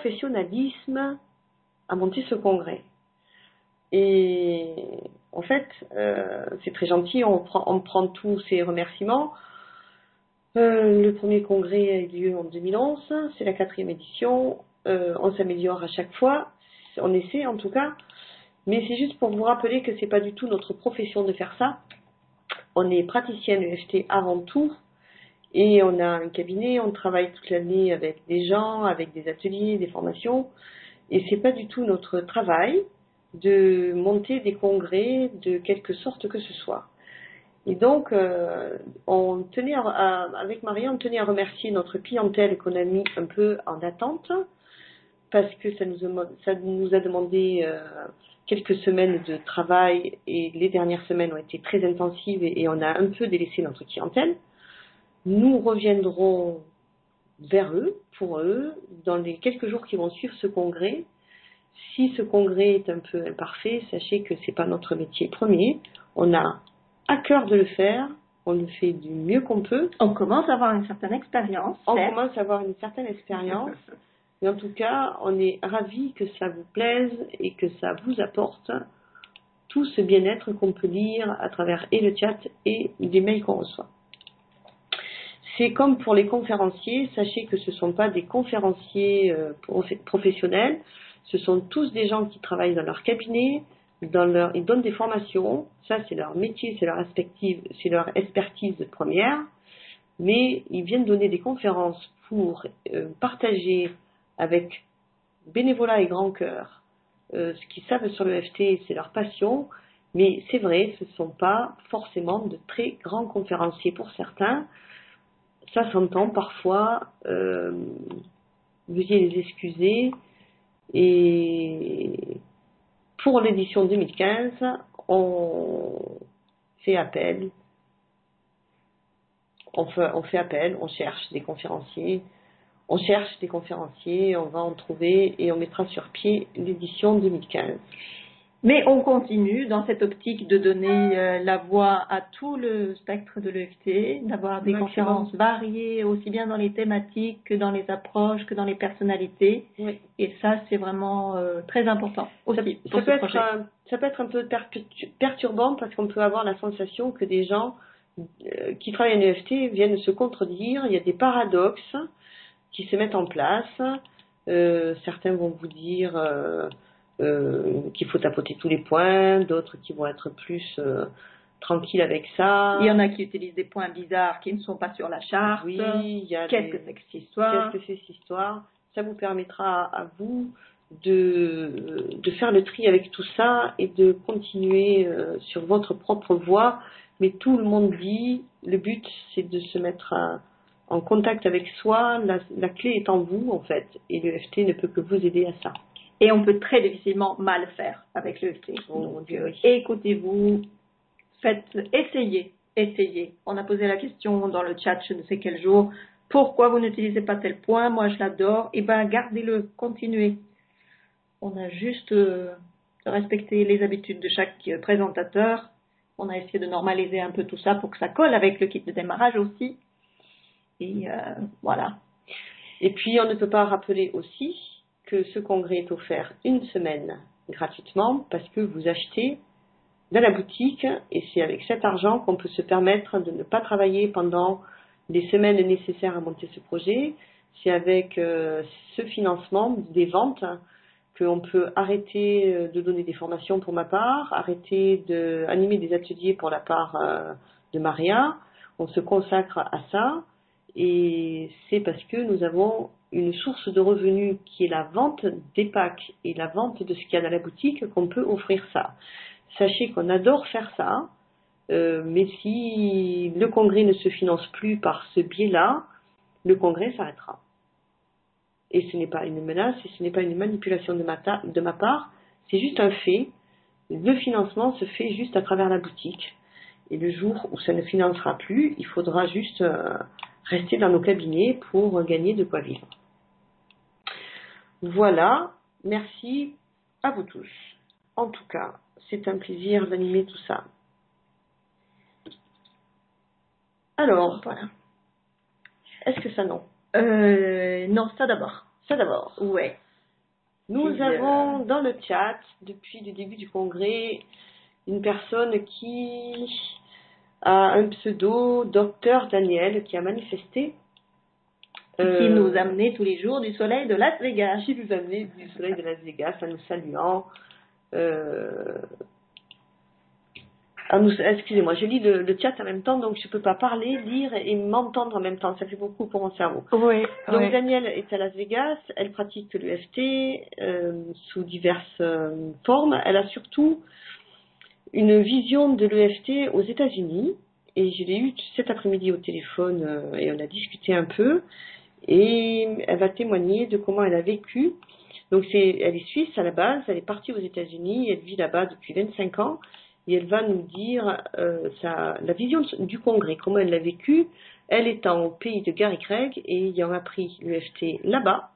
professionnalisme à monter ce congrès. Et en fait, c'est très gentil, on prend tous ces remerciements. Le premier congrès a eu lieu en 2011, c'est la 4e édition, on s'améliore à chaque fois, on essaie en tout cas, mais c'est juste pour vous rappeler que c'est pas du tout notre profession de faire ça. On est praticienne EFT avant tout, et on a un cabinet, on travaille toute l'année avec des gens, avec des ateliers, des formations, et c'est pas du tout notre travail de monter des congrès de quelque sorte que ce soit. Et donc, avec Maria, on tenait à remercier notre clientèle qu'on a mis un peu en attente, parce que ça nous a demandé quelques semaines de travail, et les dernières semaines ont été très intensives, et on a un peu délaissé notre clientèle. Nous reviendrons vers eux, pour eux, dans les quelques jours qui vont suivre ce congrès. Si ce congrès est un peu imparfait, sachez que c'est pas notre métier premier. On a à cœur de le faire, on le fait du mieux qu'on peut. On commence à avoir une certaine expérience. Mais en tout cas, on est ravis que ça vous plaise et que ça vous apporte tout ce bien-être qu'on peut lire à travers et le chat et les mails qu'on reçoit. C'est comme pour les conférenciers, sachez que ce ne sont pas des conférenciers professionnels, ce sont tous des gens qui travaillent dans leur cabinet, ils donnent des formations, ça c'est leur métier, c'est leur expertise première, mais ils viennent donner des conférences pour partager avec bénévolat et grand cœur ce qu'ils savent sur le FT, c'est leur passion, mais c'est vrai, ce ne sont pas forcément de très grands conférenciers pour certains. Ça s'entend parfois, veuillez les excuser. Et pour l'édition 2015, on fait appel, on cherche des conférenciers, on va en trouver et on mettra sur pied l'édition 2015. Mais on continue dans cette optique de donner la voix à tout le spectre de l'EFT, d'avoir des conférences variées, aussi bien dans les thématiques que dans les approches, que dans les personnalités. Oui. Et ça, c'est vraiment très important aussi pour ce projet. Ça peut être un peu perturbant parce qu'on peut avoir la sensation que des gens qui travaillent en EFT viennent se contredire. Il y a des paradoxes qui se mettent en place. Certains vont vous dire qu'il faut tapoter tous les points, d'autres qui vont être plus tranquilles avec ça. Il y en a qui utilisent des points bizarres qui ne sont pas sur la charte. Oui, il y a Qu'est-ce que c'est que cette histoire? Qu'est-ce que c'est cette histoire? Ça vous permettra à vous de faire le tri avec tout ça et de continuer sur votre propre voie. Mais tout le monde dit, le but c'est de se mettre en contact avec soi, la clé est en vous en fait, et l'EFT ne peut que vous aider à ça. Et on peut très difficilement mal faire avec l'EFT. Donc, écoutez-vous, essayez. On a posé la question dans le chat, je ne sais quel jour, pourquoi vous n'utilisez pas tel point? Moi, je l'adore. Eh bien, gardez-le, continuez. On a juste respecté les habitudes de chaque présentateur. On a essayé de normaliser un peu tout ça pour que ça colle avec le kit de démarrage aussi. Et voilà. Et puis, on ne peut pas rappeler aussi que ce congrès est offert une semaine gratuitement parce que vous achetez dans la boutique et c'est avec cet argent qu'on peut se permettre de ne pas travailler pendant les semaines nécessaires à monter ce projet. C'est avec ce financement des ventes qu'on peut arrêter de donner des formations pour ma part, arrêter d'animer des ateliers pour la part de Maria. On se consacre à ça et c'est parce que nous avons une source de revenus qui est la vente des packs et la vente de ce qu'il y a dans la boutique qu'on peut offrir ça. Sachez qu'on adore faire ça, mais si le congrès ne se finance plus par ce biais-là, le congrès s'arrêtera. Et ce n'est pas une menace, et ce n'est pas une manipulation de ma part, c'est juste un fait. Le financement se fait juste à travers la boutique. Et le jour où ça ne financera plus, il faudra juste rester dans nos cabinets pour gagner de quoi vivre. Voilà, merci à vous tous. En tout cas, c'est un plaisir d'animer tout ça. Alors, voilà. Est-ce que ça non? Non, ça d'abord. Ça d'abord. Ouais. Nous avons dans le chat, depuis le début du congrès, une personne qui a un pseudo Docteur Daniel qui a manifesté. Qui nous amenait tous les jours du soleil de Las Vegas. Qui nous amenait du soleil de Las Vegas en nous saluant. Excusez-moi, je lis le chat en même temps, donc je ne peux pas parler, lire et m'entendre en même temps. Ça fait beaucoup pour mon cerveau. Oui. Donc oui. Danielle est à Las Vegas, elle pratique l'EFT sous diverses formes. Elle a surtout une vision de l'EFT aux États-Unis et je l'ai eue cet après-midi au téléphone et on a discuté un peu et elle va témoigner de comment elle a vécu. Donc elle est suisse à la base, elle est partie aux États-Unis, elle vit là-bas depuis 25 ans et elle va nous dire la vision du congrès, comment elle l'a vécu, elle étant au pays de Gary Craig et ayant appris l'EFT là-bas.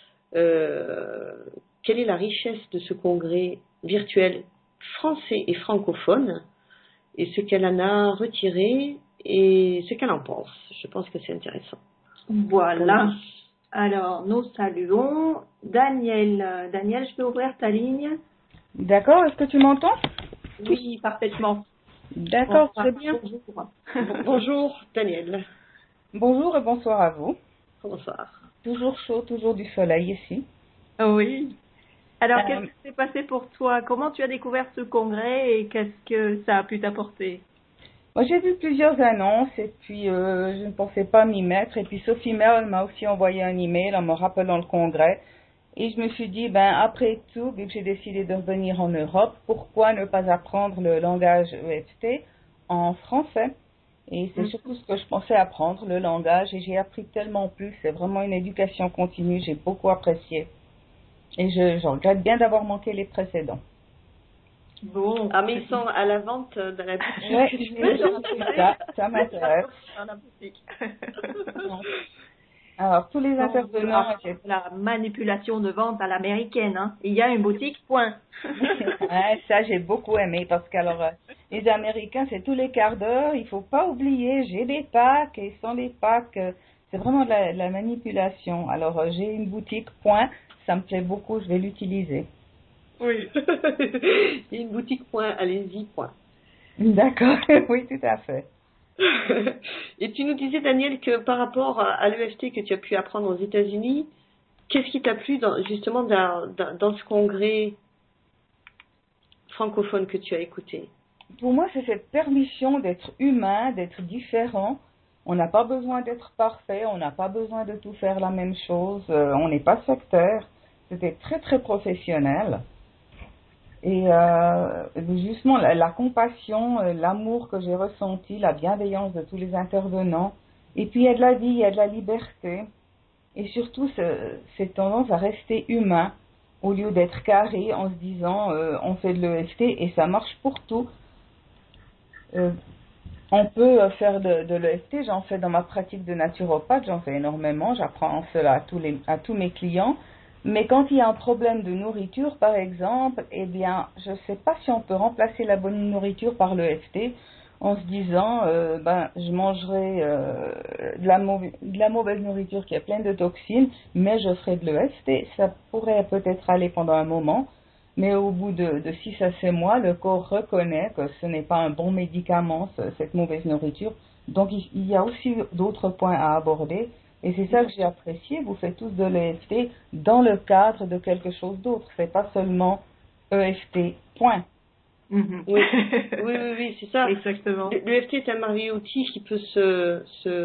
Quelle est la richesse de ce congrès virtuel français et francophone et ce qu'elle en a retiré et ce qu'elle en pense. Je pense que c'est intéressant. Voilà. Alors, nous saluons Daniel. Daniel, je peux ouvrir ta ligne? D'accord, est-ce que tu m'entends? Oui, parfaitement. D'accord, très bien. Bonjour. Bonjour Daniel. Bonjour et bonsoir à vous. Bonsoir. Toujours chaud, toujours du soleil ici. Oui. Alors, qu'est-ce qui s'est passé pour toi? Comment tu as découvert ce congrès et qu'est-ce que ça a pu t'apporter? Moi, j'ai vu plusieurs annonces et puis je ne pensais pas m'y mettre. Et puis Sophie Merle m'a aussi envoyé un email en me rappelant le congrès. Et je me suis dit, après tout, vu que j'ai décidé de revenir en Europe, pourquoi ne pas apprendre le langage EFT en français? Et c'est surtout ce que je pensais apprendre, le langage. Et j'ai appris tellement plus. C'est vraiment une éducation continue. J'ai beaucoup apprécié. Et je regrette bien d'avoir manqué les précédents. Bon. Ah, mais ils sont à la vente dans la boutique. Ouais, ça m'intéresse. Dans la boutique. Alors, tous les intervenants... La manipulation de vente à l'américaine, hein. Il y a une boutique, point. Ouais, ça, j'ai beaucoup aimé parce que les Américains, c'est tous les quarts d'heure. Il faut pas oublier, j'ai des packs et sans les packs, c'est vraiment de la manipulation. Alors, j'ai une boutique, point. Ça me plaît beaucoup, je vais l'utiliser. Oui. Il y a une boutique, point, allez-y, point. D'accord, oui, tout à fait. Et tu nous disais, Daniel, que par rapport à l'EFT que tu as pu apprendre aux États-Unis, qu'est-ce qui t'a plu justement dans ce congrès francophone que tu as écouté? Pour moi, c'est cette permission d'être humain, d'être différent. On n'a pas besoin d'être parfait, on n'a pas besoin de tout faire la même chose, on n'est pas sectaire. C'était très, très professionnel. Et justement, la compassion, l'amour que j'ai ressenti, la bienveillance de tous les intervenants. Et puis, il y a de la vie, il y a de la liberté. Et surtout, cette tendance à rester humain au lieu d'être carré en se disant on fait de l'EFT et ça marche pour tout. On peut faire de l'EFT, j'en fais dans ma pratique de naturopathe, j'en fais énormément, j'apprends cela à tous mes clients. Mais quand il y a un problème de nourriture, par exemple, eh bien, je ne sais pas si on peut remplacer la bonne nourriture par l'EFT en se disant, je mangerai de la mauvaise nourriture qui est pleine de toxines, mais je ferai de l'EFT. Ça pourrait peut-être aller pendant un moment, mais au bout de 6 à 7 mois, le corps reconnaît que ce n'est pas un bon médicament, cette mauvaise nourriture. Donc, il y a aussi d'autres points à aborder. Et c'est ça que j'ai apprécié, vous faites tous de l'EFT dans le cadre de quelque chose d'autre. C'est pas seulement EFT, point. Mm-hmm. Oui, c'est ça. Exactement. L'EFT est un merveilleux outil qui peut se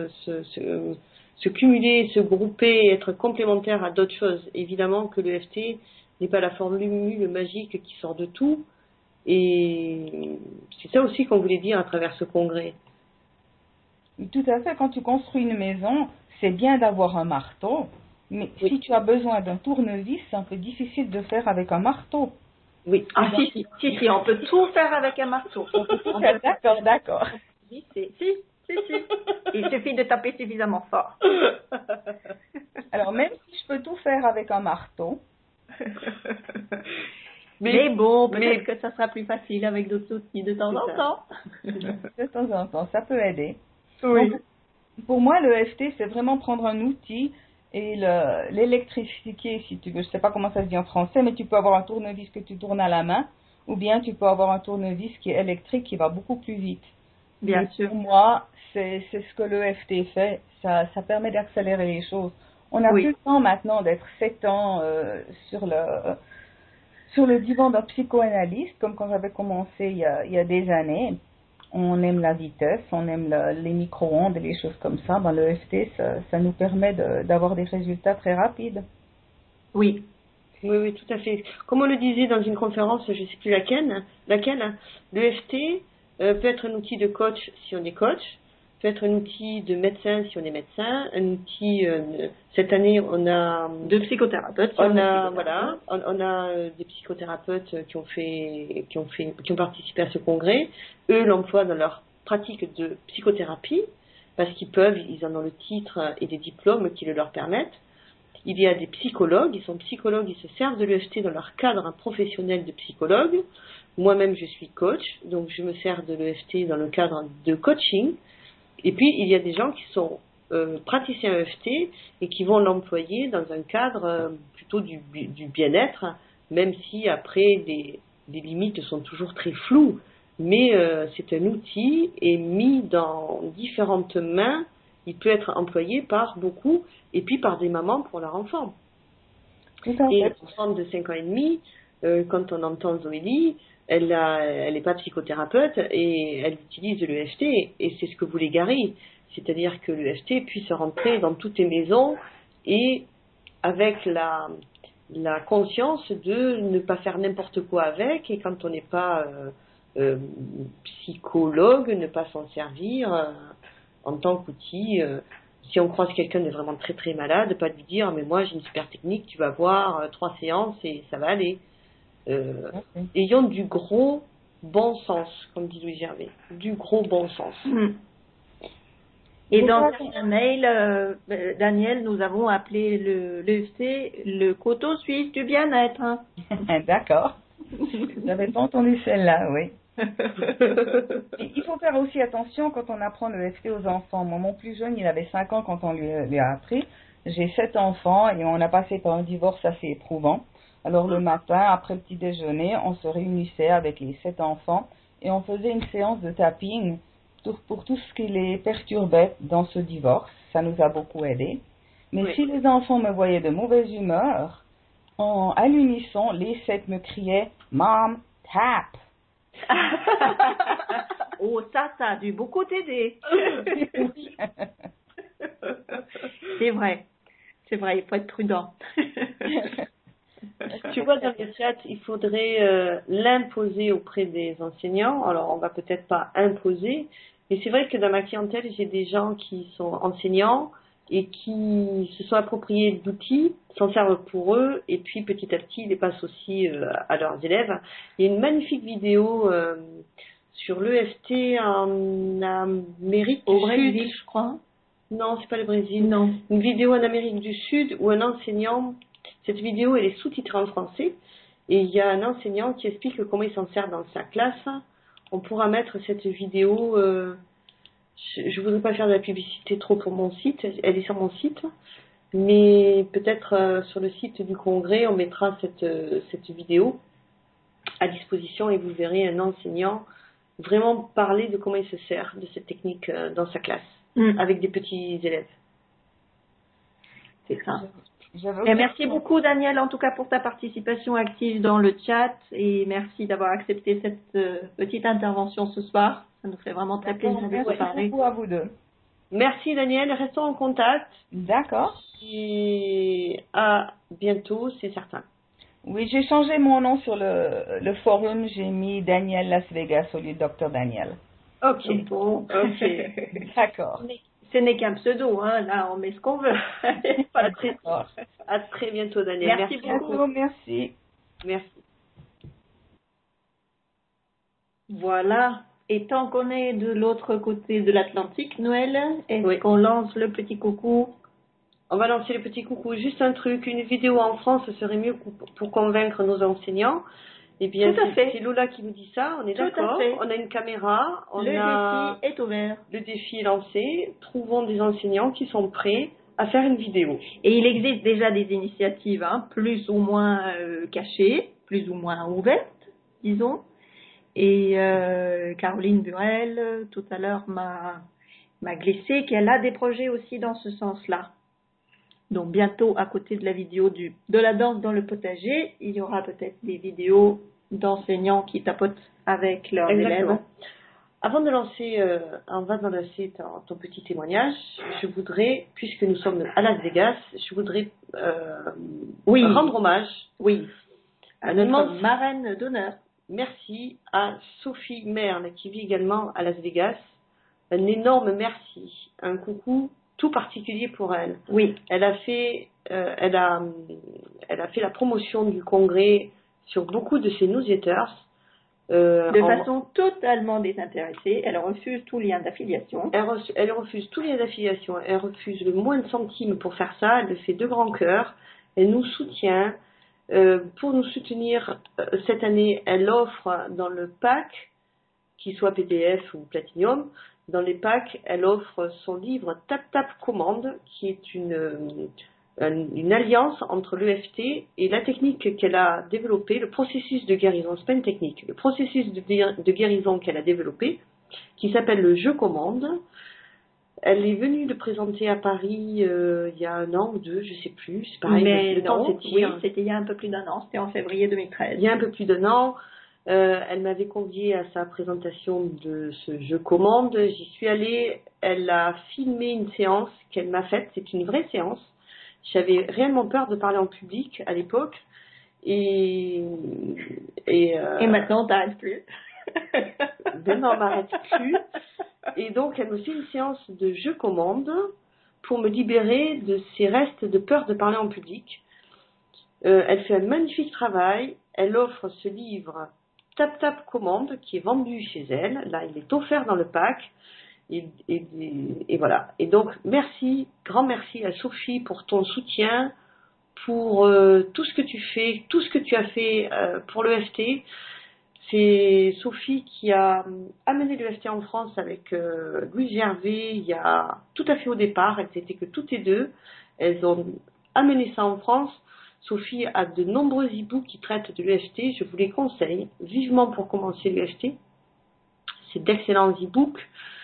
cumuler, se grouper, être complémentaire à d'autres choses. Évidemment que l'EFT n'est pas la formule magique qui sort de tout. Et c'est ça aussi qu'on voulait dire à travers ce congrès. Tout à fait. Quand tu construis une maison, c'est bien d'avoir un marteau, mais si tu as besoin d'un tournevis, c'est un peu difficile de faire avec un marteau. Oui. Ah si, on peut tout faire avec un marteau. On peut tout faire, d'accord. Si. Il suffit de taper suffisamment fort. Alors, même si je peux tout faire avec un marteau... Mais bon, peut-être que ça sera plus facile avec d'autres outils de temps en temps. De temps en temps, ça peut aider. Oui. Donc, pour moi, l'EFT, c'est vraiment prendre un outil Et l'électricité, si tu veux, je sais pas comment ça se dit en français, mais tu peux avoir un tournevis que tu tournes à la main, ou bien tu peux avoir un tournevis qui est électrique qui va beaucoup plus vite. Bien Et sûr. pour moi, c'est ce que l'EFT fait. Ça permet d'accélérer les choses. On n'a Oui. plus le temps maintenant d'être 7 ans sur le divan d'un psychoanalyste, comme quand j'avais commencé il y a des années. On aime la vitesse, on aime les micro-ondes et les choses comme ça. Ben, l'EFT, ça nous permet d'avoir des résultats très rapides. Oui. Oui, oui, tout à fait. Comme on le disait dans une conférence, je ne sais plus laquelle, l'EFT peut être un outil de coach si on est coach, peut être un outil de médecin si on est médecin, un outil, cette année, on a... De psychothérapeute. Voilà, on a des psychothérapeutes qui ont participé à ce congrès. Eux l'emploient dans leur pratique de psychothérapie, parce ils en ont le titre et des diplômes qui le leur permettent. Il y a des psychologues, ils sont psychologues, ils se servent de l'EFT dans leur cadre professionnel de psychologue. Moi-même, je suis coach, donc je me sers de l'EFT dans le cadre de coaching. Et puis, il y a des gens qui sont praticiens EFT et qui vont l'employer dans un cadre plutôt du bien-être, même si après, des limites sont toujours très floues. Mais c'est un outil et mis dans différentes mains, il peut être employé par beaucoup et puis par des mamans pour leur enfant. Tout à Et fait. l'enfant de 5 ans et demi, quand on entend Zoélie, elle n'est pas psychothérapeute et elle utilise l'EFT et c'est ce que voulait Gary. C'est-à-dire que l'EFT puisse rentrer dans toutes les maisons et avec la conscience de ne pas faire n'importe quoi avec et quand on n'est pas psychologue, ne pas s'en servir en tant qu'outil. Si on croise quelqu'un de vraiment très très malade, pas lui dire mais moi j'ai une super technique, tu vas voir 3 séances et ça va aller. Ayons du gros bon sens, comme dit Louis Gervais, du gros bon sens. Et dans un mail, Daniel, nous avons appelé l'EFT le couteau suisse du bien-être. Hein. D'accord. J'avais pas entendu celle-là, oui. Il faut faire aussi attention quand on apprend le FT aux enfants. Moi, mon plus jeune, il avait 5 ans quand on lui a appris. J'ai 7 enfants et on a passé par un divorce assez éprouvant. Alors le matin, après le petit déjeuner, on se réunissait avec les 7 enfants et on faisait une séance de tapping pour tout ce qui les perturbait dans ce divorce. Ça nous a beaucoup aidé. Mais si les enfants me voyaient de mauvaise humeur, à l'unisson, les 7 me criaient « Mom, tap !» Oh, ça a dû beaucoup t'aider. C'est vrai, il faut être prudent. Tu vois, dans le chat, il faudrait l'imposer auprès des enseignants. Alors, on va peut-être pas imposer, mais c'est vrai que dans ma clientèle, j'ai des gens qui sont enseignants et qui se sont appropriés d'outils, s'en servent pour eux, et puis petit à petit, ils les passent aussi à leurs élèves. Il y a une magnifique vidéo sur l'EFT en Amérique du Sud. Au Brésil, je crois. Non, c'est pas le Brésil. Non. Une vidéo en Amérique du Sud où un enseignant, cette vidéo elle est sous-titrée en français, et il y a un enseignant qui explique comment il s'en sert dans sa classe. On pourra mettre cette vidéo, je voudrais pas faire de la publicité trop pour mon site, elle est sur mon site, mais peut-être sur le site du congrès, on mettra cette vidéo à disposition et vous verrez un enseignant vraiment parler de comment il se sert de cette technique dans sa classe, avec des petits élèves. C'est ça. Et merci beaucoup Daniel en tout cas pour ta participation active dans le chat et merci d'avoir accepté cette petite intervention ce soir. Ça nous fait vraiment très plaisir de vous parler. Merci beaucoup à vous deux. Merci Daniel, restons en contact. D'accord. Et à bientôt, c'est certain. Oui, j'ai changé mon nom sur le forum, j'ai mis Daniel Las Vegas au lieu de Dr Daniel. Ok. Bon. Ok. D'accord. Ce n'est qu'un pseudo, hein. Là on met ce qu'on veut. À très bientôt Daniel. Merci beaucoup. Merci. Merci. Voilà. Et tant qu'on est de l'autre côté de l'Atlantique, Noël, est-ce qu'on lance le petit coucou? On va lancer le petit coucou. Juste un truc, une vidéo en France serait mieux pour convaincre nos enseignants. Eh bien, c'est Lola qui nous dit ça, on est d'accord. On a une caméra, le défi est ouvert. Le défi est lancé. Trouvons des enseignants qui sont prêts à faire une vidéo. Et il existe déjà des initiatives, hein, plus ou moins cachées, plus ou moins ouvertes, disons. Et Caroline Burel, tout à l'heure, m'a glissé qu'elle a des projets aussi dans ce sens-là. Donc bientôt, à côté de la vidéo de la danse dans le potager, il y aura peut-être des vidéos d'enseignants qui tapotent avec leurs élèves. Avant de lancer, ton petit témoignage, je voudrais, puisque nous sommes à Las Vegas, je voudrais rendre hommage à notre marraine d'honneur. Merci à Sophie Merle, qui vit également à Las Vegas. Un énorme merci, un coucou tout particulier pour elle. Oui. Elle a fait la promotion du congrès sur beaucoup de ses newsletters. De façon totalement désintéressée, elle refuse tout lien d'affiliation. Elle refuse tout lien d'affiliation, elle refuse le moindre centime pour faire ça, elle le fait de grand cœur, elle nous soutient. Pour nous soutenir cette année, elle offre dans le pack, qu'il soit PDF ou Platinum, dans les packs, elle offre son livre Tap Tap Commande, qui est une alliance entre l'EFT et la technique qu'elle a développée, le processus de guérison, c'est pas une technique, le processus de guérison qu'elle a développé, qui s'appelle le Je Commande. Elle est venue le présenter à Paris il y a 1 an ou 2, je sais plus, c'est pareil. Mais non, c'était il y a un peu plus d'1 an, c'était en février 2013. Il y a un peu plus d'1 an. Elle m'avait conviée à sa présentation de ce Je Commande. J'y suis allée. Elle a filmé une séance qu'elle m'a faite. C'est une vraie séance. J'avais réellement peur de parler en public à l'époque. Et maintenant, t'arrêtes plus. Maintenant, on m'arrête plus. Et donc, elle me fait une séance de Je Commande pour me libérer de ces restes de peur de parler en public. Elle fait un magnifique travail. Elle offre ce livre Tap Tap Commande qui est vendu chez elle. Là, il est offert dans le pack. Et voilà. Et donc, grand merci à Sophie pour ton soutien, pour tout ce que tu fais, tout ce que tu as fait pour l'EFT. C'est Sophie qui a amené l'EFT en France avec Louise Gervais il y a tout à fait au départ. Elles n'étaient que toutes les deux. Elles ont amené ça en France. Sophie a de nombreux e-books qui traitent de l'EFT. Je vous les conseille vivement pour commencer l'EFT. C'est d'excellents e-books.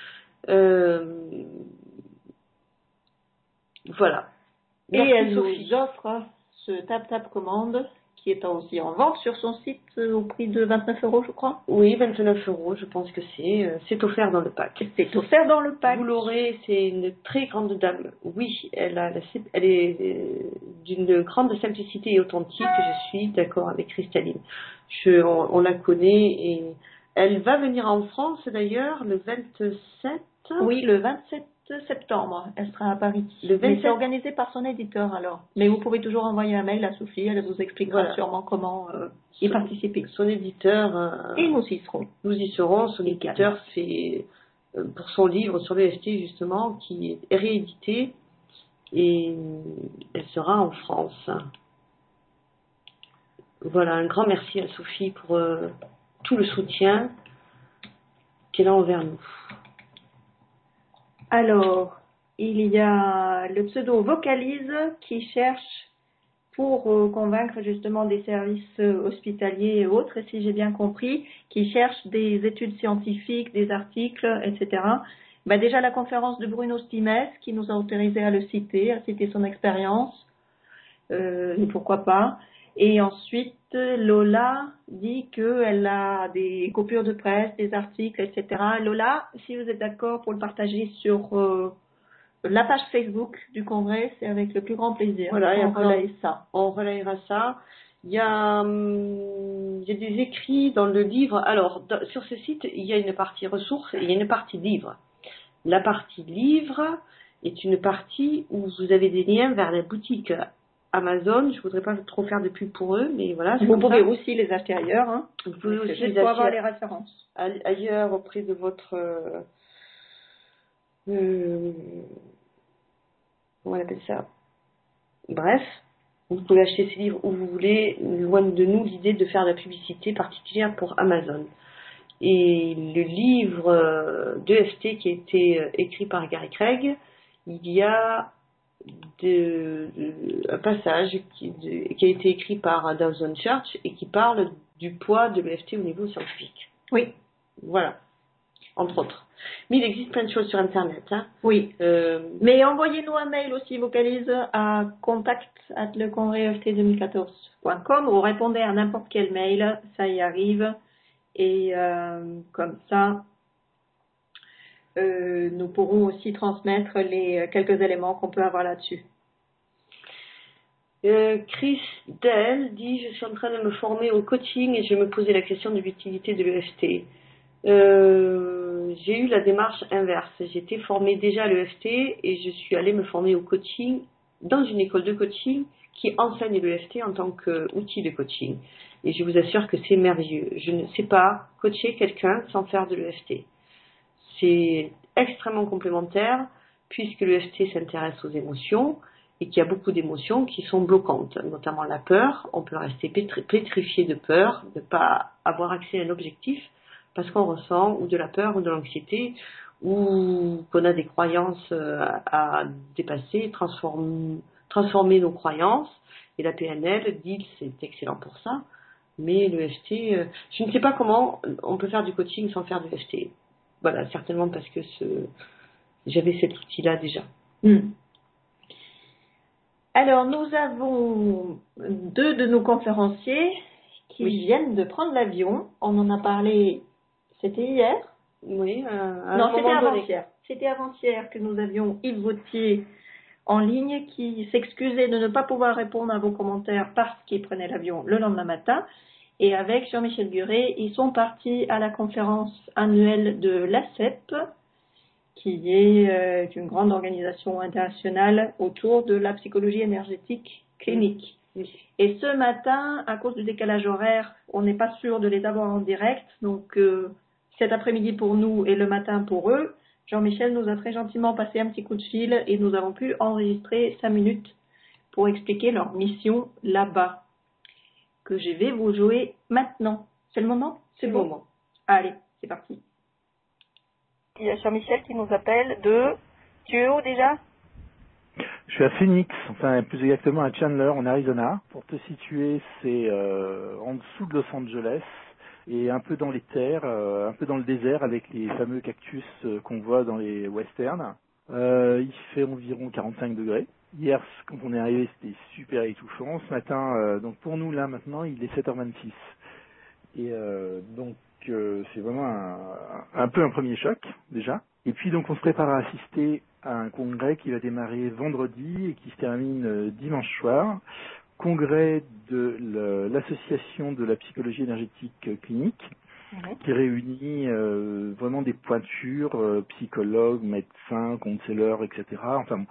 Voilà. Merci, et elle nous offre ce Tap Tap Commande qui est aussi en vente sur son site au prix de 29 €, je crois. Oui, 29 €, je pense que c'est offert dans le pack. C'est offert dans le pack. Vous l'aurez, c'est une très grande dame. Oui, elle est d'une grande simplicité et authentique. Je suis d'accord avec Cristalline. On la connaît et elle va venir en France d'ailleurs le 27. Oui, le 27 septembre, elle sera à Paris. Mais c'est organisé par son éditeur alors. Mais vous pouvez toujours envoyer un mail à Sophie, elle vous expliquera sûrement comment y participer. Son éditeur. Et nous y serons. Nous y serons. Son éditeur, c'est pour son livre sur l'EFT justement, qui est réédité et elle sera en France. Voilà, un grand merci à Sophie pour tout le soutien qu'elle a envers nous. Alors, il y a le pseudo Vocalise qui cherche pour convaincre justement des services hospitaliers et autres, et si j'ai bien compris, qui cherche des études scientifiques, des articles, etc. Déjà la conférence de Bruno Stimès qui nous a autorisé à citer son expérience, et pourquoi pas. Et ensuite, Lola dit qu'elle a des coupures de presse, des articles, etc. Lola, si vous êtes d'accord pour le partager sur la page Facebook du congrès, c'est avec le plus grand plaisir. Voilà, on relaye ça. On relayera ça. Il y a des écrits dans le livre. Alors, sur ce site, il y a une partie ressources et il y a une partie livre. La partie livre est une partie où vous avez des liens vers la boutique Amazon. Je voudrais pas trop faire de pub pour eux, mais voilà. Vous pouvez aussi les acheter ailleurs. Hein. Vous pouvez aussi les acheter avoir les références. Ailleurs auprès de votre comment on appelle ça. Bref, vous pouvez acheter ces livres où vous voulez. Loin de nous l'idée de faire de la publicité particulière pour Amazon. Et le livre d'EFT qui a été écrit par Gary Craig, il y a un passage qui a été écrit par Dawson Church et qui parle du poids de l'EFT au niveau scientifique. Oui. Voilà, entre autres. Mais il existe plein de choses sur Internet. Hein. Oui. Mais envoyez-nous un mail aussi, vocalise, à contact@lecongrès-EFT2014.com ou répondez à n'importe quel mail, ça y arrive. Et comme ça, nous pourrons aussi transmettre les quelques éléments qu'on peut avoir là-dessus. Chris Dell dit « Je suis en train de me former au coaching et je me posais la question de l'utilité de l'EFT. J'ai eu la démarche inverse. J'étais formée déjà à l'EFT et je suis allée me former au coaching dans une école de coaching qui enseigne l'EFT en tant qu'outil de coaching. Et je vous assure que c'est merveilleux. Je ne sais pas coacher quelqu'un sans faire de l'EFT. C'est extrêmement complémentaire puisque l'EFT s'intéresse aux émotions et qu'il y a beaucoup d'émotions qui sont bloquantes, notamment la peur. On peut rester pétrifié de peur, de ne pas avoir accès à un objectif parce qu'on ressent ou de la peur ou de l'anxiété ou qu'on a des croyances à dépasser, transformer nos croyances. Et la PNL dit c'est excellent pour ça. Mais l'EFT, je ne sais pas comment on peut faire du coaching sans faire de l'EFT. Voilà, certainement parce que j'avais cet outil-là déjà. Alors, nous avons 2 de nos conférenciers qui viennent de prendre l'avion. On en a parlé, c'était hier? Oui, non, c'était avant-hier. C'était avant-hier que nous avions Yves Vautier en ligne qui s'excusait de ne pas pouvoir répondre à vos commentaires parce qu'il prenait l'avion le lendemain matin. Et avec Jean-Michel Guret, ils sont partis à la conférence annuelle de l'ACEP, qui est une grande organisation internationale autour de la psychologie énergétique clinique. Et ce matin, à cause du décalage horaire, on n'est pas sûr de les avoir en direct. Donc cet après-midi pour nous et le matin pour eux, Jean-Michel nous a très gentiment passé un petit coup de fil et nous avons pu enregistrer 5 minutes pour expliquer leur mission là-bas, que je vais vous jouer maintenant. C'est le moment? C'est le moment. Allez, c'est parti. Il y a Jean-Michel qui nous appelle de... Tu es où déjà? Je suis à Phoenix, enfin plus exactement à Chandler en Arizona. Pour te situer, c'est en dessous de Los Angeles et un peu dans les terres, un peu dans le désert avec les fameux cactus qu'on voit dans les westerns. Il fait environ 45 degrés. Hier, quand on est arrivé, c'était super étouffant. Ce matin, donc pour nous là maintenant, il est 7h26. Et donc c'est vraiment un peu un premier choc déjà. Et puis donc on se prépare à assister à un congrès qui va démarrer vendredi et qui se termine dimanche soir. Congrès de l'association de la psychologie énergétique clinique qui réunit vraiment des pointures, psychologues, médecins, counselors, etc. Enfin,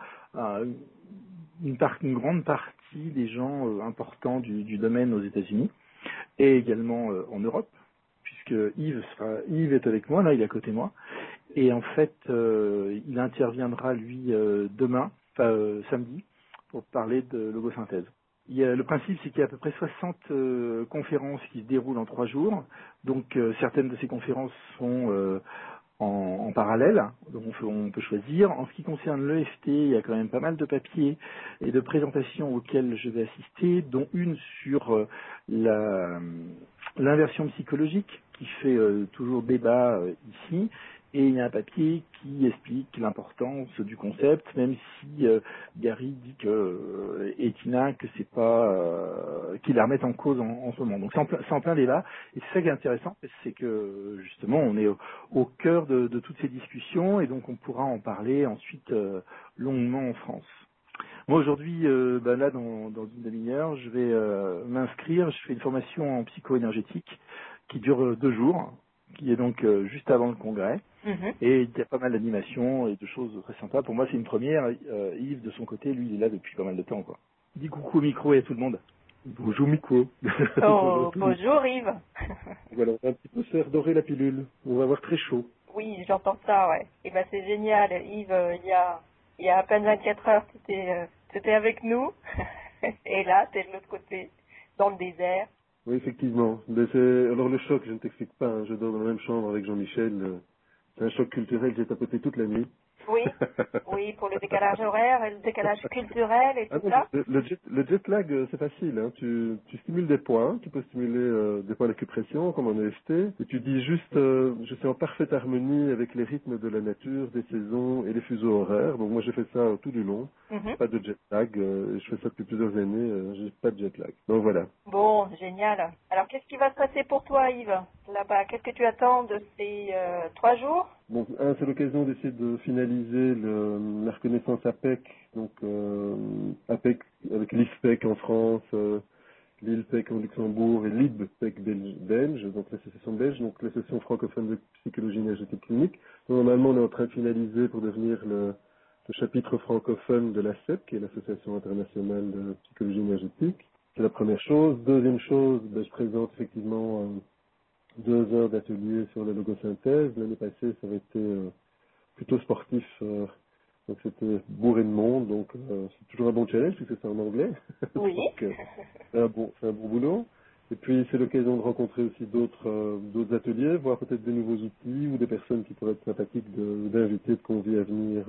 une grande partie des gens importants du domaine aux États-Unis et également en Europe, puisque Yves est avec moi, là il est à côté de moi, et en fait il interviendra lui demain, samedi, pour parler de logosynthèse. Le principe, c'est qu'il y a à peu près 60 conférences qui se déroulent en 3 jours. Donc, certaines de ces conférences sont en parallèle, donc on peut choisir. En ce qui concerne l'EFT, il y a quand même pas mal de papiers et de présentations auxquelles je vais assister, dont une sur l'inversion psychologique qui fait toujours débat ici. Et il y a un papier qui explique l'importance du concept, même si Gary dit et Tina que c'est pas qu'ils la remettent en cause en ce moment. Donc c'est en plein débat. Et c'est ça qui est intéressant, c'est que justement on est au cœur de toutes ces discussions et donc on pourra en parler ensuite longuement en France. Moi aujourd'hui, là dans une demi-heure, je vais m'inscrire. Je fais une formation en psycho-énergétique qui dure 2 jours, qui est donc juste avant le congrès. Et il y a pas mal d'animations et de choses très sympas. Pour moi, c'est une première. Yves, de son côté, lui, il est là depuis pas mal de temps, quoi. Dis coucou au micro et à tout le monde. Bonjour, Miko. Oh, bonjour, Yves. Voilà, on va un petit peu se faire dorer la pilule. On va avoir très chaud. Oui, j'entends ça, ouais. Et ben, c'est génial. Yves, il y a à peine 24 heures, tu étais avec nous. Et là, t'es de l'autre côté, dans le désert. Oui, effectivement. Mais alors le choc, je ne t'explique pas. Je dors dans la même chambre avec Jean-Michel. C'est un choc culturel, j'ai tapoté toute la nuit. Oui, oui, pour le décalage horaire et le décalage culturel et Ah tout non, ça. le jet lag, c'est facile. Hein. Tu stimules des points. Tu peux stimuler des points d'acupression, comme en EFT. Et tu dis juste, je suis en parfaite harmonie avec les rythmes de la nature, des saisons et les fuseaux horaires. Donc moi, j'ai fait ça tout du long. Mhm. Pas de jet lag. Je fais ça depuis plusieurs années. J'ai pas de jet lag. Donc voilà. Bon, génial. Alors, qu'est-ce qui va se passer pour toi, Yves, là-bas? Qu'est-ce que tu attends de ces 3 jours? Donc, c'est l'occasion d'essayer de finaliser la reconnaissance APEC, donc APEC avec l'IFPEC en France, l'ILPEC en Luxembourg et l'IBPEC belge, donc l'association belge, donc l'association francophone de psychologie énergétique clinique. Donc, normalement, on est en train de finaliser pour devenir le chapitre francophone de l'ACEP, qui est l'association internationale de psychologie énergétique. C'est la première chose. Deuxième chose, je présente effectivement 2 heures d'atelier sur la logosynthèse. L'année passée, ça avait été plutôt sportif, donc c'était bourré de monde, donc c'est toujours un bon challenge puisque c'est en anglais. Oui. Donc c'est un bon boulot. Et puis c'est l'occasion de rencontrer aussi d'autres ateliers, voir peut-être des nouveaux outils ou des personnes qui pourraient être sympathiques d'inviter, de convier à venir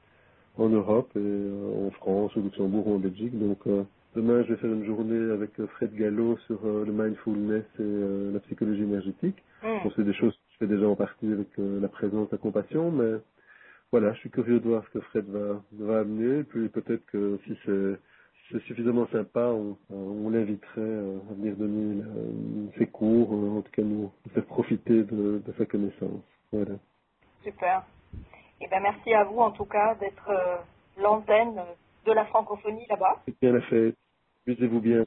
en Europe et en France, au Luxembourg ou en Belgique. Donc demain, je vais faire une journée avec Fred Gallo sur le mindfulness et la psychologie énergétique. Mm. Bon, c'est des choses que je fais déjà en partie avec la présence, la compassion, mais voilà, je suis curieux de voir ce que Fred va amener. Et puis peut-être que si c'est suffisamment sympa, on l'inviterait à venir donner ses cours, en tout cas nous faire profiter de sa connaissance. Voilà. Super. Eh ben, merci à vous, en tout cas, d'être l'antenne de la francophonie là-bas. C'est bien la fête. Amusez-vous bien.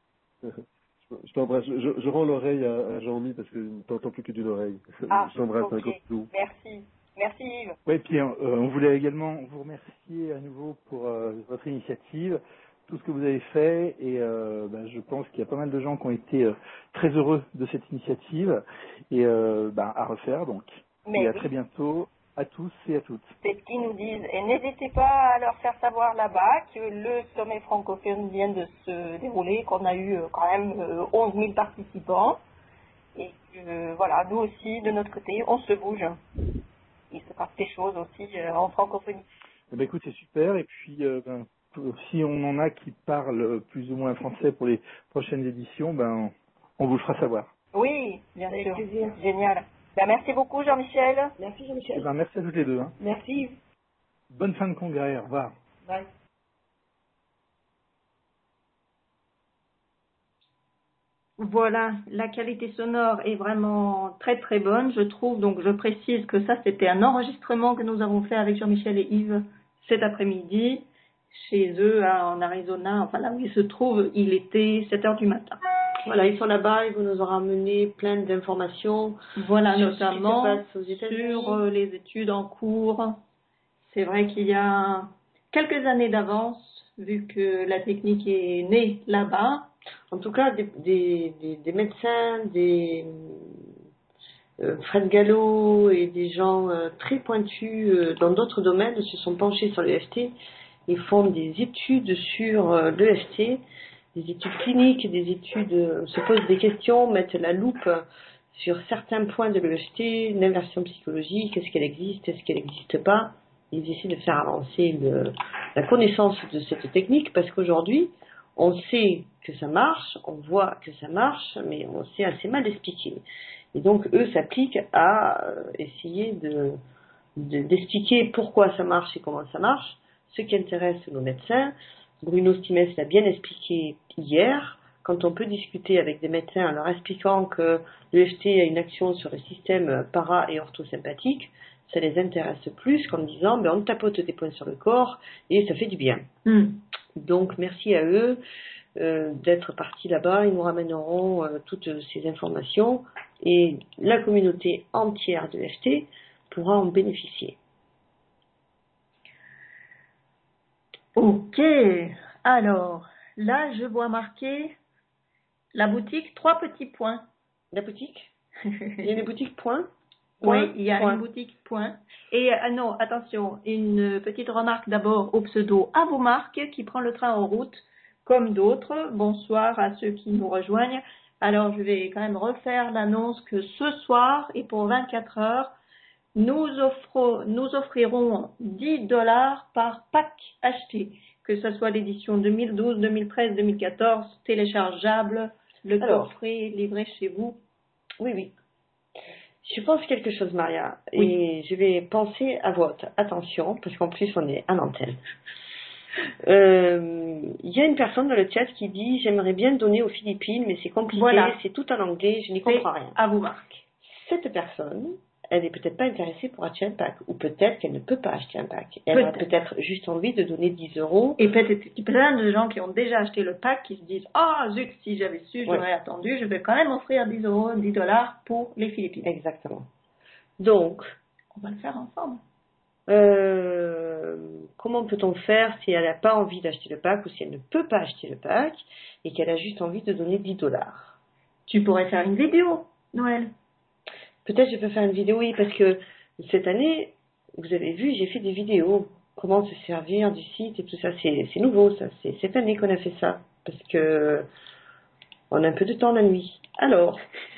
Je t'embrasse. Je rends l'oreille à Jean-Mi parce que ne t'entends plus que d'une oreille. Ah, Je t'embrasse un ok. gros bisou. Merci. Merci, Yves. Oui, puis on voulait également vous remercier à nouveau pour votre initiative, tout ce que vous avez fait, et je pense qu'il y a pas mal de gens qui ont été très heureux de cette initiative, et à refaire donc. Mais Et à oui. très bientôt à tous et à toutes. C'est ce qu'ils nous disent. Et n'hésitez pas à leur faire savoir là-bas que le sommet francophone vient de se dérouler, qu'on a eu quand même 11 000 participants. Et que, voilà, nous aussi, de notre côté, on se bouge. Il se passe des choses aussi en francophonie. Eh ben, écoute, c'est super, et puis si on en a qui parlent plus ou moins français pour les prochaines éditions, on vous le fera savoir. Oui, bien Avec sûr. plaisir. Génial. Ben, merci beaucoup, Jean-Michel. Merci Eh Jean-Michel. ben, merci à toutes les deux. Hein. Merci. Bonne fin de congrès, au revoir. Bye. Voilà, la qualité sonore est vraiment très très bonne, je trouve. Donc je précise que ça c'était un enregistrement que nous avons fait avec Jean-Michel et Yves cet après-midi chez eux en Arizona, enfin là où ils se trouvent, il était 7 heures du matin. Voilà, ils sont là-bas, ils vont nous aura amené plein d'informations. Voilà, Sur ce qui notamment se passe aux États-Unis. sur les études en cours. C'est vrai qu'il y a quelques années d'avance, vu que la technique est née là-bas. En tout cas, des médecins, Fred Gallo et des gens très pointus dans d'autres domaines se sont penchés sur l'EFT. Ils font des études sur l'EFT, des études cliniques, des études, se posent des questions, mettent la loupe sur certains points de l'EFT, l'inversion psychologique, est-ce qu'elle existe, est-ce qu'elle n'existe pas. Ils essaient de faire avancer la connaissance de cette technique parce qu'aujourd'hui, on sait que ça marche, on voit que ça marche, mais on sait assez mal l'expliquer. Et donc, eux s'appliquent à essayer d'expliquer pourquoi ça marche et comment ça marche, ce qui intéresse nos médecins. Bruno Stimès l'a bien expliqué hier, quand on peut discuter avec des médecins en leur expliquant que l'EFT a une action sur le système para- et orthosympathique, ça les intéresse plus qu'en disant on tapote des points sur le corps et ça fait du bien. Donc merci à eux d'être partis là-bas, ils nous ramèneront toutes ces informations et la communauté entière de l'EFT pourra en bénéficier. Ok, alors là je vois marqué la boutique 3 petits points. La boutique Il y a une boutique point. Oui, il y a une boutique point. Et non, attention, une petite remarque d'abord au pseudo à vos marques qui prend le train en route comme d'autres. Bonsoir à ceux qui nous rejoignent. Alors je vais quand même refaire l'annonce que ce soir et pour 24 heures, nous offrirons $10 par pack acheté, que ce soit l'édition 2012, 2013, 2014, téléchargeable, le coffret livré chez vous. Oui. Je pense quelque chose, Maria, Oui. et je vais penser à votre attention, parce qu'en plus on est à l'antenne. Il y a une personne dans le chat qui dit « J'aimerais bien donner aux Philippines, mais c'est compliqué, Voilà. c'est tout en anglais, je n'y comprends rien. » À vous, Marc. Cette personne, elle n'est peut-être pas intéressée pour acheter un pack, ou peut-être qu'elle ne peut pas acheter un pack. Elle a peut-être juste envie de donner 10 €. Et peut-être plein de gens qui ont déjà acheté le pack qui se disent « Ah, zut, si j'avais su, j'aurais attendu, je vais quand même offrir $10 pour les Philippines. » Exactement. Donc, on va le faire ensemble. Comment peut-on faire si elle n'a pas envie d'acheter le pack ou si elle ne peut pas acheter le pack et qu'elle a juste envie de donner $10? Tu pourrais faire une vidéo, Noël. Peut-être je peux faire une vidéo, oui, parce que cette année, vous avez vu, j'ai fait des vidéos, comment se servir du site et tout ça. C'est nouveau, ça. C'est cette année qu'on a fait ça, parce que on a un peu de temps la nuit. Alors,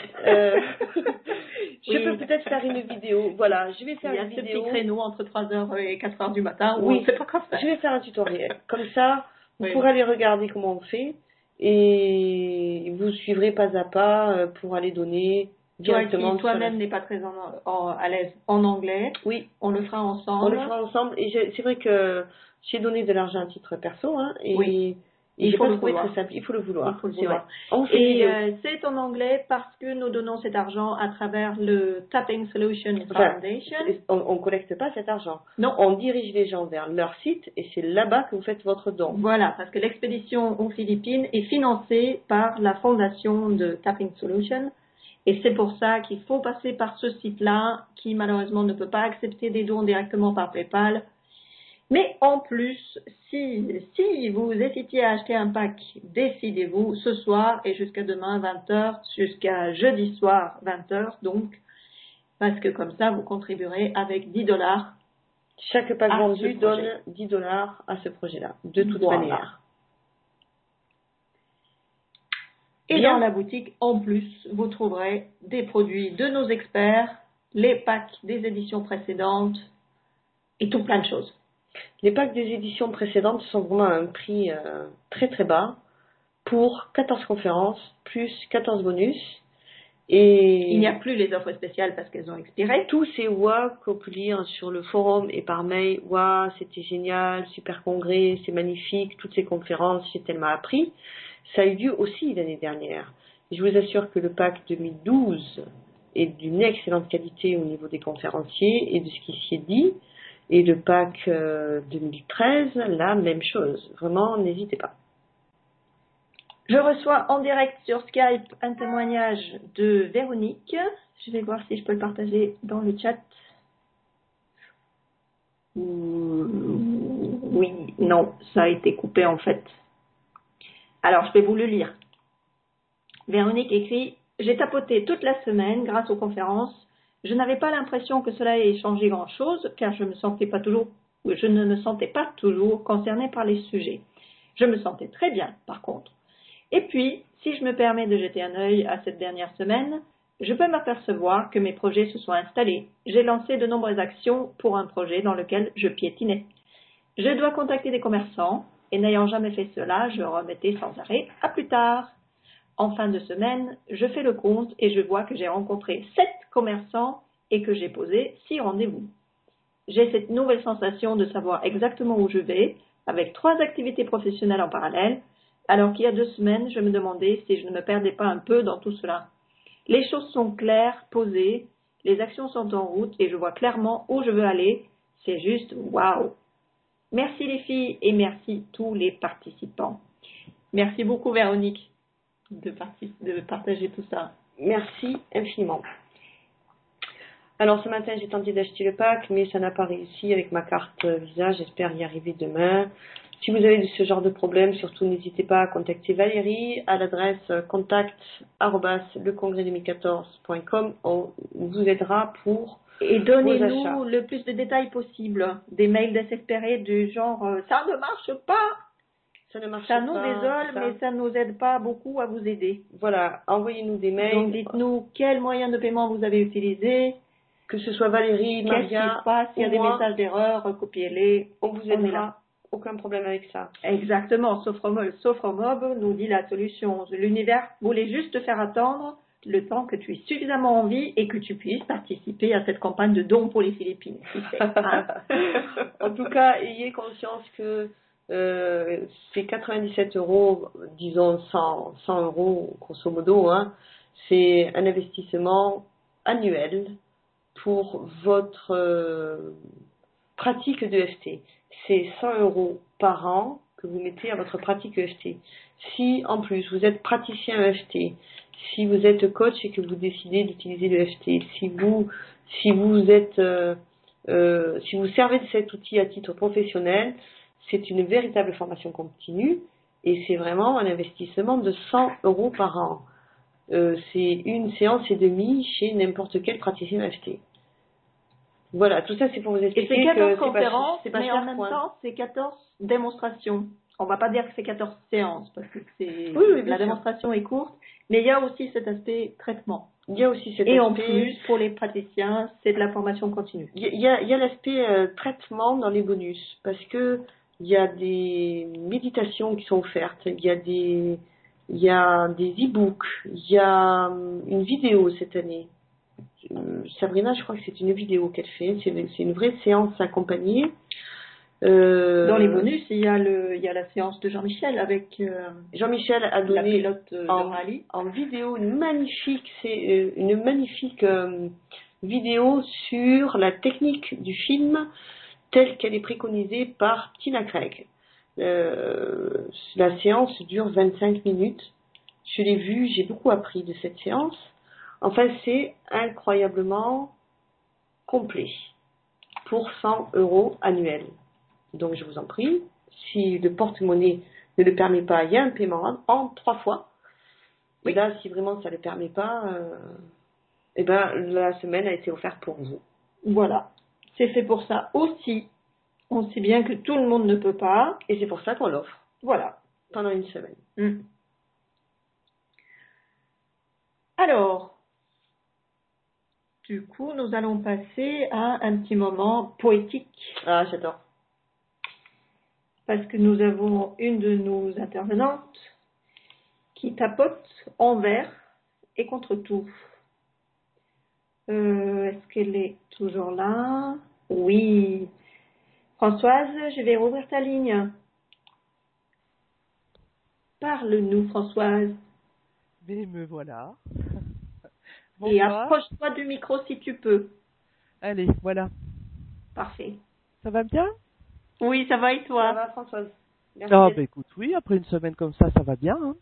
je peux peut-être faire une vidéo. Voilà, je vais faire une vidéo. Il y a ce petit créneau entre 3h et 4h du matin où on ne sait pas quoi faire. Je vais faire un tutoriel. Comme ça, vous pourrez aller regarder comment on fait et vous suivrez pas à pas pour aller donner directement. Toi qui toi-même n'est pas très à l'aise en anglais, oui, on le fera ensemble. On le fera ensemble. Et c'est vrai que j'ai donné de l'argent à titre perso, hein, et oui. Il faut le vouloir. Très simple. Il faut le vouloir. C'est en anglais parce que nous donnons cet argent à travers le Tapping Solution Foundation. On ne collecte pas cet argent. Non. On dirige les gens vers leur site et c'est là-bas que vous faites votre don. Voilà, parce que l'expédition aux Philippines est financée par la fondation de Tapping Solution. Et c'est pour ça qu'il faut passer par ce site-là qui malheureusement ne peut pas accepter des dons directement par PayPal. Mais en plus, si vous hésitiez à acheter un pack, décidez-vous ce soir et jusqu'à demain 20h, jusqu'à jeudi soir 20h donc, parce que comme ça vous contribuerez avec $10. Chaque pack vendu donne $10 à ce projet-là, de toute manière. Et dans la boutique, en plus, vous trouverez des produits de nos experts, les packs des éditions précédentes et tout plein de choses. Les packs des éditions précédentes sont vraiment à un prix très très bas pour 14 conférences plus 14 bonus. Et il n'y a plus les offres spéciales parce qu'elles ont expiré. Tous ces qu'on peut lire sur le forum et par mail, c'était génial, super congrès, c'est magnifique, toutes ces conférences, j'ai tellement appris. Ça a eu lieu aussi l'année dernière. Et je vous assure que le pack 2012 est d'une excellente qualité au niveau des conférenciers et de ce qui s'y est dit. Et le pack 2013, la même chose. Vraiment, n'hésitez pas. Je reçois en direct sur Skype un témoignage de Véronique. Je vais voir si je peux le partager dans le chat. Oui, non, ça a été coupé en fait. Alors, je vais vous le lire. Véronique écrit « J'ai tapoté toute la semaine grâce aux conférences. Je n'avais pas l'impression que cela ait changé grand-chose, car je ne me sentais pas toujours concernée par les sujets. Je me sentais très bien, par contre. Et puis, si je me permets de jeter un œil à cette dernière semaine, je peux m'apercevoir que mes projets se sont installés. J'ai lancé de nombreuses actions pour un projet dans lequel je piétinais. Je dois contacter des commerçants, et n'ayant jamais fait cela, je remettais sans arrêt à plus tard. En fin de semaine, je fais le compte et je vois que j'ai rencontré 7 commerçants et que j'ai posé 6 rendez-vous. J'ai cette nouvelle sensation de savoir exactement où je vais, avec 3 activités professionnelles en parallèle, alors qu'il y a 2 semaines, je me demandais si je ne me perdais pas un peu dans tout cela. Les choses sont claires, posées, les actions sont en route et je vois clairement où je veux aller. C'est juste waouh! Merci les filles et merci tous les participants. Merci beaucoup Véronique de partager tout ça. Merci infiniment. Alors ce matin j'ai tenté d'acheter le pack mais ça n'a pas réussi avec ma carte Visa, j'espère y arriver demain. Si vous avez ce genre de problème, surtout n'hésitez pas à contacter Valérie à l'adresse contact@lecongrès2014.com. On vous aidera pour et donnez-nous le plus de détails possible. Des mails désespérés du genre ça ne marche pas. Ça nous désole, mais ça ne nous aide pas beaucoup à vous aider. Voilà, envoyez-nous des mails. Donc dites-nous quel moyen de paiement vous avez utilisé. Que ce soit Valérie, Qu'est-ce qui Maria se passe? S'il y a ou des moi, messages d'erreur, recopiez-les. on vous On est aidera. là. Aucun problème avec ça. Exactement. Sophromov nous dit la solution. L'univers voulait juste te faire attendre le temps que tu aies suffisamment envie et que tu puisses participer à cette campagne de dons pour les Philippines. Qui sait, hein? En tout cas, ayez conscience que c'est 97 €, disons 100 € grosso modo, hein, c'est un investissement annuel pour votre pratique de EFT. C'est 100 € par an que vous mettez à votre pratique EFT. Si en plus vous êtes praticien EFT, si vous êtes coach et que vous décidez d'utiliser l'EFT, si vous êtes si vous servez de cet outil à titre professionnel, c'est une véritable formation continue et c'est vraiment un investissement de 100 € par an. C'est une séance et demie chez n'importe quel praticien EFT. Voilà, tout ça c'est pour vous Et expliquer c'est 14 que conférences, c'est pas mais cher, en même point. temps, c'est 14 démonstrations. On va pas dire que c'est 14 séances, parce que Oui, bien la sûr. démonstration est courte, mais il y a aussi cet aspect traitement. Il y a aussi cet Et aspect. en plus, pour les praticiens, c'est de la formation continue. Il y a l'aspect traitement dans les bonus, parce que il y a des méditations qui sont offertes, il y a des e-books, il y a une vidéo cette année. Sabrina, je crois que c'est une vidéo qu'elle fait, c'est une vraie séance accompagnée. Dans les bonus, il y a la séance de Jean-Michel avec Jean-Michel a la donné pilote de rallye. en vidéo une magnifique vidéo sur la technique du film telle qu'elle est préconisée par Tina Craig. La séance dure 25 minutes. Je l'ai vue, j'ai beaucoup appris de cette séance. Enfin, c'est incroyablement complet pour 100 € annuels. Donc, je vous en prie, si le porte-monnaie ne le permet pas, il y a un paiement en 3 fois. Oui. Et là, si vraiment ça ne le permet pas, eh ben, la semaine a été offerte pour vous. Voilà, c'est fait pour ça aussi. On sait bien que tout le monde ne peut pas. Et c'est pour ça qu'on l'offre Voilà. pendant une semaine. Alors, du coup, nous allons passer à un petit moment poétique. Ah, j'adore. Parce que nous avons une de nos intervenantes qui tapote envers et contre tout. Est-ce qu'elle est toujours là? Oui. Françoise, je vais rouvrir ta ligne. Parle-nous, Françoise. Mais me voilà. Et Bonsoir. approche-toi du micro si tu peux. Allez, voilà. Parfait. Ça va bien? Oui, ça va et Ça toi? va, Françoise? Merci. Ah, bah écoute, oui, après une semaine comme ça va bien. Hein.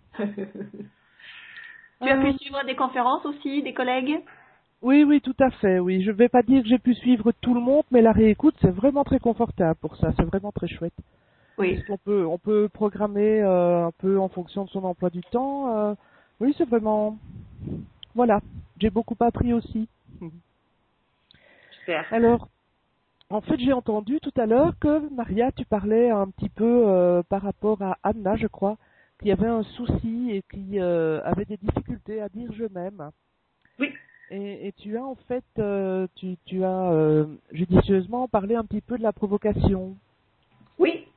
Tu as pu suivre des conférences aussi, des collègues? Oui, tout à fait, oui. Je vais pas dire que j'ai pu suivre tout le monde, mais la réécoute, c'est vraiment très confortable pour ça. C'est vraiment très chouette. Oui. Parce on peut programmer un peu en fonction de son emploi du temps. Oui, c'est vraiment... Voilà, j'ai beaucoup appris aussi. Super. Alors, en fait, j'ai entendu tout à l'heure que, Maria, tu parlais un petit peu par rapport à Anna, je crois, qui avait un souci et qui avait des difficultés à dire « je m'aime ». Oui. Et tu as en fait, tu as judicieusement parlé un petit peu de la provocation. Oui.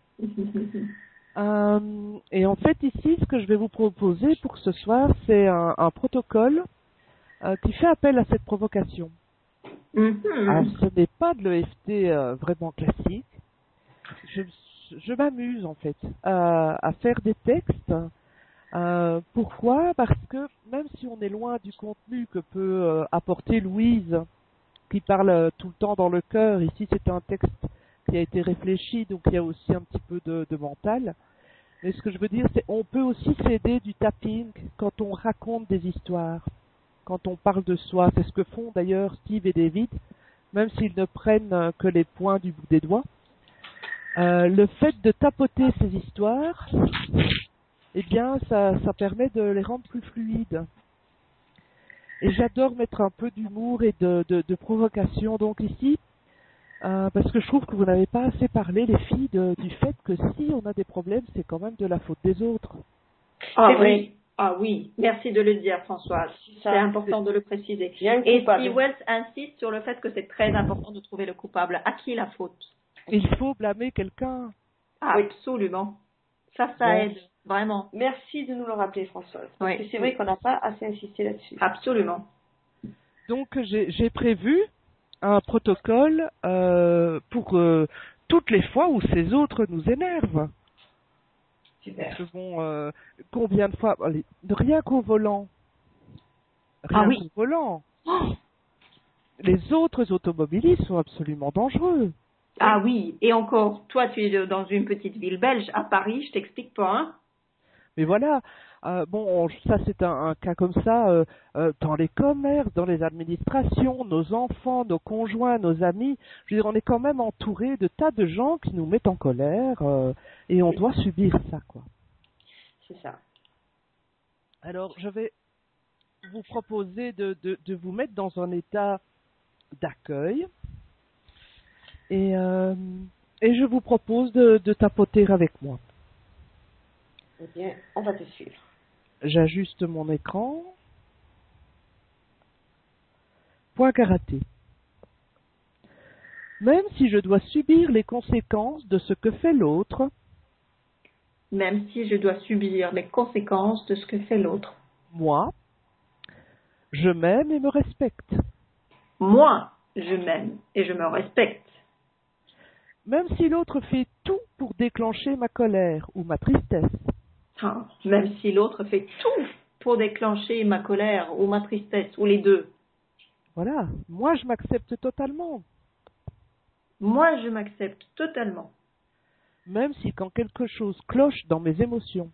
Et en fait, ici, ce que je vais vous proposer pour ce soir, c'est un protocole qui fait appel à cette provocation. Alors, ce n'est pas de l'EFT vraiment classique. Je m'amuse, en fait, à faire des textes. Pourquoi? Parce que même si on est loin du contenu que peut apporter Louise, qui parle tout le temps dans le cœur, ici c'est un texte qui a été réfléchi, donc il y a aussi un petit peu de mental. Mais ce que je veux dire, c'est on peut aussi s'aider du tapping quand on raconte des histoires, quand on parle de soi. C'est ce que font d'ailleurs Steve et David, même s'ils ne prennent que les points du bout des doigts. Le fait de tapoter ces histoires, eh bien, ça permet de les rendre plus fluides. Et j'adore mettre un peu d'humour et de provocation. Donc ici, parce que je trouve que vous n'avez pas assez parlé, les filles, du fait que si on a des problèmes, c'est quand même de la faute des autres. Ah C'est vrai. oui. Ah oui, merci de le dire, Françoise. C'est important de le préciser. Et si Wells insiste sur le fait que c'est très important de trouver le coupable, à qui la faute? Il faut blâmer quelqu'un. Absolument. Ça aide, vraiment. Merci de nous le rappeler, Françoise. Parce que c'est vrai qu'on n'a pas assez insisté là-dessus. Absolument. Donc, j'ai prévu un protocole pour toutes les fois où ces autres nous énervent. Super. Parce que bon, combien de fois, allez, rien qu'au volant. Rien qu'au volant. Oh. Les autres automobilistes sont absolument dangereux. Ah oui, et encore, toi tu es dans une petite ville belge, à Paris, je t'explique pas, hein. Mais voilà, bon, ça c'est un cas comme ça dans les commerces, dans les administrations, nos enfants, nos conjoints, nos amis. Je veux dire, on est quand même entouré de tas de gens qui nous mettent en colère et on doit subir ça, quoi. C'est ça. Alors, je vais vous proposer de vous mettre dans un état d'accueil et je vous propose de tapoter avec moi. Eh bien, on va te suivre. J'ajuste mon écran. Point karaté. Même si je dois subir les conséquences de ce que fait l'autre. Même si je dois subir les conséquences de ce que fait l'autre. Moi, je m'aime et me respecte. Moi, je m'aime et je me respecte. Même si l'autre fait tout pour déclencher ma colère ou ma tristesse. Même si l'autre fait tout pour déclencher ma colère ou ma tristesse, ou les deux. Voilà, moi je m'accepte totalement. Moi je m'accepte totalement. Même si quand quelque chose cloche dans mes émotions.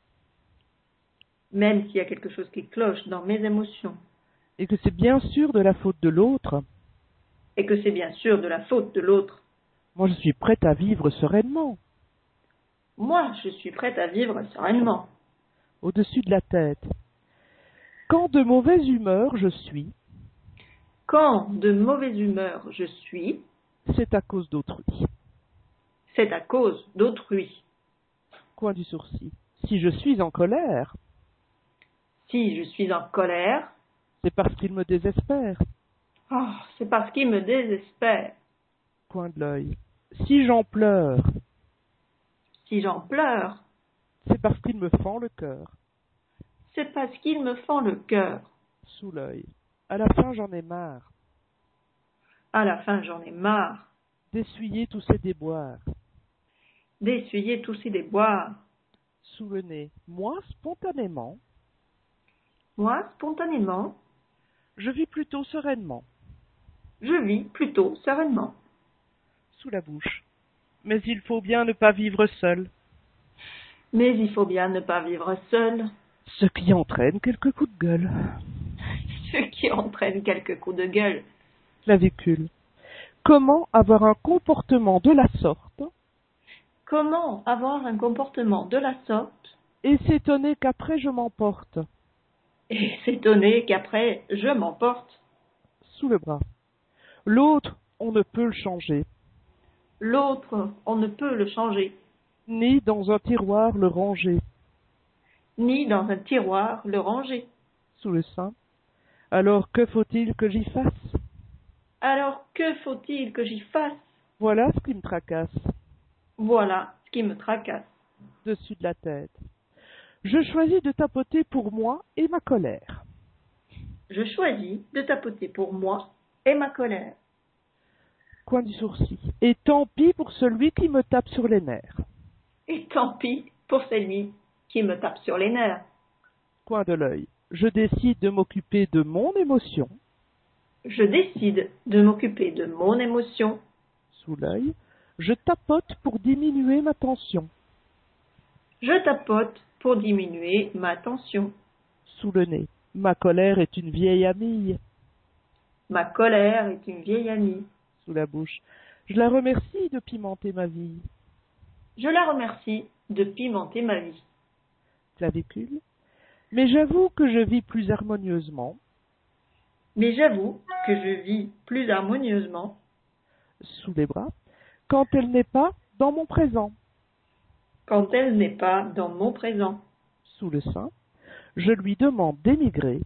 Même s'il y a quelque chose qui cloche dans mes émotions. Et que c'est bien sûr de la faute de l'autre. Et que c'est bien sûr de la faute de l'autre. Moi je suis prête à vivre sereinement. Moi, je suis prête à vivre sereinement. Au-dessus de la tête. Quand de mauvaise humeur je suis. Quand de mauvaise humeur je suis. C'est à cause d'autrui. C'est à cause d'autrui. Coin du sourcil. Si je suis en colère. Si je suis en colère. C'est parce qu'il me désespère. Oh, c'est parce qu'il me désespère. Coin de l'œil. Si j'en pleure. Si j'en pleure. C'est parce qu'il me fend le cœur. C'est parce qu'il me fend le cœur. Sous l'œil. À la fin, j'en ai marre. À la fin, j'en ai marre. D'essuyer tous ces déboires. D'essuyer tous ces déboires. Sous le nez. Moi, spontanément. Moi, spontanément. Je vis plutôt sereinement. Je vis plutôt sereinement. Sous la bouche. Mais il faut bien ne pas vivre seul. Mais il faut bien ne pas vivre seul. Ce qui entraîne quelques coups de gueule. Ce qui entraîne quelques coups de gueule. Clavicule. Comment avoir un comportement de la sorte? Comment avoir un comportement de la sorte? Et s'étonner qu'après je m'emporte. Et s'étonner qu'après je m'emporte. Sous le bras. L'autre, on ne peut le changer. L'autre, on ne peut le changer. Ni dans un tiroir le ranger. Ni dans un tiroir le ranger. Sous le sein. Alors que faut-il que j'y fasse? Alors que faut-il que j'y fasse? Voilà ce qui me tracasse. Voilà ce qui me tracasse. Dessus de la tête. Je choisis de tapoter pour moi et ma colère. Je choisis de tapoter pour moi et ma colère. Coin du sourcil. Et tant pis pour celui qui me tape sur les nerfs. Et tant pis pour celui qui me tape sur les nerfs. Coin de l'œil. Je décide de m'occuper de mon émotion. Je décide de m'occuper de mon émotion. Sous l'œil. Je tapote pour diminuer ma tension. Je tapote pour diminuer ma tension. Sous le nez. Ma colère est une vieille amie. Ma colère est une vieille amie. Sous la bouche. Je la remercie de pimenter ma vie. Je la remercie de pimenter ma vie. Clavicule. Mais j'avoue que je vis plus harmonieusement. Mais j'avoue que je vis plus harmonieusement. Sous les bras. Quand elle n'est pas dans mon présent. Quand elle n'est pas dans mon présent. Sous le sein. Je lui demande d'émigrer.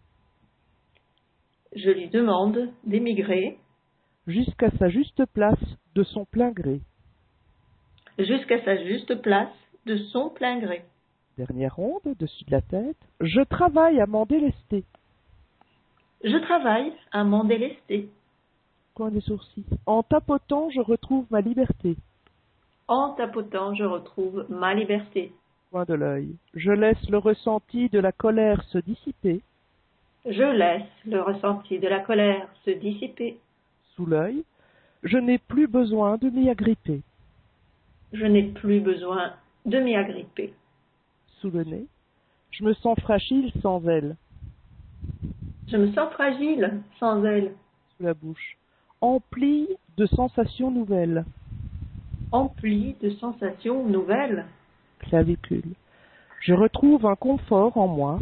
Je lui demande d'émigrer. Jusqu'à sa juste place de son plein gré. Jusqu'à sa juste place de son plein gré. Dernière onde, dessus de la tête. Je travaille à m'en délester. Je travaille à m'en délester. Coin des sourcils. En tapotant, je retrouve ma liberté. En tapotant, je retrouve ma liberté. Coin de l'œil. Je laisse le ressenti de la colère se dissiper. Je laisse le ressenti de la colère se dissiper. Sous l'œil. Je n'ai plus besoin de m'y agripper. Je n'ai plus besoin de m'y agripper. Sous le nez. Je me sens fragile sans elle. Je me sens fragile sans elle. Sous la bouche. Emplie de sensations nouvelles. Emplie de sensations nouvelles. Clavicule. Je retrouve un confort en moi.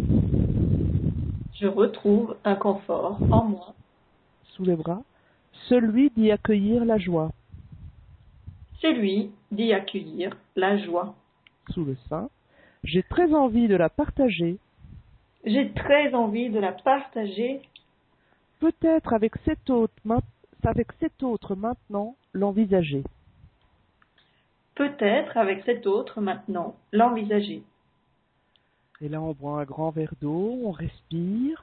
Je retrouve un confort en moi. Sous les bras. Celui d'y accueillir la joie. Celui d'y accueillir la joie. Sous le sein. J'ai très envie de la partager. J'ai très envie de la partager. Peut-être avec cet autre maintenant l'envisager. Peut-être avec cet autre maintenant l'envisager. Et là on boit un grand verre d'eau, on respire.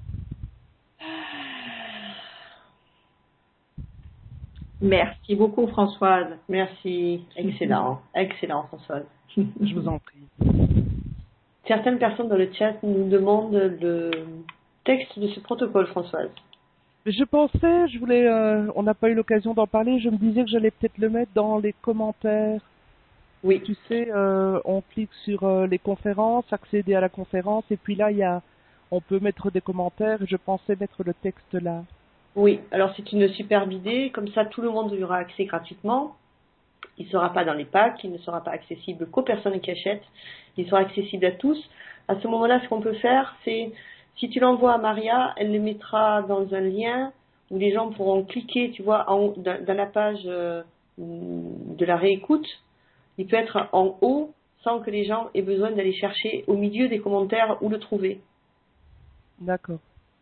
Merci beaucoup Françoise. Merci. Excellent. Excellent Françoise. Je vous en prie. Certaines personnes dans le chat nous demandent le texte de ce protocole, Françoise. Je pensais, on n'a pas eu l'occasion d'en parler, je me disais que j'allais peut-être le mettre dans les commentaires. Oui. Tu sais, on clique sur les conférences, accéder à la conférence, et puis là, on peut mettre des commentaires, et je pensais mettre le texte là. Oui, alors c'est une superbe idée, comme ça tout le monde y aura accès gratuitement. Il ne sera pas dans les packs, il ne sera pas accessible qu'aux personnes qui achètent, il sera accessible à tous. À ce moment-là, ce qu'on peut faire, c'est, si tu l'envoies à Maria, elle le mettra dans un lien où les gens pourront cliquer, tu vois, en haut, dans la page de la réécoute. Il peut être en haut sans que les gens aient besoin d'aller chercher au milieu des commentaires où le trouver. D'accord.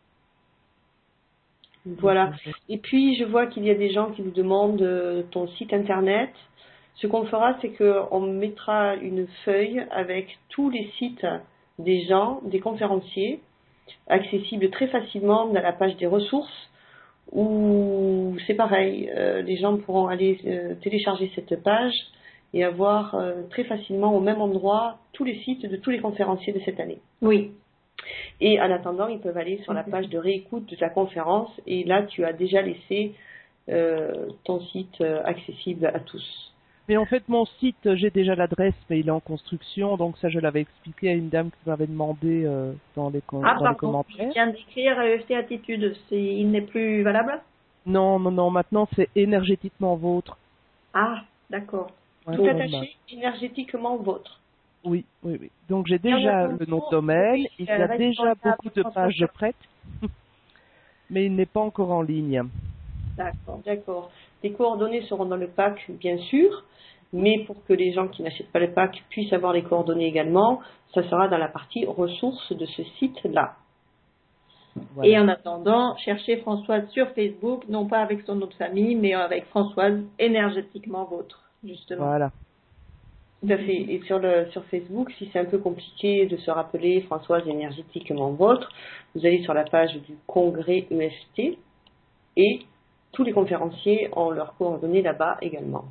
Voilà. Et puis, je vois qu'il y a des gens qui vous demandent ton site internet. Ce qu'on fera, c'est qu'on mettra une feuille avec tous les sites des gens, des conférenciers, accessibles très facilement dans la page des ressources, où c'est pareil, les gens pourront aller télécharger cette page et avoir très facilement au même endroit tous les sites de tous les conférenciers de cette année. Oui. Et en attendant, ils peuvent aller sur la page de réécoute de ta conférence et là, tu as déjà laissé ton site accessible à tous. Mais en fait, mon site, j'ai déjà l'adresse, mais il est en construction, donc ça, je l'avais expliqué à une dame qui m'avait demandé dans les commentaires. Je viens d'écrire EFT Attitude, il n'est plus valable? Non, maintenant c'est énergétiquement vôtre. Ah, d'accord. Ouais, tout attaché, énergétiquement vôtre. Oui. Donc j'ai déjà le nom de domaine, il y a déjà beaucoup de pages prêtes, mais il n'est pas encore en ligne. D'accord. Les coordonnées seront dans le pack, bien sûr, mais pour que les gens qui n'achètent pas le pack puissent avoir les coordonnées également, ça sera dans la partie ressources de ce site-là. Voilà. Et en attendant, cherchez Françoise sur Facebook, non pas avec son nom de famille, mais avec Françoise énergétiquement vôtre, justement. Voilà. Tout à fait. Et sur Facebook, si c'est un peu compliqué de se rappeler Françoise énergétiquement vôtre, vous allez sur la page du congrès EFT et tous les conférenciers ont leurs coordonnées là-bas également.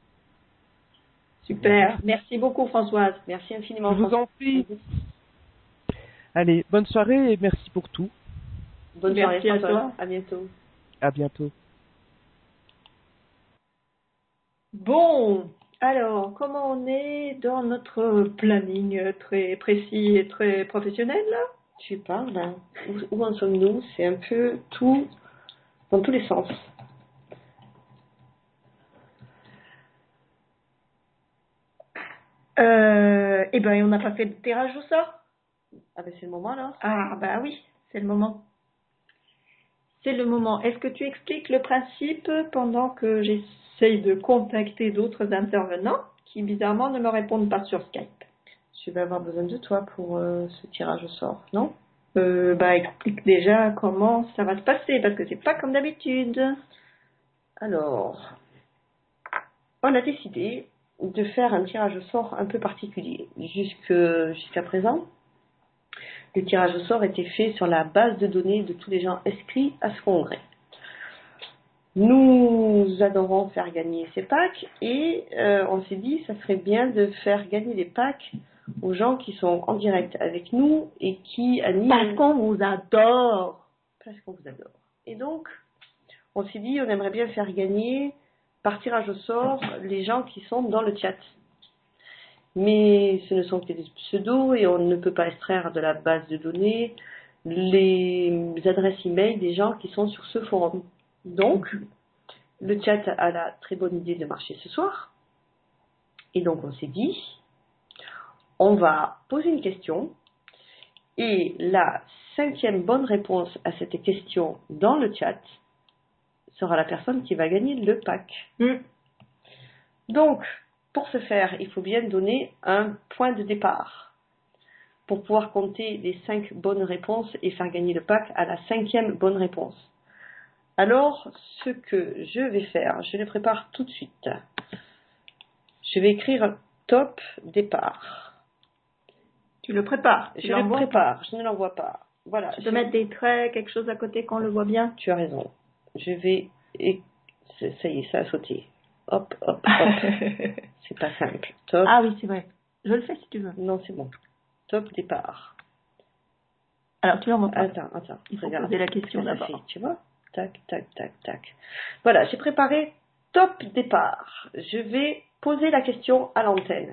Super. Merci beaucoup Françoise. Merci infiniment. Je vous en prie. Allez, bonne soirée et merci pour tout. Bonne soirée Françoise. À toi. À bientôt. À bientôt. Bon, alors, comment on est dans notre planning très précis et très professionnel là? Tu parles, hein. Où en sommes-nous? C'est un peu tout, dans tous les sens. Eh ben, on n'a pas fait de tirage au sort? Ah ben c'est le moment alors. Ah bah oui, c'est le moment. C'est le moment. Est-ce que tu expliques le principe pendant que j'essaye de contacter d'autres intervenants qui bizarrement ne me répondent pas sur Skype? je vais avoir besoin de toi pour ce tirage au sort, non? Explique déjà comment ça va se passer, parce que c'est pas comme d'habitude. Alors, on a décidé de faire un tirage au sort un peu particulier. Jusqu'à présent, le tirage au sort était fait sur la base de données de tous les gens inscrits à ce congrès. Nous adorons faire gagner ces packs et on s'est dit ça serait bien de faire gagner les packs aux gens qui sont en direct avec nous et qui animent. Parce qu'on vous adore. Parce qu'on vous adore. Et donc, on s'est dit on aimerait bien faire gagner par tirage au sort les gens qui sont dans le chat. Mais ce ne sont que des pseudos et on ne peut pas extraire de la base de données les adresses e-mail des gens qui sont sur ce forum. Donc, le chat a la très bonne idée de marcher ce soir. Et donc, on s'est dit, on va poser une question. Et la 5e bonne réponse à cette question dans le chat sera la personne qui va gagner le pack. Donc, pour ce faire, il faut bien donner un point de départ pour pouvoir compter les 5 bonnes réponses et faire gagner le pack à la 5e bonne réponse. Alors, ce que je vais faire, je le prépare tout de suite. Je vais écrire top départ. Tu le prépares? Je le prépare, je ne l'envoie pas. Voilà. Tu peux mettre des traits, quelque chose à côté qu'on le voit bien? Tu as raison. Je vais... Ça y est, ça a sauté. Hop, hop, hop. C'est pas simple. Top. Ah oui, c'est vrai. Je le fais si tu veux. Non, c'est bon. Top départ. Alors, tu l'envoies pas. Attends. Il faut poser la question d'abord. Tu vois? Tac, tac, tac, tac. Voilà, j'ai préparé top départ. Je vais poser la question à l'antenne.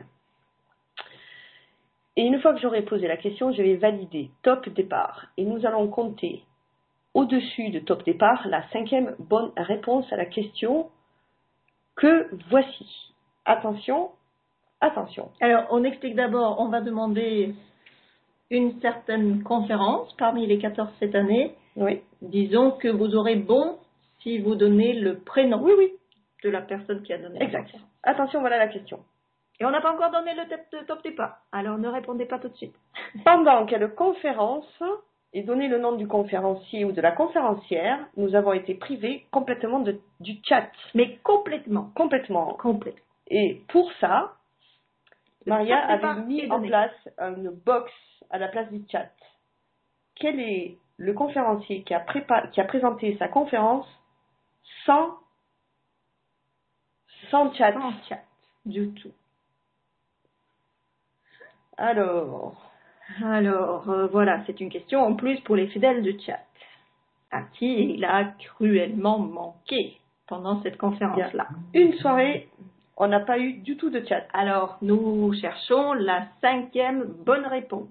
Et une fois que j'aurai posé la question, je vais valider top départ. Et nous allons compter au-dessus de top départ la 5e bonne réponse à la question que voici. Attention, attention. Alors, on explique d'abord, on va demander une certaine conférence parmi les 14 cette année. Oui. Disons que vous aurez bon si vous donnez le prénom de la personne qui a donné la exact. conférence. Attention, voilà la question. Et on n'a pas encore donné le top départ. Alors, ne répondez pas tout de suite. Pendant quelle conférence et donner le nom du conférencier ou de la conférencière, nous avons été privés complètement du chat. Mais complètement. Complètement. Et pour ça, Maria avait mis en place une box à la place du chat. Quel est le conférencier qui a présenté sa conférence sans chat? Sans chat, du tout. Alors, voilà, c'est une question en plus pour les fidèles du chat, à qui il a cruellement manqué pendant cette conférence-là. Une soirée, on n'a pas eu du tout de chat. Alors, nous cherchons la 5e bonne réponse.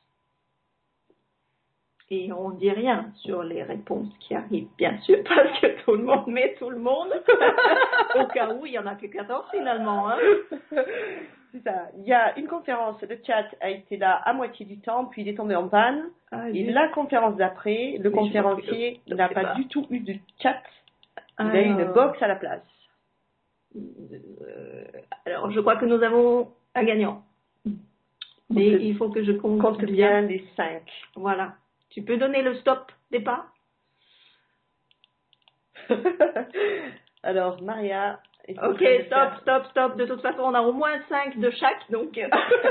Et on ne dit rien sur les réponses qui arrivent, bien sûr, parce que tout le monde met tout le monde. Au cas où, il n'y en a que 14 finalement. Hein. C'est ça. Il y a une conférence, le chat a été là à moitié du temps, puis il est tombé en panne. Et la conférence d'après, le conférencier n'a pas du tout eu de chat. Il a eu une box à la place. Alors, je crois que nous avons un gagnant. Mais il faut que je compte bien les 5. Voilà. Tu peux donner le stop départ? Alors, Maria... Ok, stop. De toute façon, on a au moins 5 de chaque, donc...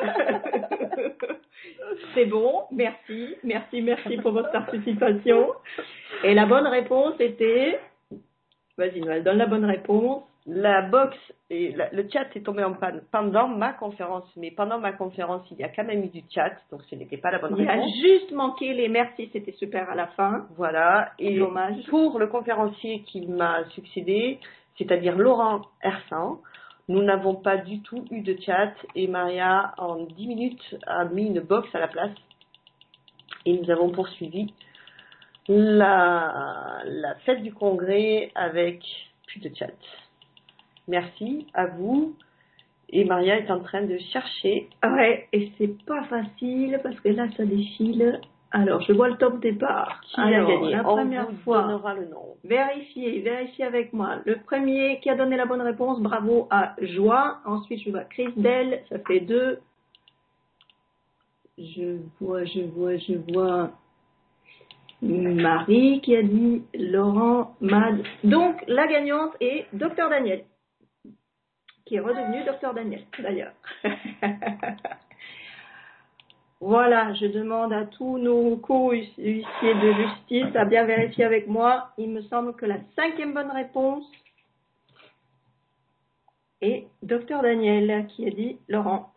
C'est bon, merci pour votre participation. Et la bonne réponse était... Vas-y, Noël, donne la bonne réponse. La box et le chat est tombé en panne pendant ma conférence, mais pendant ma conférence, il y a quand même eu du chat, donc ce n'était pas la bonne réponse. Il a juste manqué les merci, c'était super à la fin. Voilà, et dommage. Pour le conférencier qui m'a succédé, c'est-à-dire Laurent Hersan, nous n'avons pas du tout eu de chat et Maria, en 10 minutes, a mis une box à la place et nous avons poursuivi la fête du congrès avec plus de chat. Merci à vous. Et Maria est en train de chercher. Ouais, et c'est pas facile parce que là ça défile. Alors, je vois le top départ. Qui a gagné? La première fois. On donnera le nom. Vérifiez avec moi. Le premier qui a donné la bonne réponse, bravo à Joie. Ensuite, je vois Christelle, ça fait 2. Je vois Marie qui a dit Laurent, Mad. Donc, la gagnante est Dr Daniel, qui est redevenu Dr Daniel, d'ailleurs. Voilà, je demande à tous nos co-huissiers de justice à bien vérifier avec moi. Il me semble que la 5e bonne réponse est Dr Daniel qui a dit Laurent.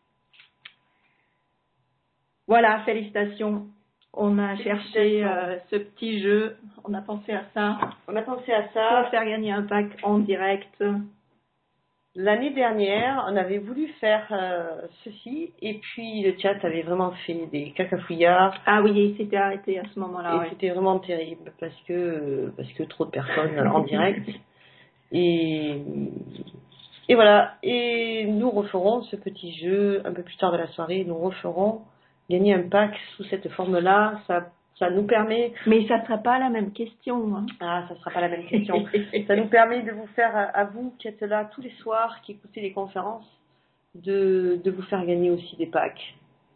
Voilà, félicitations. On a cherché ce petit jeu, on a pensé à ça. On a pensé à ça. Pour faire gagner un pack en direct. L'année dernière, on avait voulu faire ceci, et puis le chat avait vraiment fait des cacafouillards. Ah oui, il s'était arrêté à ce moment-là. Et c'était vraiment terrible, parce que trop de personnes en direct. Et voilà, et nous referons ce petit jeu un peu plus tard de la soirée, nous referons gagner un pack sous cette forme-là, ça nous permet... Mais ça ne sera pas la même question. Hein. Ah, ça ne sera pas la même question. Ça nous permet de vous faire, à vous qui êtes là tous les soirs, qui écoutez les conférences, de vous faire gagner aussi des packs.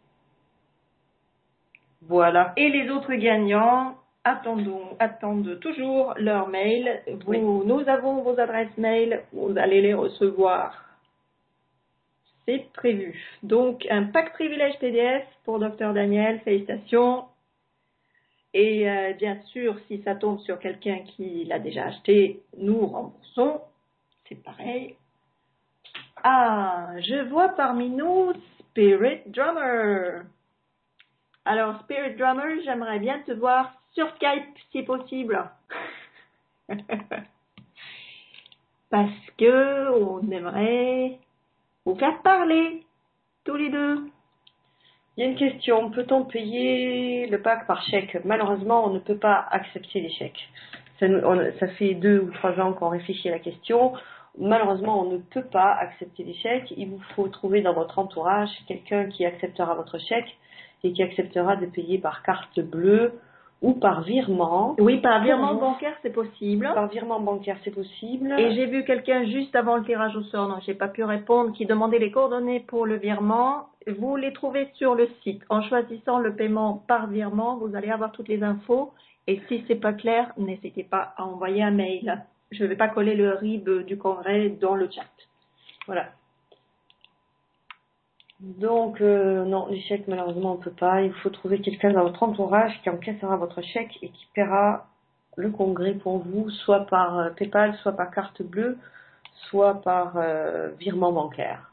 Voilà. Et les autres gagnants attendent toujours leur mail. Nous avons vos adresses mail, vous allez les recevoir. C'est prévu. Donc, un pack privilège PDF pour Dr Daniel, félicitations. Et bien sûr, si ça tombe sur quelqu'un qui l'a déjà acheté, nous remboursons. C'est pareil. Ah, je vois parmi nous Spirit Drummer. Alors, Spirit Drummer, j'aimerais bien te voir sur Skype si possible. Parce que on aimerait vous faire parler, tous les deux. Il y a une question, peut-on payer le pack par chèque? Malheureusement, on ne peut pas accepter les chèques. Ça fait 2 ou 3 ans qu'on réfléchit à la question. Malheureusement, on ne peut pas accepter les chèques. Il vous faut trouver dans votre entourage quelqu'un qui acceptera votre chèque et qui acceptera de payer par carte bleue ou par virement. Oui, par virement bancaire, c'est possible. Par virement bancaire, c'est possible. Et j'ai vu quelqu'un juste avant le tirage au sort, non, j'ai pas pu répondre, qui demandait les coordonnées pour le virement. Vous les trouvez sur le site. En choisissant le paiement par virement, vous allez avoir toutes les infos. Et si c'est pas clair, n'hésitez pas à envoyer un mail. Je ne vais pas coller le RIB du congrès dans le chat. Voilà. Donc, non, les chèques, malheureusement, on ne peut pas. Il faut trouver quelqu'un dans votre entourage qui encaissera votre chèque et qui paiera le congrès pour vous, soit par PayPal, soit par carte bleue, soit par virement bancaire.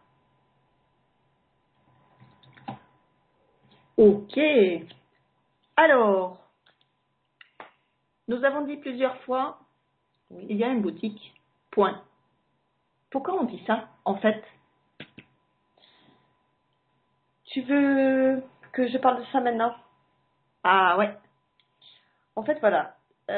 Ok. Alors, nous avons dit plusieurs fois, il y a une boutique, point. Pourquoi on dit ça, en fait? Tu veux que je parle de ça maintenant? Ah ouais. En fait, voilà.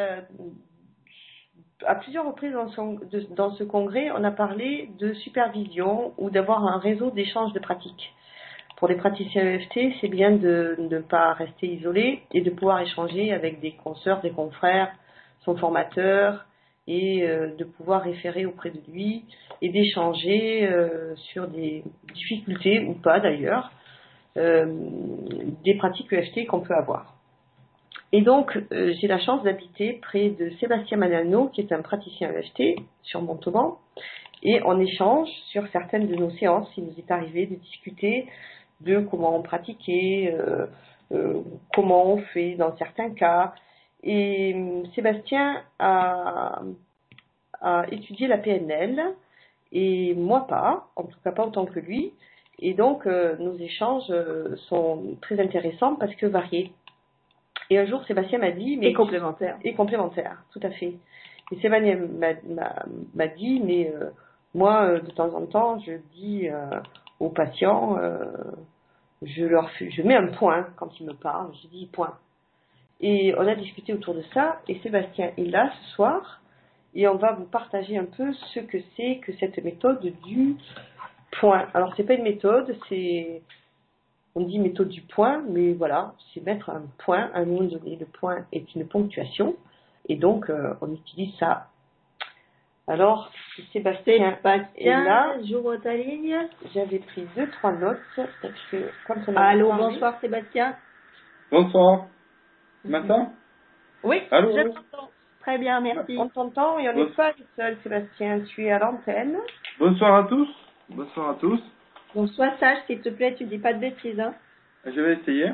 À plusieurs reprises dans ce congrès, on a parlé de supervision ou d'avoir un réseau d'échange de pratiques. Pour les praticiens EFT, c'est bien de ne pas rester isolé et de pouvoir échanger avec des consoeurs, des confrères, son formateur, et de pouvoir référer auprès de lui et d'échanger sur des difficultés ou pas d'ailleurs, des pratiques EFT qu'on peut avoir. Et donc, j'ai la chance d'habiter près de Sébastien Manano, qui est un praticien EFT sur Montauban, et on échange sur certaines de nos séances. Il nous est arrivé de discuter de comment on pratiquait, comment on fait dans certains cas. Et Sébastien a étudié la PNL, et moi pas, en tout cas pas autant que lui. Et donc, nos échanges sont très intéressants parce que variés. Et un jour, Sébastien m'a dit... Et complémentaire. Et complémentaire, tout à fait. Et Sébastien m'a dit, mais moi, de temps en temps, je dis aux patients, je mets un point quand ils me parlent, je dis point. Et on a discuté autour de ça, et Sébastien est là ce soir, et on va vous partager un peu ce que c'est que cette méthode du point. Alors, c'est pas une méthode, on dit méthode du point, mais voilà, c'est mettre un point à un moment donné. Le point est une ponctuation, et donc on utilise ça Alors, Sébastien est là. J'ouvre ta ligne. J'avais pris 2-3 notes. Parce que, comme on Allô, parlé... bonsoir Sébastien. Bonsoir. Tu m'entends? Oui, allô, je t'entends. Très bien, merci. On t'entend et on n'est pas seul, Sébastien. Tu es à l'antenne. Bonsoir à tous. Bonsoir à tous. Bon, sois sage, s'il te plaît, tu dis pas de bêtises. Hein. Je vais essayer.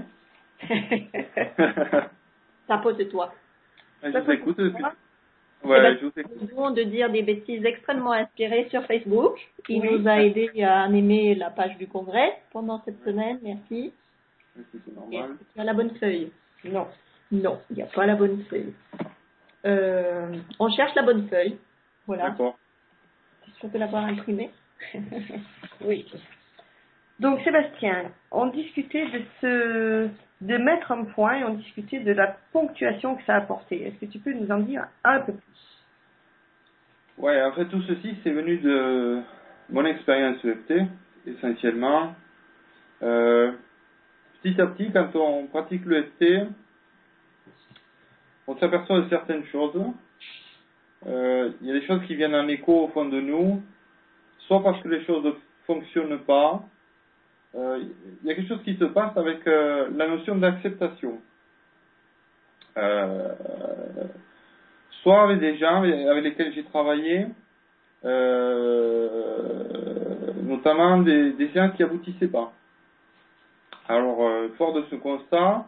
Impose-toi. Je vous écoute. Ouais, je vous écoute. De dire des bêtises extrêmement inspirées sur Facebook. Il nous a aidé à animer la page du congrès pendant cette semaine. Merci. C'est normal. Et tu as la bonne feuille? Non. Non, il n'y a pas la bonne feuille. On cherche la bonne feuille. Voilà. D'accord. Tu es sûr de l'avoir imprimée? Oui. Donc Sébastien, on discutait de mettre un point et on discutait de la ponctuation que ça a apporté. Est-ce que tu peux nous en dire un peu plus? Ouais, en fait tout ceci c'est venu de mon expérience EFT essentiellement. Petit à petit, quand on pratique l'EFT, on s'aperçoit de certaines choses. Il y a des choses qui viennent en écho au fond de nous, soit parce que les choses ne fonctionnent pas. Il y a quelque chose qui se passe avec la notion d'acceptation. Soit avec des gens avec lesquels j'ai travaillé, notamment des gens qui aboutissaient pas. Alors, fort de ce constat,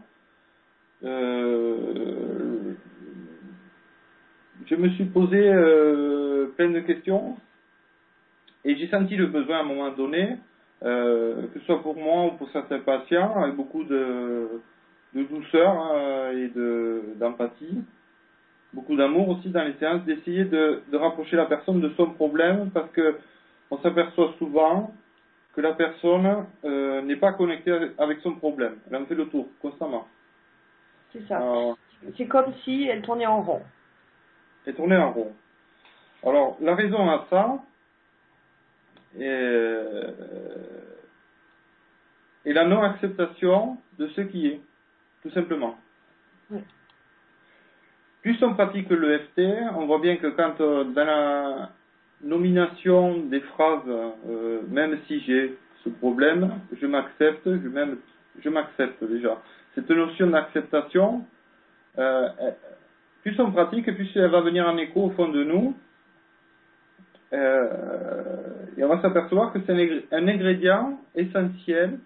je me suis posé plein de questions et j'ai senti le besoin à un moment donné, que ce soit pour moi ou pour certains patients, avec beaucoup de douceur et d'empathie, beaucoup d'amour aussi dans les séances, d'essayer de rapprocher la personne de son problème, parce que on s'aperçoit souvent que la personne n'est pas connectée avec son problème. Elle en fait le tour constamment. C'est ça. C'est comme si elle tournait en rond. Elle tournait en rond. Alors, la raison à ça est la non-acceptation de ce qui est, tout simplement. Oui. Plus on pratique l'EFT, on voit bien que quand dans la nomination des phrases, même si j'ai ce problème, je m'accepte, je m'accepte déjà. Cette notion d'acceptation, plus on pratique, plus elle va venir en écho au fond de nous, et on va s'apercevoir que c'est un ingrédient essentiel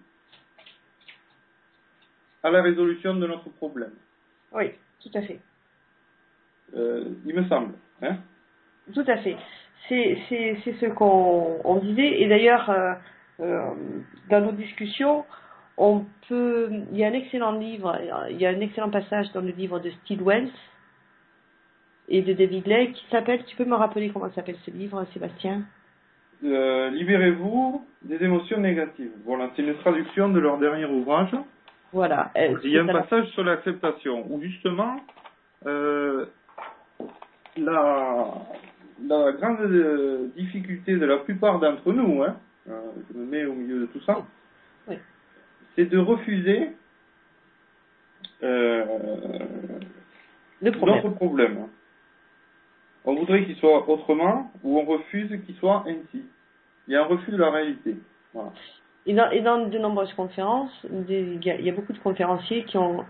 à la résolution de notre problème. Oui, tout à fait. Il me semble. Hein? Tout à fait. C'est ce qu'on disait. Et d'ailleurs, dans nos discussions, il y a un excellent livre, il y a un excellent passage dans le livre de Steve Wells et de David Lake qui s'appelle, tu peux me rappeler comment s'appelle ce livre, Sébastien? Libérez-vous des émotions négatives. Voilà, c'est une traduction de leur dernier ouvrage. Voilà. Il y a un passage sur l'acceptation où justement la grande difficulté de la plupart d'entre nous, hein, je me mets au milieu de tout ça, oui. C'est de refuser notre problème. On voudrait qu'il soit autrement, ou on refuse qu'il soit ainsi. Il y a un refus de la réalité. Voilà. Et dans de nombreuses conférences, il y a beaucoup de conférenciers qui ont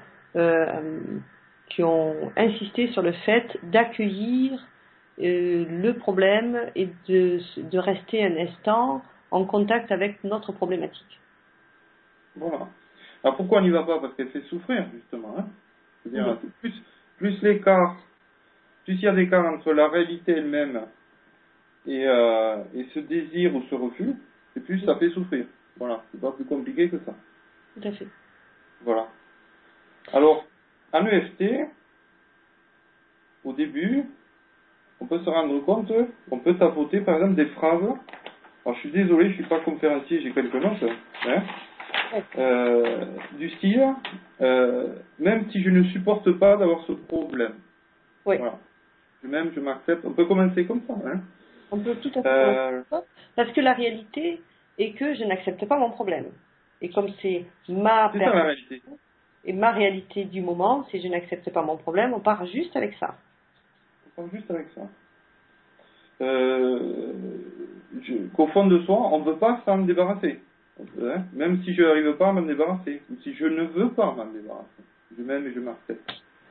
insisté sur le fait d'accueillir le problème et de rester un instant en contact avec notre problématique. Voilà. Alors pourquoi on n'y va pas? Parce qu'elle fait souffrir, justement. Hein. C'est-à-dire, plus l'écart, plus il y a d'écart entre la réalité elle-même et ce désir ou ce refus, et plus ça fait souffrir. Voilà, c'est pas plus compliqué que ça. Tout à fait. Voilà. Alors, en EFT, au début, on peut se rendre compte, on peut tapoter par exemple des phrases. Alors je suis désolé, je suis pas conférencier, j'ai quelques notes. Hein, du style, même si je ne supporte pas d'avoir ce problème. Oui. Voilà. Je m'accepte. On peut commencer comme ça. Hein. On peut tout à fait. Parce que la réalité est que je n'accepte pas mon problème. Et comme c'est ma réalité. Et ma réalité du moment, si je n'accepte pas mon problème, on part juste avec ça. On part juste avec ça. qu'au fond de soi, on ne veut pas s'en débarrasser. Même si je n'arrive pas à m'en débarrasser, ou si je ne veux pas m'en débarrasser. Je m'aime et je m'accepte.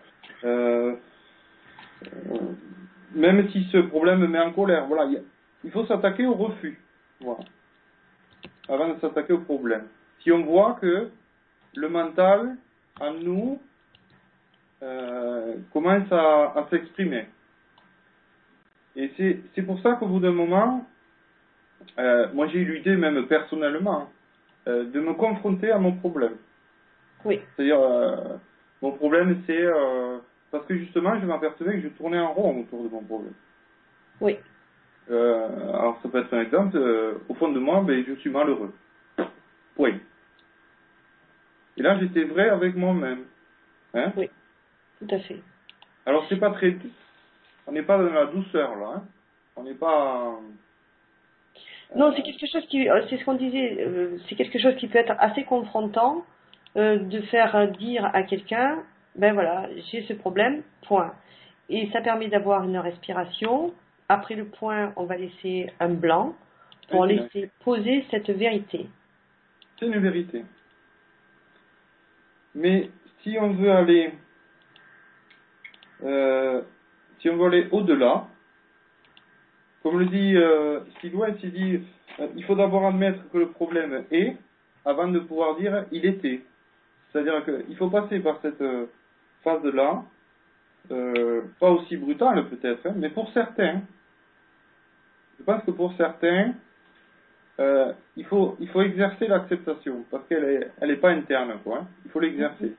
Même si ce problème me met en colère. Voilà, il faut s'attaquer au refus. Voilà. Avant de s'attaquer au problème. Si on voit que le mental, en nous, commence à s'exprimer. Et c'est pour ça qu'au bout d'un moment, moi j'ai eu l'idée même personnellement de me confronter à mon problème. Oui. C'est-à-dire, mon problème c'est parce que justement je m'apercevais que je tournais en rond autour de mon problème. Oui. Alors ça peut être un exemple, au fond de moi, ben, je suis malheureux. Oui. Et là j'étais vrai avec moi-même. Hein? Oui, tout à fait. Alors c'est pas très... On n'est pas dans la douceur là. Hein? On n'est pas... Non, c'est quelque chose qui... c'est ce qu'on disait, c'est quelque chose qui peut être assez confrontant de faire dire à quelqu'un, ben voilà, j'ai ce problème, point. Et ça permet d'avoir une respiration. Après le point, on va laisser un blanc pour laisser poser cette vérité. C'est une vérité. Mais si on veut aller... si on veut aller au-delà, comme le dit Steve Wells, il dit il faut d'abord admettre que le problème est, avant de pouvoir dire il était. C'est-à-dire qu'il faut passer par cette phase-là, pas aussi brutale peut-être, hein, mais pour certains, je pense que pour certains, il faut exercer l'acceptation, parce qu'elle est pas interne, quoi. Hein. Il faut l'exercer.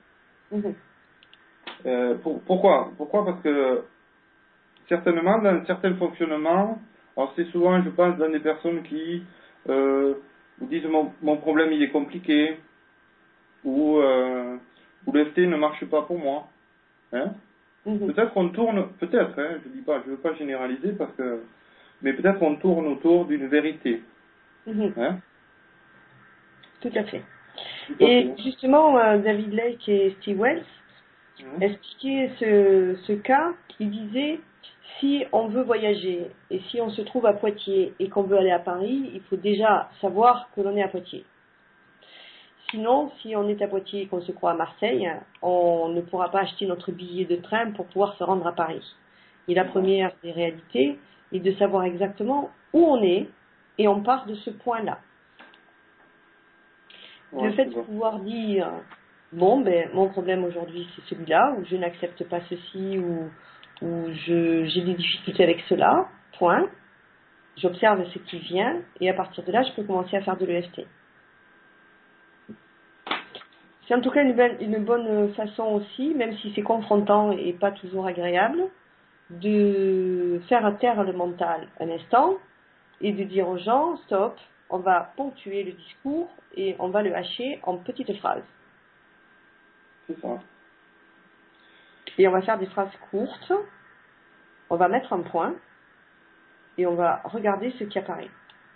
Pourquoi parce que certainement, dans certains fonctionnements, alors c'est souvent, je pense, dans des personnes qui vous disent mon problème il est compliqué, ou l'EFT ne marche pas pour moi. Hein? Peut-être qu'on tourne, peut-être, hein, je dis pas, je veux pas généraliser parce que, mais peut-être qu'on tourne autour d'une vérité. Hein? Tout à fait. Et justement, David Lake et Steve Wells expliquaient ce cas. Ils disaient, si on veut voyager et si on se trouve à Poitiers et qu'on veut aller à Paris, il faut déjà savoir que l'on est à Poitiers. Sinon, si on est à Poitiers et qu'on se croit à Marseille, on ne pourra pas acheter notre billet de train pour pouvoir se rendre à Paris. Et la première des réalités est de savoir exactement où on est et on part de ce point-là. Le fait de pouvoir dire, bon, ben, mon problème aujourd'hui c'est celui-là, ou je n'accepte pas ceci, ou j'ai des difficultés avec cela, point. J'observe ce qui vient, et à partir de là, je peux commencer à faire de l'EFT. C'est en tout cas une bonne façon aussi, même si c'est confrontant et pas toujours agréable, de faire taire le mental un instant, et de dire aux gens, stop, on va ponctuer le discours, et on va le hacher en petites phrases. C'est ça. Et on va faire des phrases courtes, on va mettre un point, et on va regarder ce qui apparaît.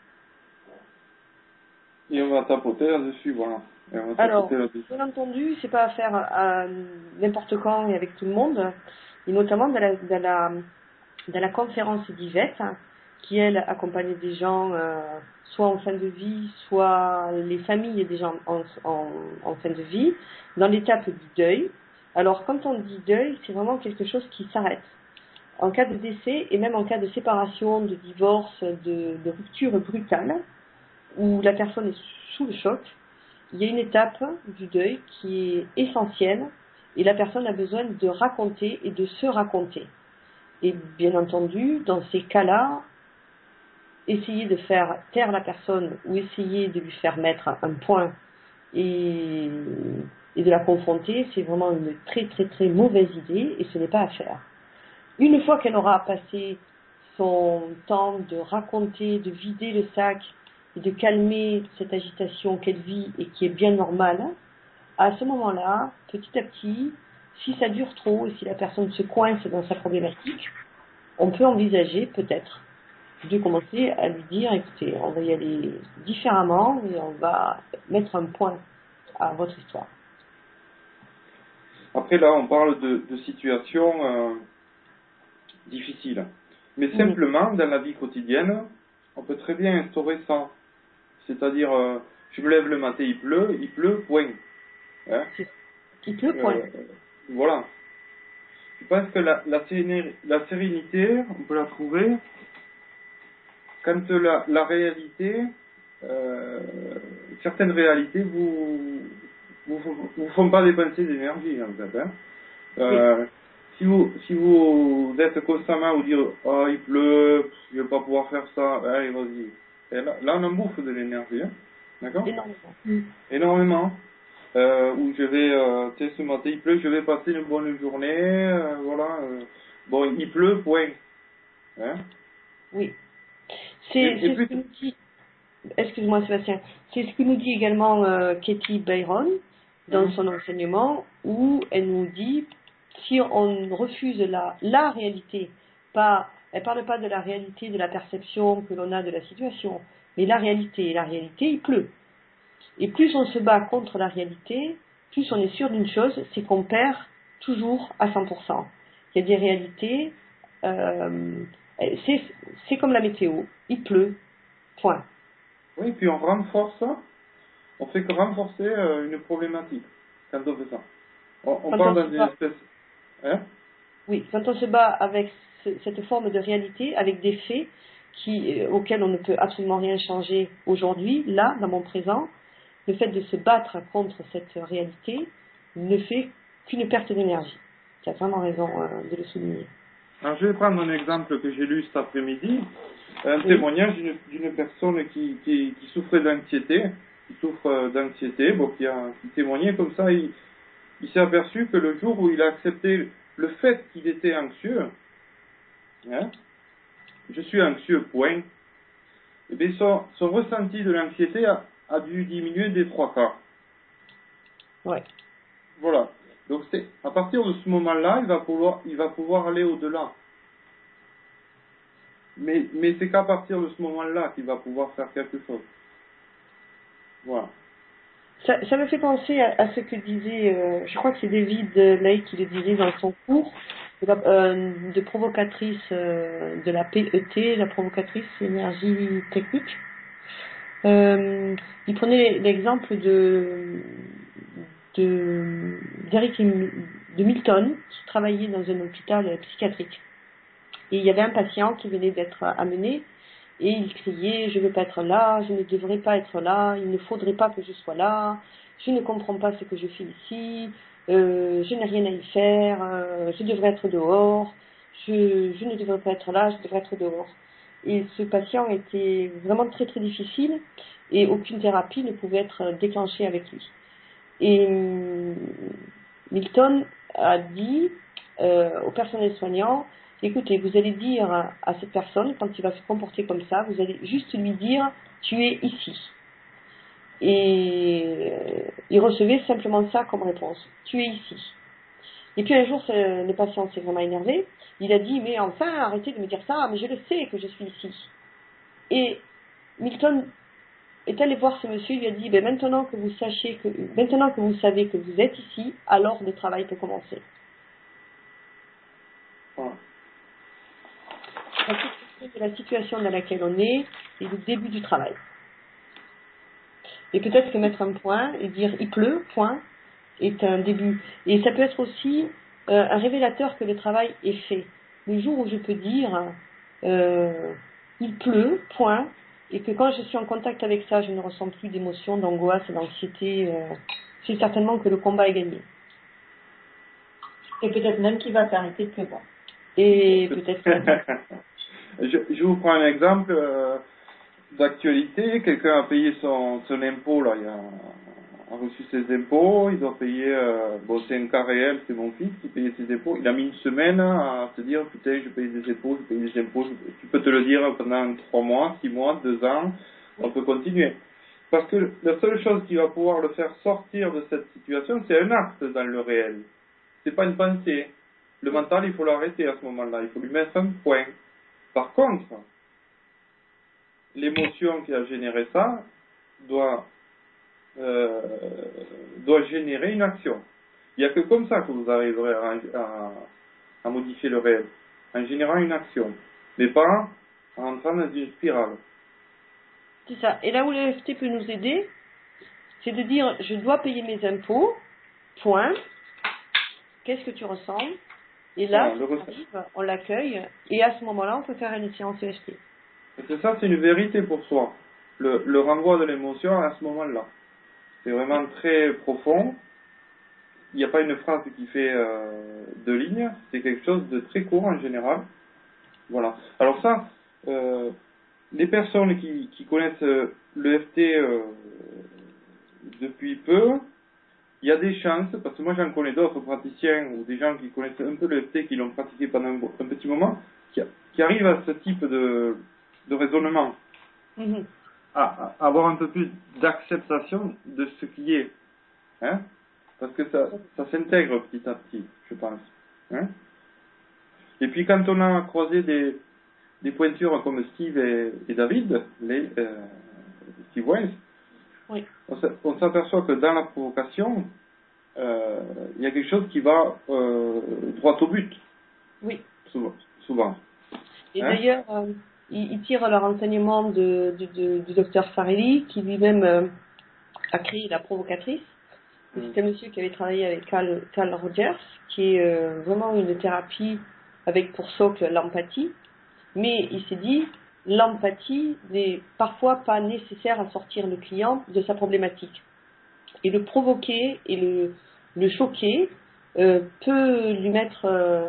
Et on va tapoter là-dessus, voilà. Alors, bien entendu, c'est pas à faire à n'importe quand et avec tout le monde, et notamment dans la conférence d'Yvette, qui elle accompagne des gens soit en fin de vie, soit les familles des gens en fin de vie, dans l'étape du deuil. Alors, quand on dit deuil, c'est vraiment quelque chose qui s'arrête. En cas de décès et même en cas de séparation, de divorce, de rupture brutale, où la personne est sous le choc, il y a une étape du deuil qui est essentielle et la personne a besoin de raconter et de se raconter. Et bien entendu, dans ces cas-là, essayer de faire taire la personne ou essayer de lui faire mettre un point et de la confronter, c'est vraiment une très très très mauvaise idée et ce n'est pas à faire. Une fois qu'elle aura passé son temps de raconter, de vider le sac et de calmer cette agitation qu'elle vit et qui est bien normale, à ce moment-là, petit à petit, si ça dure trop et si la personne se coince dans sa problématique, on peut envisager peut-être de commencer à lui dire, écoutez, on va y aller différemment et on va mettre un point à votre histoire. Après là, on parle de situations difficiles. Mais simplement, dans la vie quotidienne, on peut très bien instaurer ça. C'est-à-dire, je me lève le matin, il pleut, point. Hein? Il pleut, point. Voilà. Je pense que la sérénité, on peut la trouver quand la réalité, certaines réalités vous font pas dépenser d'énergie, en fait. Hein. Si vous êtes constamment à vous dire « Oh, il pleut, je vais pas pouvoir faire ça, allez, vas-y ». Et là, on en bouffe de l'énergie, hein. D'accord ? Énormément. Où je vais, tu sais, ce matin, il pleut, je vais passer une bonne journée, voilà. Bon, il pleut, point. Hein ? Oui. C'est ce que nous dit, excuse-moi Sébastien, c'est ce que nous dit également Katie Byron dans son enseignement, où elle nous dit, si on refuse la réalité, elle parle pas de la réalité de la perception que l'on a de la situation, mais la réalité, il pleut. Et plus on se bat contre la réalité, plus on est sûr d'une chose, c'est qu'on perd toujours à 100%. Il y a des réalités, c'est comme la météo, il pleut, point. Oui, puis on renforce ça, on fait que renforcer une problématique quand on fait ça. On parle dans une espèce... Hein? Oui, quand on se bat avec cette forme de réalité, avec des faits auxquels on ne peut absolument rien changer aujourd'hui, là, dans mon présent, le fait de se battre contre cette réalité ne fait qu'une perte d'énergie. Tu as vraiment raison de le souligner. Alors, je vais prendre un exemple que j'ai lu cet après-midi, un témoignage d'une personne qui souffrait d'anxiété, qui témoignait comme ça. Il s'est aperçu que le jour où il a accepté le fait qu'il était anxieux, hein, je suis anxieux, point, et bien son ressenti de l'anxiété a dû diminuer des 3/4. Ouais. Voilà. Donc c'est à partir de ce moment-là, il va pouvoir aller au-delà. Mais c'est qu'à partir de ce moment-là qu'il va pouvoir faire quelque chose. Voilà. Ça me fait penser à ce que disait, je crois que c'est David Lake qui le disait dans son cours de provocatrice de la PET, la provocatrice énergie technique. Il prenait l'exemple de Milton, qui travaillait dans un hôpital psychiatrique. Et il y avait un patient qui venait d'être amené, et il criait « Je ne veux pas être là, je ne devrais pas être là, il ne faudrait pas que je sois là, je ne comprends pas ce que je fais ici, je n'ai rien à y faire, je devrais être dehors, je ne devrais pas être là, je devrais être dehors. » Et ce patient était vraiment très très difficile, et aucune thérapie ne pouvait être déclenchée avec lui. Et Milton a dit au personnel soignant, écoutez, vous allez dire à cette personne, quand il va se comporter comme ça, vous allez juste lui dire, tu es ici. Et il recevait simplement ça comme réponse, tu es ici. Et puis un jour, le patient s'est vraiment énervé, il a dit, mais enfin, arrêtez de me dire ça, mais je le sais que je suis ici. Et Milton est allé voir ce monsieur, il lui a dit, ben maintenant que vous savez que vous êtes ici, alors le travail peut commencer. Voilà. De la situation dans laquelle on est et le début du travail. Et peut-être que mettre un point et dire il pleut, point, est un début. Et ça peut être aussi un révélateur que le travail est fait. Le jour où je peux dire il pleut, point, et que quand je suis en contact avec ça, je ne ressens plus d'émotion, d'angoisse, d'anxiété, c'est certainement que le combat est gagné. Et peut-être même qu'il va s'arrêter de pleuvoir. Et peut-être je vous prends un exemple d'actualité. Quelqu'un a payé son impôt, là, a reçu ses impôts, il doit payer, c'est un cas réel, c'est mon fils qui payait ses impôts. Il a mis une semaine à se dire, putain, je paye des impôts, tu peux te le dire pendant 3 mois, 6 mois, 2 ans, on peut continuer. Parce que la seule chose qui va pouvoir le faire sortir de cette situation, c'est un acte dans le réel. C'est pas une pensée. Le mental, il faut l'arrêter à ce moment-là, il faut lui mettre un point. Par contre, l'émotion qui a généré ça doit générer une action. Il n'y a que comme ça que vous arriverez à modifier le réel, en générant une action. mais pas en entrant dans une spirale. C'est ça. Et là où l'EFT peut nous aider, c'est de dire je dois payer mes impôts, point. Qu'est-ce que tu ressens? Et là, on l'accueille, et à ce moment-là, on peut faire une séance EFT. Et c'est ça, c'est une vérité pour soi. Le renvoi de l'émotion à ce moment-là. C'est vraiment très profond. Il n'y a pas une phrase qui fait 2 lignes, c'est quelque chose de très court en général. Voilà. Alors ça, les personnes qui connaissent l'EFT depuis peu, il y a des chances, parce que moi j'en connais d'autres praticiens ou des gens qui connaissent un peu l'EFT, qui l'ont pratiqué pendant un petit moment, qui arrivent à ce type de raisonnement. Mm-hmm. À avoir un peu plus d'acceptation de ce qui est. Hein? Parce que ça s'intègre petit à petit, je pense. Hein? Et puis quand on a croisé des pointures comme Steve et David, Steve Weiss, oui. On s'aperçoit que dans la provocation, il y a quelque chose qui va droit au but. Oui. Souvent. Et d'ailleurs, ils tirent leur enseignement du docteur Farelli, qui lui-même a créé la provocatrice. C'est un monsieur qui avait travaillé avec Carl Rogers, qui est vraiment une thérapie avec pour socle l'empathie. Mais il s'est dit, l'empathie n'est parfois pas nécessaire à sortir le client de sa problématique. Et le provoquer et le choquer peut lui mettre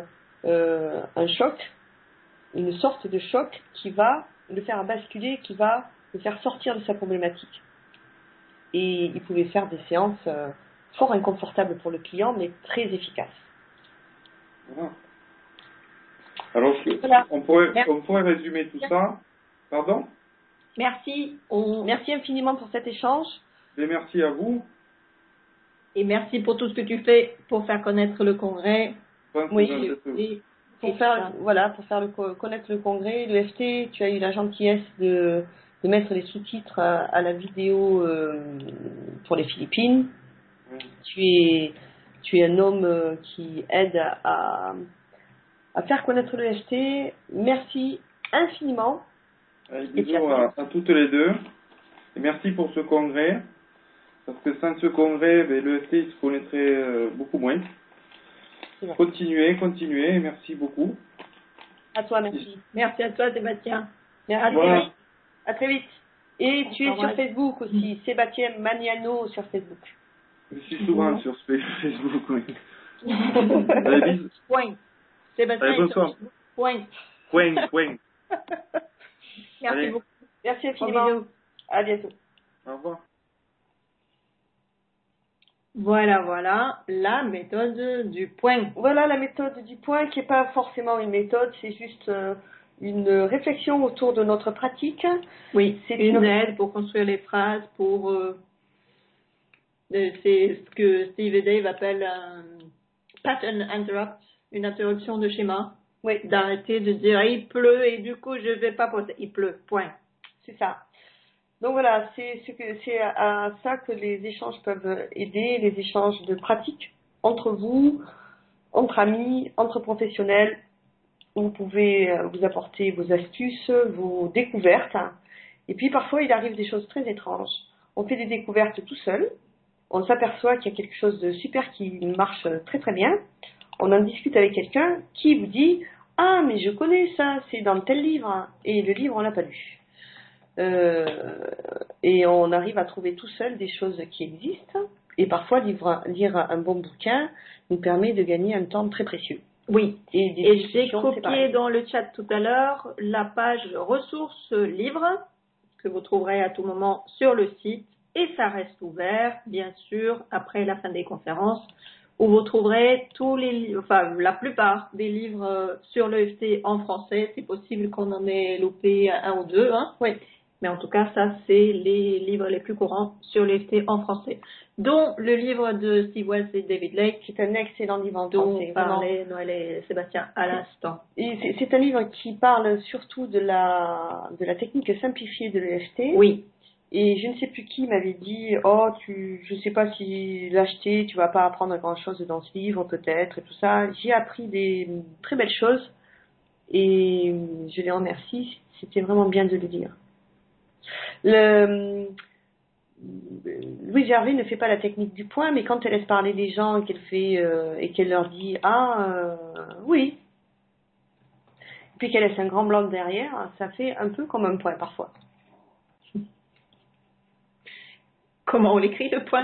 un choc, une sorte de choc qui va le faire basculer, qui va le faire sortir de sa problématique. Et il pouvait faire des séances fort inconfortables pour le client, mais très efficaces. Voilà. Alors, voilà. on pourrait résumer tout ça. Pardon? Merci. Merci infiniment pour cet échange. Et merci à vous. Et merci pour tout ce que tu fais pour faire connaître le congrès. Oui, pour faire connaître le congrès, l'EFT, tu as eu la gentillesse de mettre les sous-titres à la vidéo pour les Philippines. Oui. Tu es un homme qui aide à faire connaître l'EFT. Merci infiniment. Bisous à toutes les deux. Et merci pour ce congrès. Parce que sans ce congrès, l'EFT se connaîtrait beaucoup moins. Continuez, et merci beaucoup. À toi, merci. Merci à toi, Sébastien. À très vite. Et tu es sur Facebook aussi, Sébastien Magnano sur Facebook. Je suis souvent sur Facebook, oui. Allez, bisous. Point. Sébastien, bonsoir. Point. Merci beaucoup. Merci infiniment. À bientôt. Au revoir. Voilà, la méthode du point. Voilà la méthode du point qui n'est pas forcément une méthode, c'est juste une réflexion autour de notre pratique. Oui, c'est une aide pour construire les phrases, c'est ce que Steve et Dave appellent un pattern interrupt, une interruption de schéma. Oui. D'arrêter de dire il pleut et du coup je vais pas poser. Il pleut, point. C'est ça. Donc voilà, c'est à ça que les échanges peuvent aider, les échanges de pratique entre vous, entre amis, entre professionnels. Vous pouvez vous apporter vos astuces, vos découvertes. Et puis parfois il arrive des choses très étranges. On fait des découvertes tout seul. On s'aperçoit qu'il y a quelque chose de super qui marche très très bien. On en discute avec quelqu'un qui vous dit « Ah, mais je connais ça, c'est dans tel livre. » Et le livre, on l'a pas lu. Et on arrive à trouver tout seul des choses qui existent. Et parfois, lire un bon bouquin nous permet de gagner un temps très précieux. Oui, et j'ai copié dans le chat tout à l'heure la page ressources livres que vous trouverez à tout moment sur le site. Et ça reste ouvert, bien sûr, après la fin des conférences, où vous trouverez la plupart des livres sur l'EFT en français. C'est possible qu'on en ait loupé un ou deux, hein. Oui. Mais en tout cas, ça, c'est les livres les plus courants sur l'EFT en français. Dont le livre de Steve Wells et David Lake, qui est un excellent livre en français. Dont parlaient Noël et Sébastien à l'instant. Et c'est un livre qui parle surtout de la technique simplifiée de l'EFT. Oui. Et je ne sais plus qui m'avait dit « Oh, je ne sais pas si l'acheter, tu vas pas apprendre grand-chose dans ce livre peut-être et tout ça. » J'ai appris des très belles choses Et je les remercie, c'était vraiment bien de le dire. Louise Hervé ne fait pas la technique du point, mais quand elle laisse parler les gens et qu'elle leur dit oui, puis qu'elle laisse un grand blanc derrière, ça fait un peu comme un point parfois. Comment on l'écrit le point?